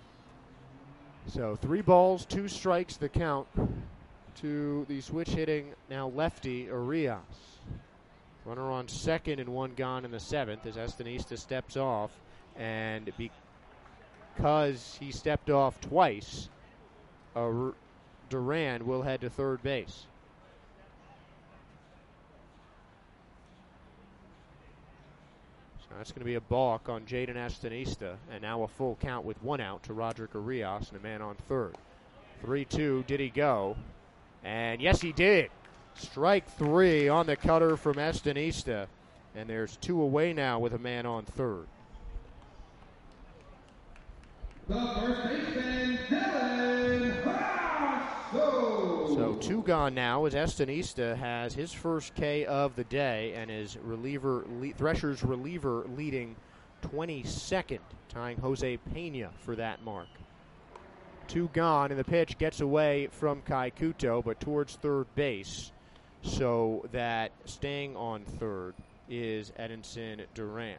So three balls, two strikes the count to the switch hitting now lefty Arias. Runner on second and one gone in the seventh as Estanista steps off, and because he stepped off twice, uh, Duran will head to third base. So that's going to be a balk on Jaden Estanista, and now a full count with one out to Roderick Arias and a man on third. three two, did he go? And yes, he did. Strike three on the cutter from Estanista, and there's two away now with a man on third. The first baseman, Dylan Hasso. So two gone now as Estanista has his first K of the day and his reliever, le- Threshers reliever leading twenty-second, tying Jose Pena for that mark. Two gone, and the pitch gets away from Kai Kuto, but towards third base, so that staying on third is Edinson Duran.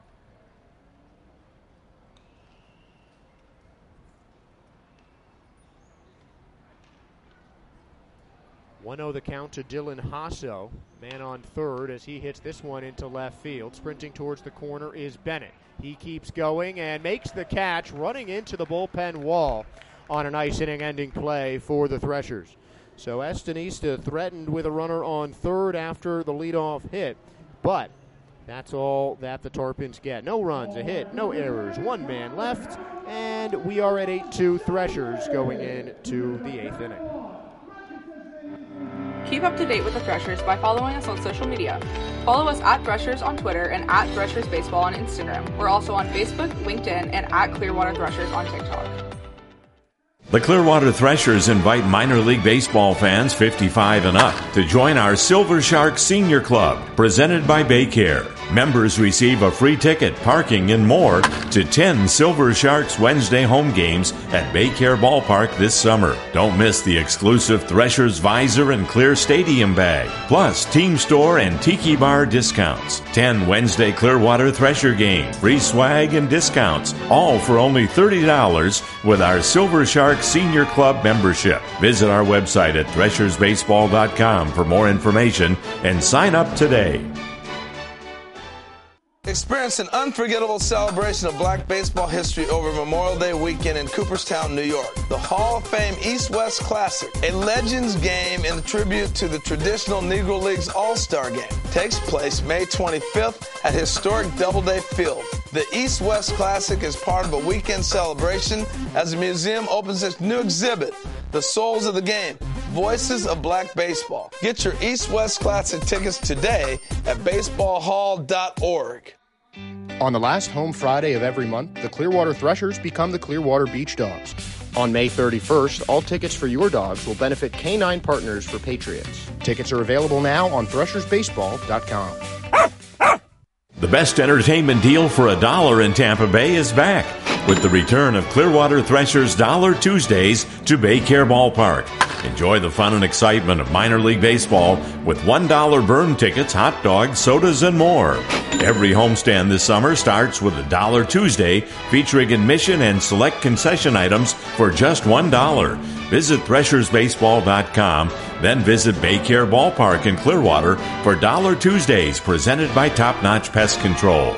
one oh the count to Dylan Hasso, man on third as he hits this one into left field. Sprinting towards the corner is Bennett. He keeps going and makes the catch, running into the bullpen wall on a nice inning-ending play for the Threshers. So Estanista threatened with a runner on third after the leadoff hit, but that's all that the Tarpons get. No runs, a hit, no errors, one man left, and we are at eight two Threshers going into the eighth inning. Keep up to date with the Threshers by following us on social media. Follow us at Threshers on Twitter and at Threshers Baseball on Instagram. We're also on Facebook, LinkedIn, and at Clearwater Threshers on TikTok. The Clearwater Threshers invite minor league baseball fans fifty-five and up to join our Silver Shark Senior Club, presented by Baycare. Members receive a free ticket, parking, and more to ten Silver Sharks Wednesday home games at Baycare Ballpark this summer. Don't miss the exclusive Threshers Visor and Clear Stadium bag, plus Team Store and Tiki Bar discounts. ten Wednesday Clearwater Thresher games, free swag and discounts, all for only thirty dollars with our Silver Sharks Senior Club membership. Visit our website at threshers baseball dot com for more information and sign up today. Experience an unforgettable celebration of black baseball history over Memorial Day weekend in Cooperstown, New York. The Hall of Fame East-West Classic, a Legends game in tribute to the traditional Negro Leagues All-Star Game, takes place May twenty-fifth at historic Doubleday Field. The East-West Classic is part of a weekend celebration as the museum opens its new exhibit, The Souls of the Game, Voices of Black Baseball. Get your East-West Classic tickets today at baseball hall dot org. On the last home Friday of every month, the Clearwater Threshers become the Clearwater Beach Dogs. On May thirty-first, all tickets for your dogs will benefit K nine Partners for Patriots. Tickets are available now on threshers baseball dot com. The best entertainment deal for a dollar in Tampa Bay is back with the return of Clearwater Threshers Dollar Tuesdays to Baycare Ballpark. Enjoy the fun and excitement of minor league baseball with one dollar burn tickets, hot dogs, sodas, and more. Every homestand this summer starts with a Dollar Tuesday featuring admission and select concession items for just one dollar. Visit threshers baseball dot com, then visit Baycare Ballpark in Clearwater for Dollar Tuesdays presented by Top Notch Pest Control.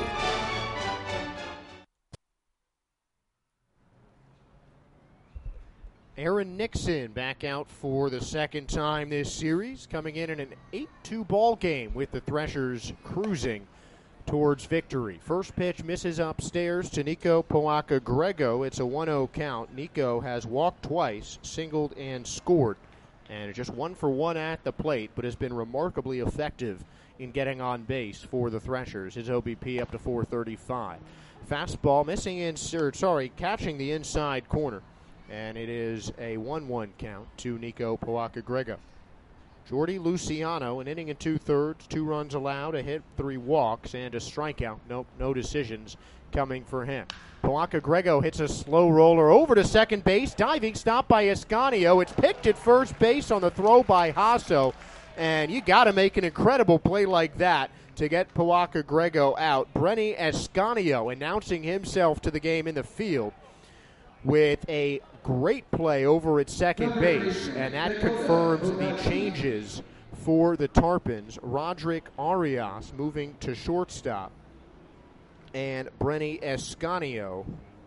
Aaron Nixon back out for the second time this series, coming in in an eight two ball game with the Threshers cruising towards victory. First pitch misses upstairs to Nico Poaka-Grego. It's a one oh count. Nico has walked twice, singled, and scored, and just one for one at the plate, but has been remarkably effective in getting on base for the Threshers. His O B P up to four thirty-five. Fastball missing in, or sorry, catching the inside corner. And it is a one one count to Nico Poaka-Grego. Jordy Luciano, an inning and two-thirds, two runs allowed, a hit, three walks, and a strikeout. Nope, no decisions coming for him. Poaka-Grego hits a slow roller over to second base. Diving stop by Escanio. It's picked at first base on the throw by Hasso. And you got to make an incredible play like that to get Poaka-Grego out. Brenny Escanio announcing himself to the game in the field with a great play over at second base, and that confirms the changes for the Tarpons. Roderick Arias moving to shortstop, and Brenny Escanio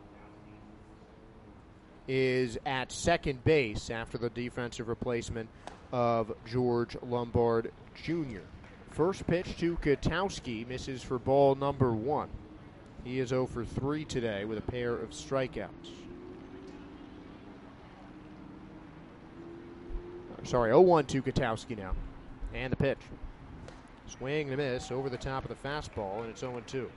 is at second base after the defensive replacement of George Lombard Junior First pitch to Katowski misses for ball number one. He is oh for three today with a pair of strikeouts. Sorry, oh one to Katowski now. And the pitch. Swing and a miss over the top of the fastball, and it's oh two.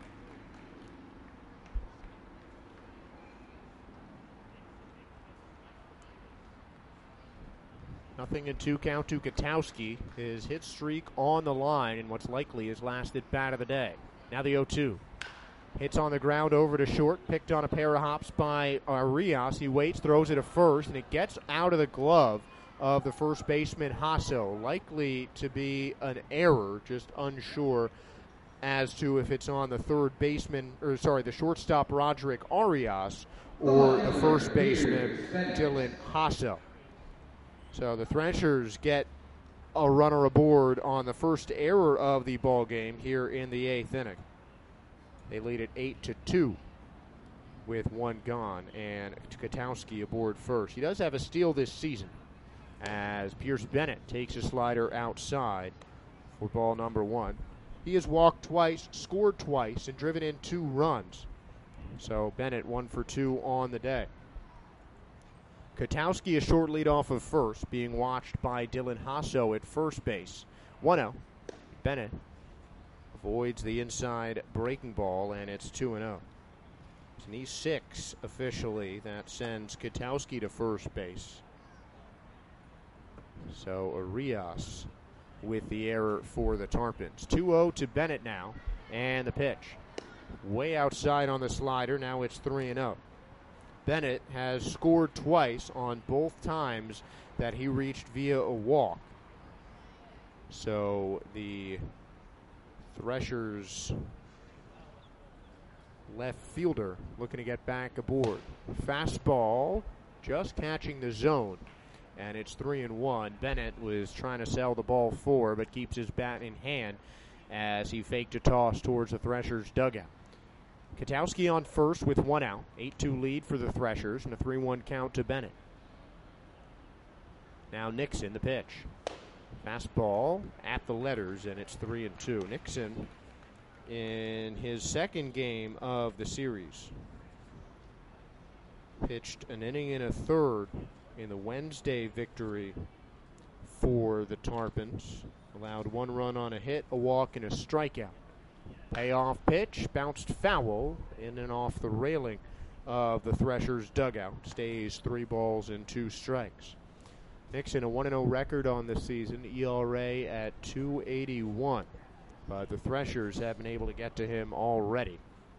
Nothing in two count to Katowski. His hit streak on the line in what's likely his last at bat of the day. Now the oh two. Hits on the ground over to short. Picked on a pair of hops by Arias. He waits, throws it to first, and it gets out of the glove of the first baseman Hasso. Likely to be an error, just unsure as to if it's on the third baseman, or sorry, the shortstop Roderick Arias or the first baseman Dylan Hasso. So the Threshers get a runner aboard on the first error of the ball game here in the eighth inning. They lead it eight to two with one gone, and Katowski aboard first. He does have a steal this season, as Pierce Bennett takes a slider outside for ball number one. He has walked twice, scored twice, and driven in two runs. So Bennett one for two on the day. Kotowski a short lead off of first, being watched by Dylan Hasso at first base. one oh. Bennett avoids the inside breaking ball, and it's two and oh. It's an E six officially that sends Kotowski to first base. So Arias with the error for the Tarpons. two oh to Bennett now, and the pitch. Way outside on the slider, now it's three and oh. Bennett has scored twice on both times that he reached via a walk. So the Threshers left fielder looking to get back aboard. Fastball just catching the zone, and it's three and one. Bennett was trying to sell the ball four, but keeps his bat in hand as he faked a toss towards the Threshers dugout. Kotowski on first with one out. eight two lead for the Threshers and a three one count to Bennett. Now Nixon, the pitch. Fastball at the letters, and it's three and two. Nixon in his second game of the series pitched an inning and a third in the Wednesday victory for the Tarpons. Allowed one run on a hit, a walk, and a strikeout. Payoff pitch, bounced foul in and off the railing of the Threshers dugout. Stays three balls and two strikes. Nixon a one and oh record on the season, E R A at two eighty-one. But the Threshers have been able to get to him already.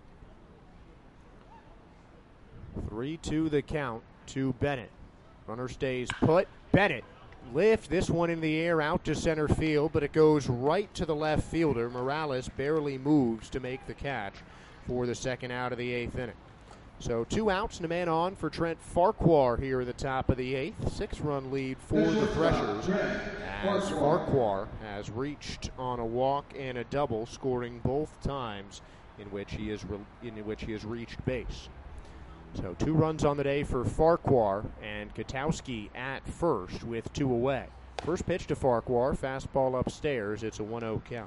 three two the count to Bennett. Runner stays put. Bennett lift this one in the air out to center field, but it goes right to the left fielder. Morales barely moves to make the catch for the second out of the eighth inning. So two outs and a man on for Trent Farquhar here at the top of the eighth. Six-run lead for the Threshers as Farquhar has reached on a walk and a double, scoring both times in which he is re- in which he has reached base. So two runs on the day for Farquhar, and Kotowski at first with two away. First pitch to Farquhar, fastball upstairs. It's a one oh count.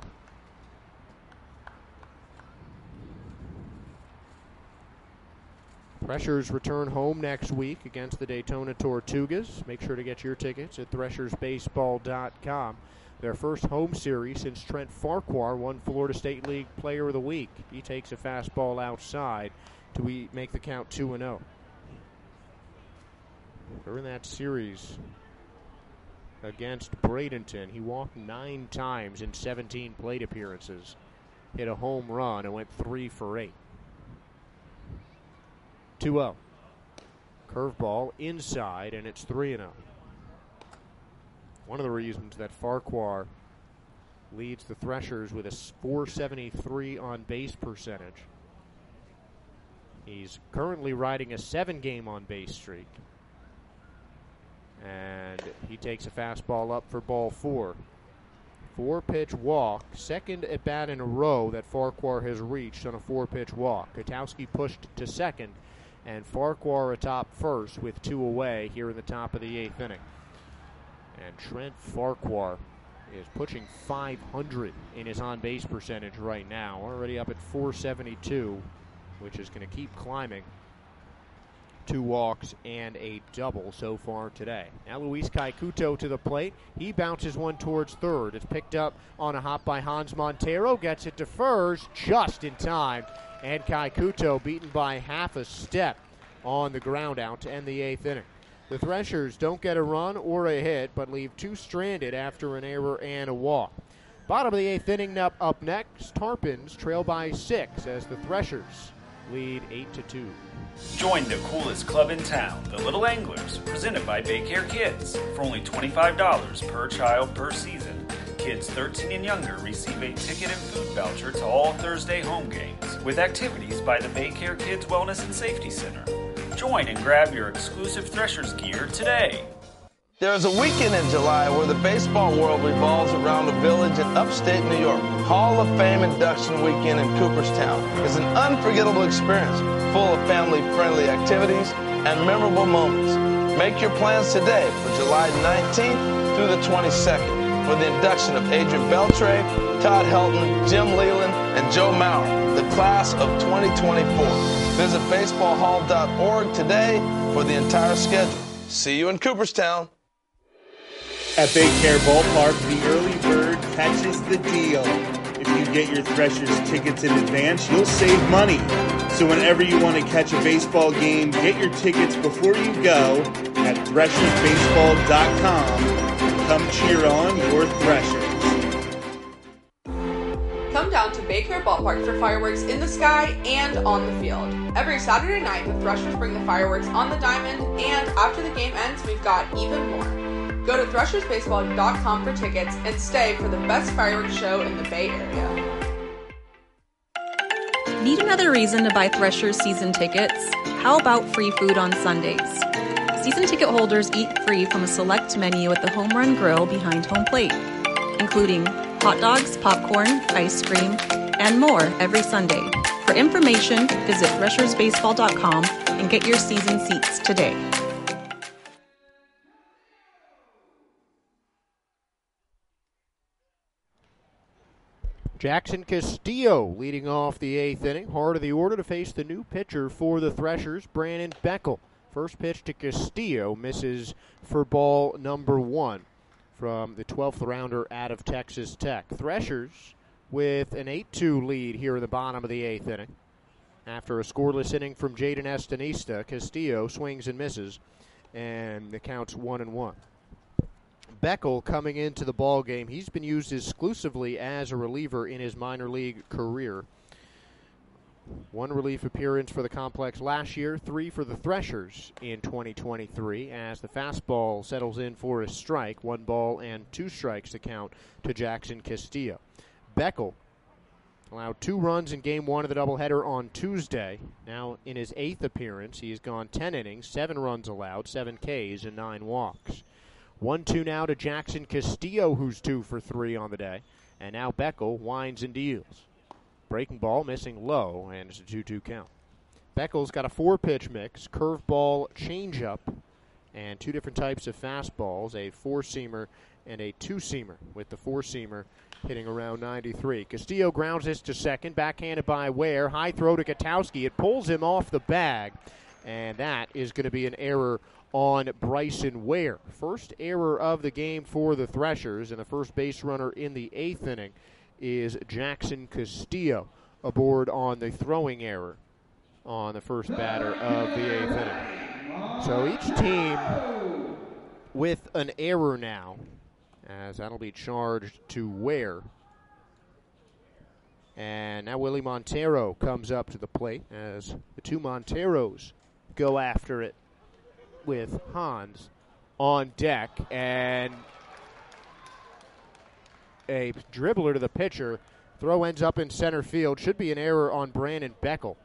Threshers return home next week against the Daytona Tortugas. Make sure to get your tickets at threshers baseball dot com. Their first home series since Trent Farquhar won Florida State League Player of the Week. He takes a fastball outside to make the count two and oh. During that series against Bradenton, he walked nine times in seventeen plate appearances, hit a home run, and went three for eight. two oh. Curveball inside, and it's three and oh. One of the reasons that Farquhar leads the Threshers with a four seventy-three on base percentage. He's currently riding a seven-game on-base streak. And he takes a fastball up for ball four. Four-pitch walk, second at bat in a row that Farquhar has reached on a four-pitch walk. Kotowski pushed to second, and Farquhar atop first with two away here in the top of the eighth inning. And Trent Farquhar is pushing five hundred in his on-base percentage right now, already up at four seventy-two, which is going to keep climbing. Two walks and a double so far today. Now Luis Kaikuto to the plate. He bounces one towards third. It's picked up on a hop by Hans Montero. Gets it to first just in time. And Kaikuto beaten by half a step on the ground out to end the eighth inning. The Threshers don't get a run or a hit, but leave two stranded after an error and a walk. Bottom of the eighth inning up, up next. Tarpons trail by six as the Threshers lead eight to two. Join the coolest club in town, the Little Anglers, presented by Baycare Kids. For only twenty-five dollars per child per season, kids thirteen and younger receive a ticket and food voucher to all Thursday home games, with activities by the Baycare Kids Wellness and Safety Center. Join and grab your exclusive Threshers gear today. There's a weekend in July where the baseball world revolves around a village in upstate New York. Hall of Fame induction weekend in Cooperstown is an unforgettable experience full of family-friendly activities and memorable moments. Make your plans today for July nineteenth through the twenty-second for the induction of Adrian Beltre, Todd Helton, Jim Leland, and Joe Mauer, the class of twenty twenty-four. Visit baseball hall dot org today for the entire schedule. See you in Cooperstown. At Baycare Ballpark, the early bird catches the deal. If you get your Threshers tickets in advance, you'll save money. So whenever you want to catch a baseball game, get your tickets before you go at threshers baseball dot com and come cheer on your Threshers. Come down to Baycare Ballpark for fireworks in the sky and on the field. Every Saturday night, the Threshers bring the fireworks on the diamond, and after the game ends, we've got even more. Go to threshers baseball dot com for tickets and stay for the best fireworks show in the Bay Area. Need another reason to buy Threshers season tickets? How about free food on Sundays? Season ticket holders eat free from a select menu at the Home Run Grill behind home plate, including hot dogs, popcorn, ice cream, and more every Sunday. For information, visit threshers baseball dot com and get your season seats today. Jackson Castillo leading off the eighth inning. Heart of the order to face the new pitcher for the Threshers, Brandon Beckel. First pitch to Castillo misses for ball number one from the twelfth rounder out of Texas Tech. Threshers with an eight two lead here in the bottom of the eighth inning. After a scoreless inning from Jaden Estanista, Castillo swings and misses, and the count's one and one. Beckel coming into the ball game. He's been used exclusively as a reliever in his minor league career. One relief appearance for the complex last year, three for the Threshers in twenty twenty-three as the fastball settles in for a strike. One ball and two strikes to count to Jackson Castillo. Beckel allowed two runs in game one of the doubleheader on Tuesday. Now in his eighth appearance, he's gone ten innings, seven runs allowed, seven Ks, and nine walks. one two now to Jackson Castillo, who's two for three on the day. And now Beckel winds and deals. Breaking ball missing low, and it's a two two count. Beckel's got a four-pitch mix, curveball, changeup, and two different types of fastballs, a four-seamer and a two-seamer, with the four-seamer hitting around ninety-three. Castillo grounds this to second, backhanded by Ware. High throw to Gutowski. It pulls him off the bag, and that is going to be an error on Bryson Ware. First error of the game for the Threshers, and the first base runner in the eighth inning is Jackson Castillo aboard on the throwing error on the first batter of the eighth inning. So each team with an error now, as that'll be charged to Ware. And now Willie Montero comes up to the plate as the two Monteros go after it with Hans on deck, and a dribbler to the pitcher. Throw ends up in center field. Should be an error on Brandon Beckel.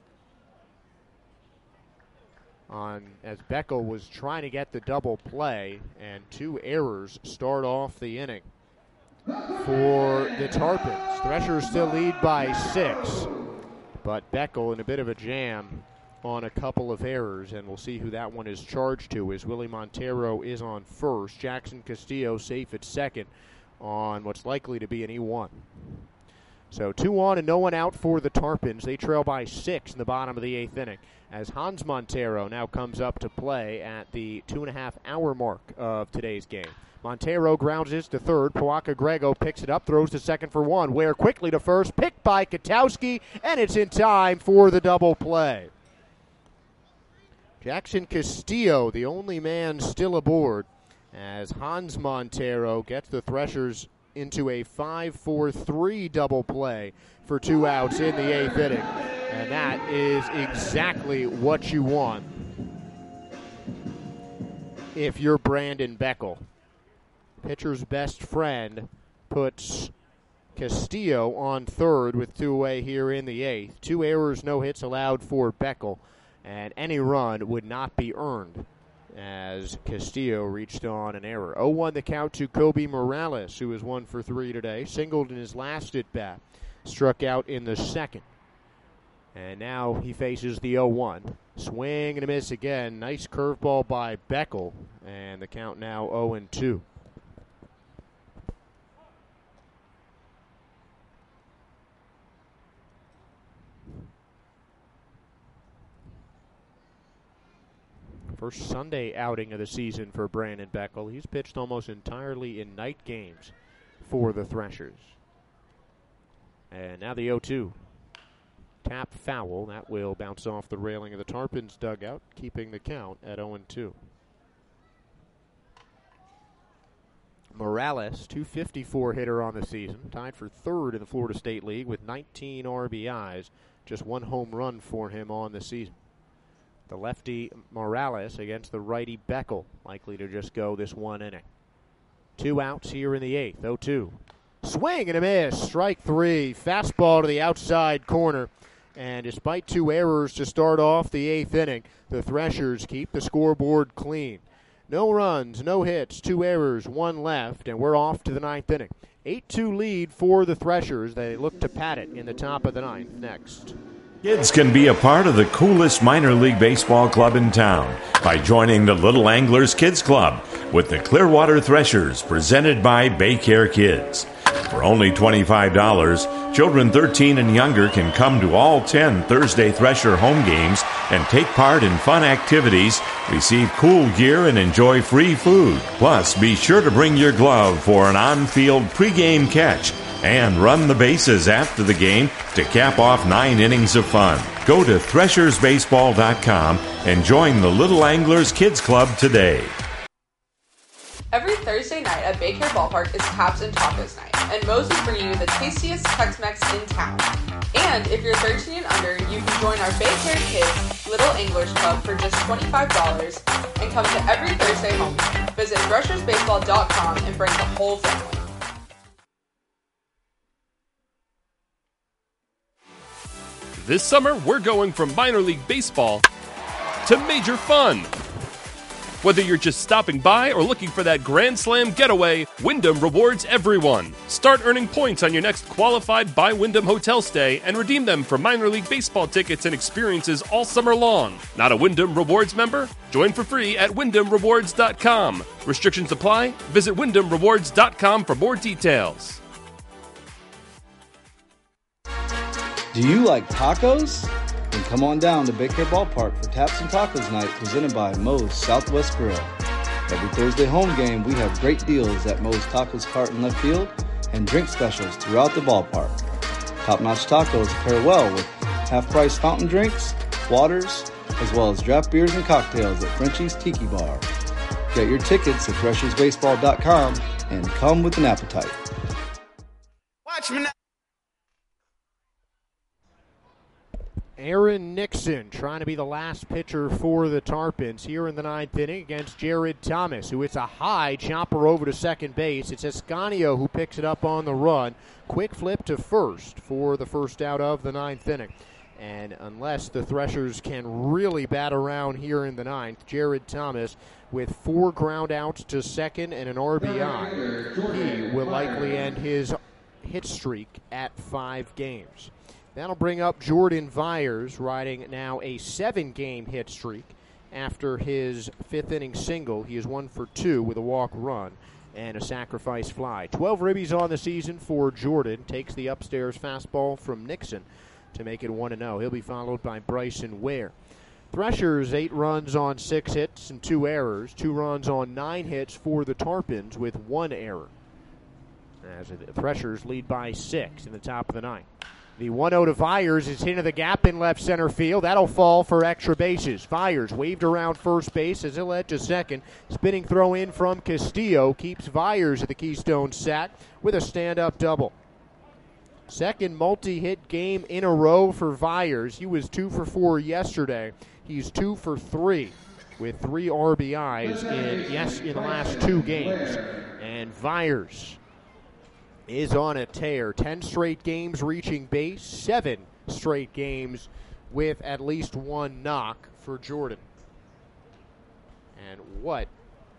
On as Beckel was trying to get the double play, and two errors start off the inning for the Tarpons. Threshers still lead by six, but Beckel in a bit of a jam on a couple of errors, and we'll see who that one is charged to, as Willie Montero is on first. Jackson Castillo safe at second on what's likely to be an E one. So two on and no one out for the Tarpons. They trail by six in the bottom of the eighth inning, as Hans Montero now comes up to play at the two and a half hour mark of today's game. Montero grounds this to third. Pawaka Grego picks it up, throws to second for one. Ware quickly to first, picked by Gutowski, and it's in time for the double play. Jackson Castillo, the only man still aboard, as Hans Montero gets the Threshers into a five four three double play for two outs in the eighth inning. And that is exactly what you want if you're Brandon Beckel. Pitcher's best friend puts Castillo on third with two away here in the eighth. Two errors, no hits allowed for Beckel, and any run would not be earned as Castillo reached on an error. oh one the count to Kobe Morales, who is one for three today. Singled in his last at-bat. Struck out in the second. And now he faces the oh one. Swing and a miss again. Nice curveball by Beckel. And the count now oh and two. First Sunday outing of the season for Brandon Beckel. He's pitched almost entirely in night games for the Threshers. And now the oh two. Tap foul. That will bounce off the railing of the Tarpons dugout, keeping the count at oh and two. Morales, two fifty-four hitter on the season, tied for third in the Florida State League with nineteen R B Is. Just one home run for him on the season. The lefty Morales against the righty Beckel, likely to just go this one inning. Two outs here in the eighth, oh two. Swing and a miss, strike three. Fastball to the outside corner. And despite two errors to start off the eighth inning, the Threshers keep the scoreboard clean. No runs, no hits, two errors, one left, and we're off to the ninth inning. eight two lead for the Threshers. They look to pad it in the top of the ninth next. Kids can be a part of the coolest minor league baseball club in town by joining the Little Anglers Kids Club with the Clearwater Threshers, presented by Baycare Kids. For only twenty-five dollars, children thirteen and younger can come to all ten Thursday Thresher home games and take part in fun activities, receive cool gear, and enjoy free food. Plus, be sure to bring your glove for an on-field pregame catch and run the bases after the game to cap off nine innings of fun. Go to threshers baseball dot com and join the Little Anglers Kids Club today. Every Thursday night at Baycare Ballpark is Caps and Tacos night, and Moe's is bringing you the tastiest Tex-Mex in town. And if you're thirteen and under, you can join our Baycare Kids Little Anglers Club for just twenty-five dollars and come to every Thursday home game. Visit threshers baseball dot com and bring the whole family. This summer, we're going from minor league baseball to major fun. Whether you're just stopping by or looking for that Grand Slam getaway, Wyndham rewards everyone. Start earning points on your next qualified by Wyndham hotel stay and redeem them for minor league baseball tickets and experiences all summer long. Not a Wyndham Rewards member? Join for free at wyndham rewards dot com. Restrictions apply. Visit wyndham rewards dot com for more details. Do you like tacos? Then come on down to Baycare Ballpark for Taps and Tacos Night, presented by Moe's Southwest Grill. Every Thursday home game, we have great deals at Moe's Tacos Cart in left field and drink specials throughout the ballpark. Top-notch tacos pair well with half-price fountain drinks, waters, as well as draft beers and cocktails at Frenchie's Tiki Bar. Get your tickets at threshers baseball dot com and come with an appetite. Watch me now. Aaron Nixon trying to be the last pitcher for the Tarpons here in the ninth inning against Jared Thomas, who hits a high chopper over to second base. It's Escanio who picks it up on the run. Quick flip to first for the first out of the ninth inning. And unless the Threshers can really bat around here in the ninth, Jared Thomas, with four ground outs to second and an R B I, he will likely end his hit streak at five games. That'll bring up Jordan Vyers, riding now a seven-game hit streak after his fifth-inning single. He is one for two with a walk run and a sacrifice fly. twelve ribbies on the season for Jordan. Takes the upstairs fastball from Nixon to make it one and oh. He'll be followed by Bryson Ware. Threshers, eight runs on six hits and two errors. Two runs on nine hits for the Tarpons with one error, as the Threshers lead by six in the top of the ninth. The one oh to Vyers is into the gap in left center field. That'll fall for extra bases. Vyers waved around first base as he'll head to second. Spinning throw in from Castillo keeps Vyers at the Keystone sack with a stand-up double. Second multi-hit game in a row for Vyers. He was two for four yesterday. He's two for three with three R B Is in, yes, in the last two games. And Vyers is on a tear. Ten straight games reaching base, seven straight games with at least one knock for Jordan. And what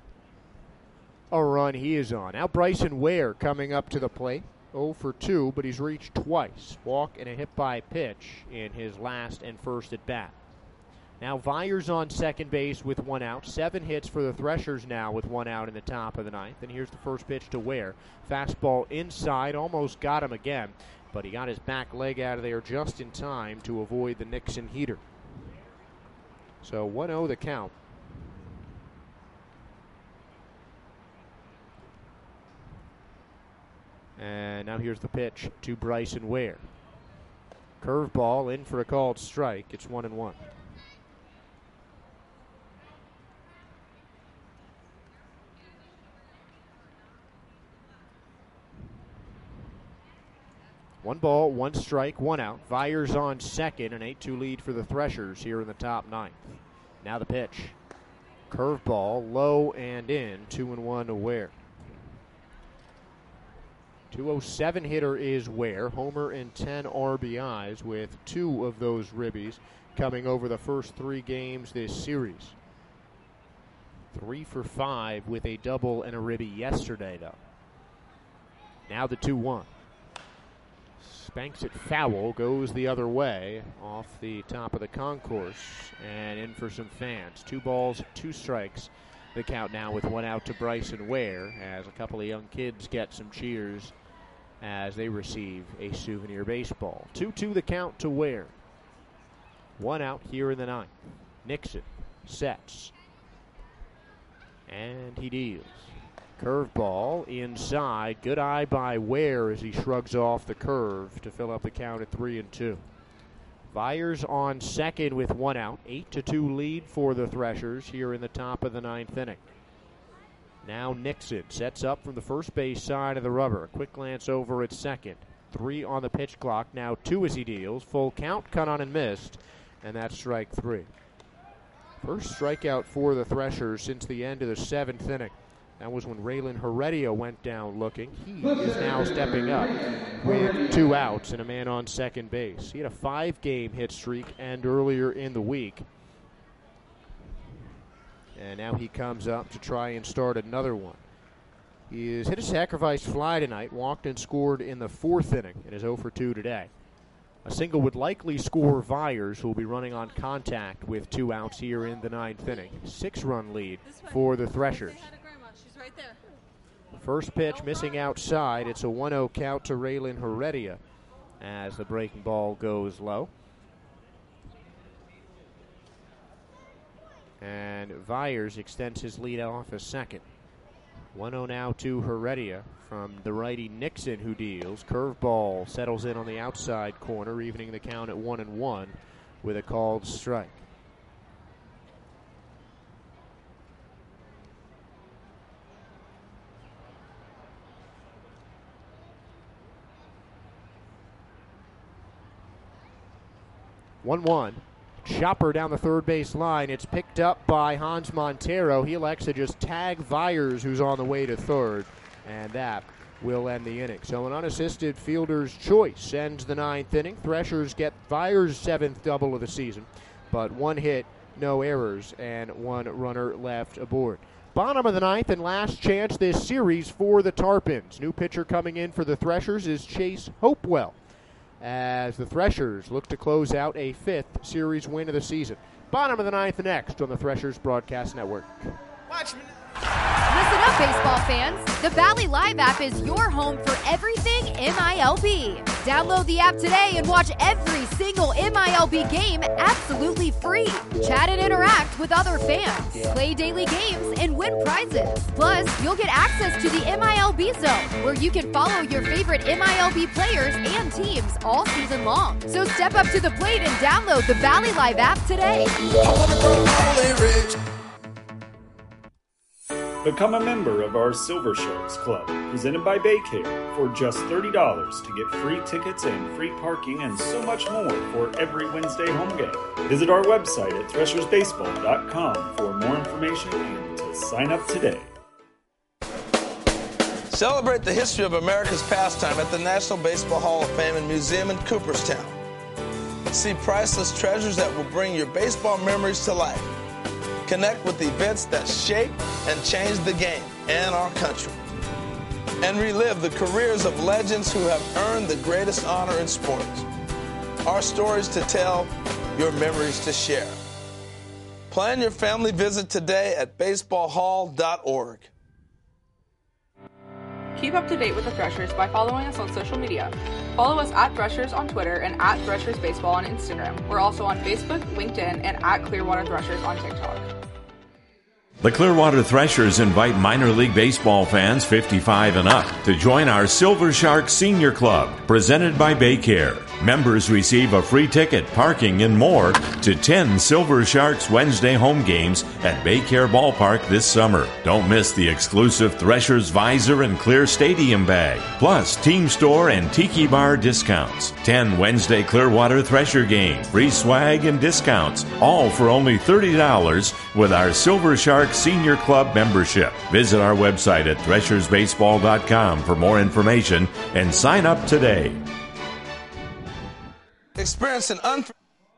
a run he is on. Now Bryson Ware coming up to the plate. oh for two, but he's reached twice. Walk and a hit by pitch in his last and first at bat. Now Vyers on second base with one out. Seven hits for the Threshers now with one out in the top of the ninth. And here's the first pitch to Ware. Fastball inside, almost got him again, but he got his back leg out of there just in time to avoid the Nixon heater. So one oh the count And now here's the pitch to Bryson Ware. Curveball in for a called strike. It's one and one. One ball, one strike, one out. Vyers on second, an eight two lead for the Threshers here in the top ninth. Now the pitch. Curveball, low and in, two and one to Ware. two oh seven hitter is Ware, homer and ten R B Is, with two of those ribbies coming over the first three games this series. Three for five with a double and a ribby yesterday, though. Now the two one. Banks it foul, goes the other way off the top of the concourse and in for some fans. Two balls, two strikes. The count now with one out to Bryson Ware as a couple of young kids get some cheers as they receive a souvenir baseball. two two the count to Ware. One out here in the ninth. Nixon sets. And he deals. Curveball inside. Good eye by Ware as he shrugs off the curve to fill up the count at three and two. Vyers on second with one out. eight to two lead for the Threshers here in the top of the ninth inning. Now Nixon sets up from the first base side of the rubber. A quick glance over at second. Three on the pitch clock. Now two as he deals. Full count, cut on and missed. And that's strike three. First strikeout for the Threshers since the end of the seventh inning. That was when Raylan Heredia went down looking. He is now stepping up with two outs and a man on second base. He had a five-game hit streak and earlier in the week. And now he comes up to try and start another one. He has hit a sacrifice fly tonight, walked and scored in the fourth inning and is oh for two today. A single would likely score Vyers, who will be running on contact with two outs here in the ninth inning. Six-run lead for the Threshers. Right there. First pitch missing outside. It's a one oh count to Raylan Heredia as the breaking ball goes low. And Vyers extends his lead off a second. one oh now to Heredia from the righty Nixon, who deals. Curveball settles in on the outside corner, evening the count at one and one with a called strike. one one. Chopper down the third base line. It's picked up by Hans Montero. He elects to just tag Vyers, who's on the way to third, and that will end the inning. So an unassisted fielder's choice ends the ninth inning. Threshers get Vyers' seventh double of the season, but one hit, no errors, and one runner left aboard. Bottom of the ninth and last chance this series for the Tarpons. New pitcher coming in for the Threshers is Chase Hopewell, as the Threshers look to close out a fifth series win of the season. Bottom of the ninth next on the Threshers Broadcast Network. Watch me. Listen up, baseball fans. The Valley Live app is your home for everything M I L B. Download the app today and watch every single M I L B game absolutely free. Chat and interact with other fans, play daily games, and win prizes. Plus, you'll get access to the M I L B Zone, where you can follow your favorite M I L B players and teams all season long. So step up to the plate and download the Valley Live app today. Become a member of our Silver Sharks Club, presented by Baycare, for just thirty dollars to get free tickets and free parking and so much more for every Wednesday home game. Visit our website at threshers baseball dot com for more information and to sign up today. Celebrate the history of America's pastime at the National Baseball Hall of Fame and Museum in Cooperstown. See priceless treasures that will bring your baseball memories to life. Connect with events that shape and change the game and our country. And relive the careers of legends who have earned the greatest honor in sports. Our stories to tell, your memories to share. Plan your family visit today at baseball hall dot org. Keep up to date with the Threshers by following us on social media. Follow us at Threshers on Twitter and at Threshers Baseball on Instagram. We're also on Facebook, LinkedIn, and at Clearwater Threshers on TikTok. The Clearwater Threshers invite minor league baseball fans fifty-five and up to join our Silver Shark Senior Club, presented by Baycare. Members receive a free ticket, parking, and more to ten Silver Sharks Wednesday home games at Baycare Ballpark this summer. Don't miss the exclusive Threshers Visor and Clear Stadium bag, plus Team Store and Tiki Bar discounts. ten Wednesday Clearwater Thresher games, free swag and discounts, all for only thirty dollars with our Silver Shark Senior Club membership. Visit our website at threshers baseball dot com for more information and sign up today. Experience an unforgettable.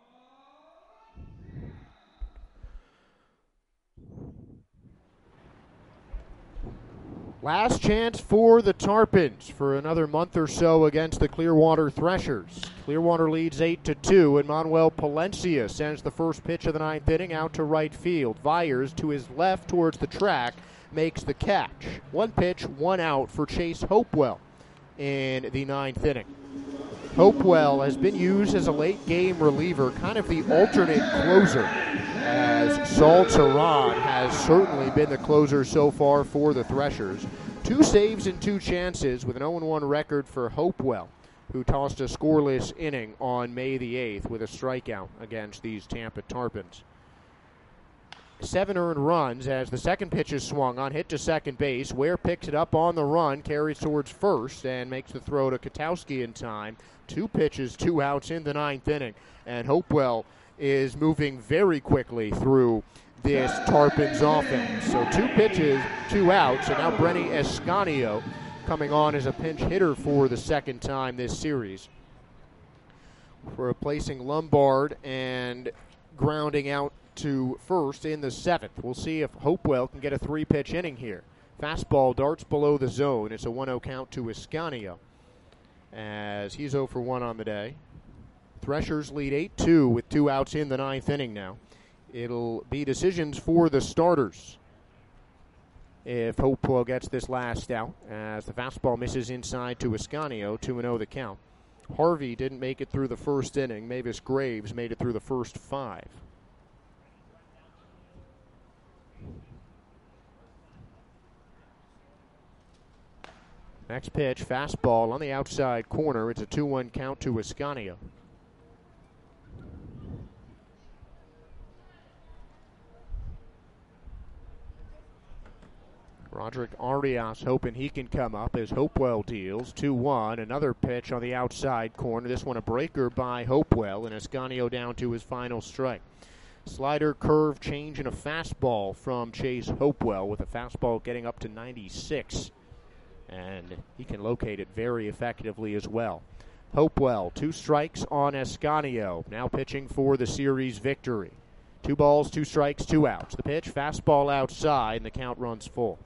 Last chance for the Tarpons for another month or so against the Clearwater Threshers. Clearwater leads eight to two, and Manuel Palencia sends the first pitch of the ninth inning out to right field. Vyers, to his left towards the track, makes the catch. One pitch, one out for Chase Hopewell in the ninth inning. Hopewell has been used as a late-game reliever, kind of the alternate closer, as Saul Teran has certainly been the closer so far for the Threshers. Two saves and two chances with an oh and one record for Hopewell, who tossed a scoreless inning on May the eighth with a strikeout against these Tampa Tarpons. Seven earned runs as the second pitch is swung on, hit to second base. Ware picks it up on the run, carries towards first, and makes the throw to Katowski in time. Two pitches, two outs in the ninth inning, and Hopewell is moving very quickly through this Tarpons offense. So two pitches, two outs, and now Brenny Escanio coming on as a pinch hitter for the second time this series, replacing Lombard and grounding out to first in the seventh. We'll see if Hopewell can get a three-pitch inning here. Fastball darts below the zone. It's a one oh count to Escanio, as he's oh for one on the day. Threshers lead eight two with two outs in the ninth inning now. It'll be decisions for the starters if Hopewell gets this last out, as the fastball misses inside to Escanio, two and oh the count. Harvey didn't make it through the first inning. Mavis Graves made it through the first five. Next pitch, fastball on the outside corner. It's a two one count to Escanio. Roderick Arias hoping he can come up as Hopewell deals. two one, another pitch on the outside corner. This one a breaker by Hopewell, and Escanio down to his final strike. Slider, curve, change, and a fastball from Chase Hopewell, with a fastball getting up to ninety-six. And he can locate it very effectively as well. Hopewell, two strikes on Escanio, now pitching for the series victory. Two balls, two strikes, two outs. The pitch, fastball outside, and the count runs full.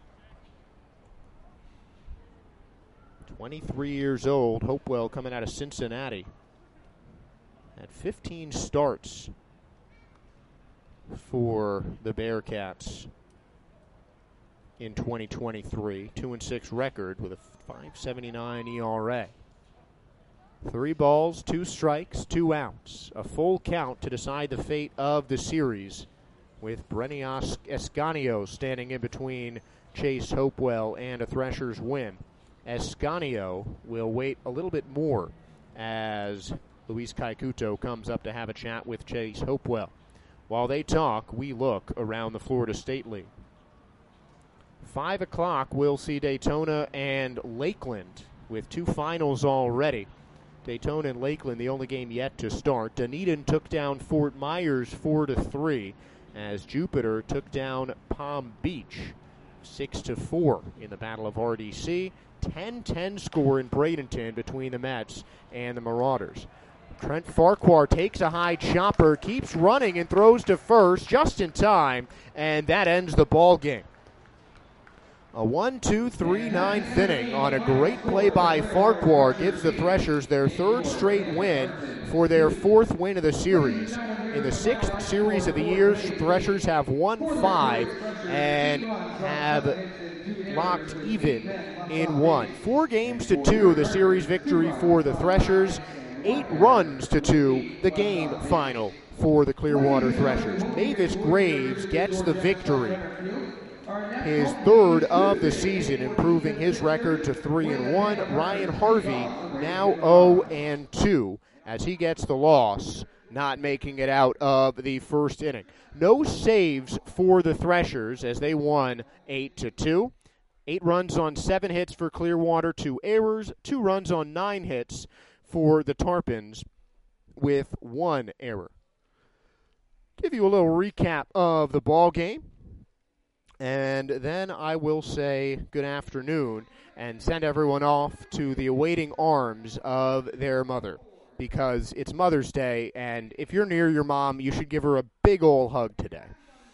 twenty-three years old, Hopewell coming out of Cincinnati. Had fifteen starts for the Bearcats in twenty twenty-three. two and six record with a five seventy-nine E R A. Three balls, two strikes, two outs. A full count to decide the fate of the series, with Brenny Escanio standing in between Chase Hopewell and a Threshers win. Escanio will wait a little bit more as Luis Caikuto comes up to have a chat with Chase Hopewell. While they talk, we look around the Florida State League. Five o'clock, we'll see Daytona and Lakeland with two finals already. Daytona and Lakeland, the only game yet to start. Dunedin took down Fort Myers four to three, as Jupiter took down Palm Beach six to four in the Battle of R D C. ten ten score in Bradenton between the Mets and the Marauders. Trent Farquhar takes a high chopper, keeps running and throws to first just in time, and that ends the ball game. A one two three ninth inning on a great play by Farquhar gives the Threshers their third straight win for their fourth win of the series. In the sixth series of the year, Threshers have won five and have locked even in one. Four games to two, the series victory for the Threshers. Eight runs to two, the game final for the Clearwater Threshers. Mavis Graves gets the victory, his third of the season, improving his record to three and one. Ryan Harvey now oh and two as he gets the loss, not making it out of the first inning. No saves for the Threshers as they won eight to two. Eight runs on seven hits for Clearwater, two errors, two runs on nine hits for the Tarpons with one error. Give you a little recap of the ball game, and then I will say good afternoon and send everyone off to the awaiting arms of their mother, because it's Mother's Day, and if you're near your mom, you should give her a big ol' hug today.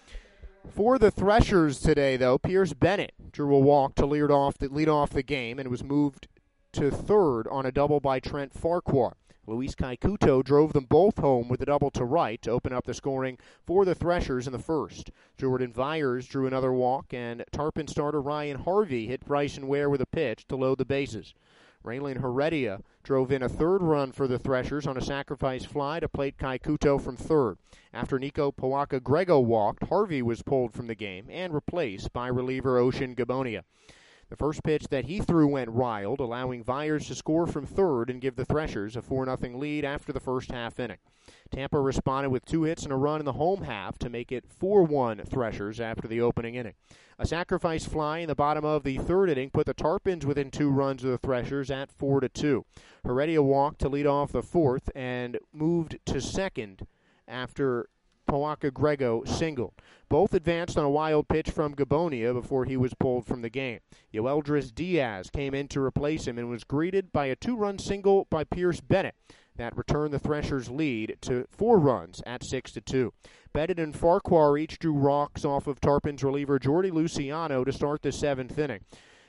For the Threshers today, though, Pierce Bennett drew a walk to lead off the, lead off the game and was moved to third on a double by Trent Farquhar. Luis Kaikuto drove them both home with a double to right to open up the scoring for the Threshers in the first. Jordan Vyers drew another walk, and Tarpon starter Ryan Harvey hit Bryson Ware with a pitch to load the bases. Raylan Heredia drove in a third run for the Threshers on a sacrifice fly to plate Kaikuto from third. After Nico Pawaka-Grego walked, Harvey was pulled from the game and replaced by reliever Ocean Gabonia. The first pitch that he threw went wild, allowing Vyers to score from third and give the Threshers a four nothing lead after the first half inning. Tampa responded with two hits and a run in the home half to make it four one Threshers after the opening inning. A sacrifice fly in the bottom of the third inning put the Tarpons within two runs of the Threshers at four to two. Heredia walked to lead off the fourth and moved to second after Pawaka-Grego singled. Both advanced on a wild pitch from Gabonia before he was pulled from the game. Yoeldris Diaz came in to replace him and was greeted by a two-run single by Pierce Bennett that returned the Threshers' lead to four runs at six to two. Bennett and Farquhar each drew walks off of Tarpons reliever Jordy Luciano to start the seventh inning,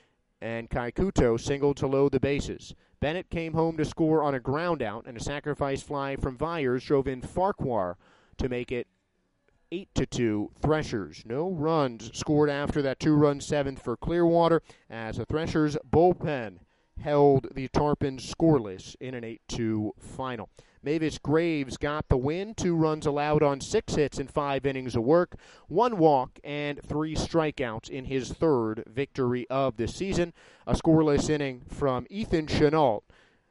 and Kaikuto singled to load the bases. Bennett came home to score on a groundout, and a sacrifice fly from Vyers drove in Farquhar to make it eight to two Threshers. No runs scored after that two-run seventh for Clearwater as the Threshers' bullpen held the Tarpons scoreless in an eight two final. Mavis Graves got the win, two runs allowed on six hits in five innings of work, one walk, and three strikeouts in his third victory of the season. A scoreless inning from Ethan Chenault,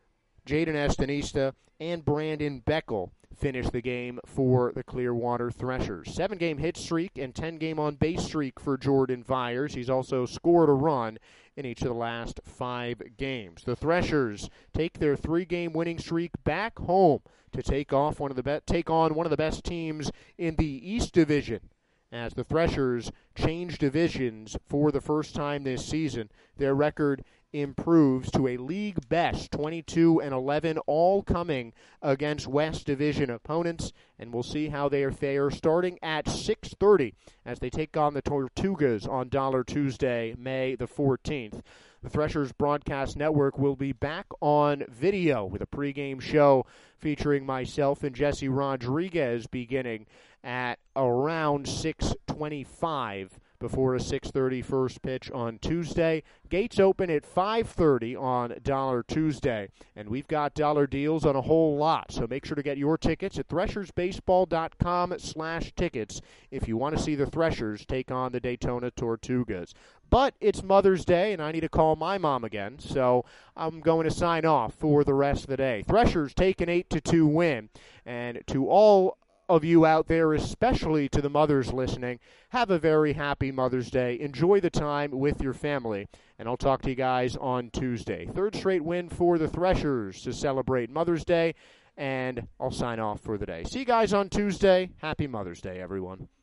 Jaden Estanista, and Brandon Beckel finished the game for the Clearwater Threshers. Seven-game hit streak and ten-game on-base streak for Jordan Vyers. He's also scored a run in each of the last five games. The Threshers take their three-game winning streak back home to take off one of the be- take on one of the best teams in the East Division. As the Threshers change divisions for the first time this season, their record improves to a league best twenty-two and eleven, all coming against West Division opponents, and we'll see how they fare starting at six thirty as they take on the Tortugas on Dollar Tuesday, May the fourteenth. The Threshers Broadcast Network will be back on video with a pregame show featuring myself and Jesse Rodriguez beginning at around six twenty-five before a six thirty first pitch on Tuesday. Gates open at five thirty on Dollar Tuesday, and we've got dollar deals on a whole lot, so make sure to get your tickets at threshersbaseball.com slash tickets if you want to see the Threshers take on the Daytona Tortugas. But it's Mother's Day, and I need to call my mom again, so I'm going to sign off for the rest of the day. Threshers take an eight to two win, and to all of you out there, especially to the mothers listening, have a very happy Mother's Day. Enjoy the time with your family, and I'll talk to you guys on Tuesday. Third straight win for the Threshers to celebrate Mother's Day, and I'll sign off for the day. See you guys on Tuesday. Happy Mother's Day, everyone.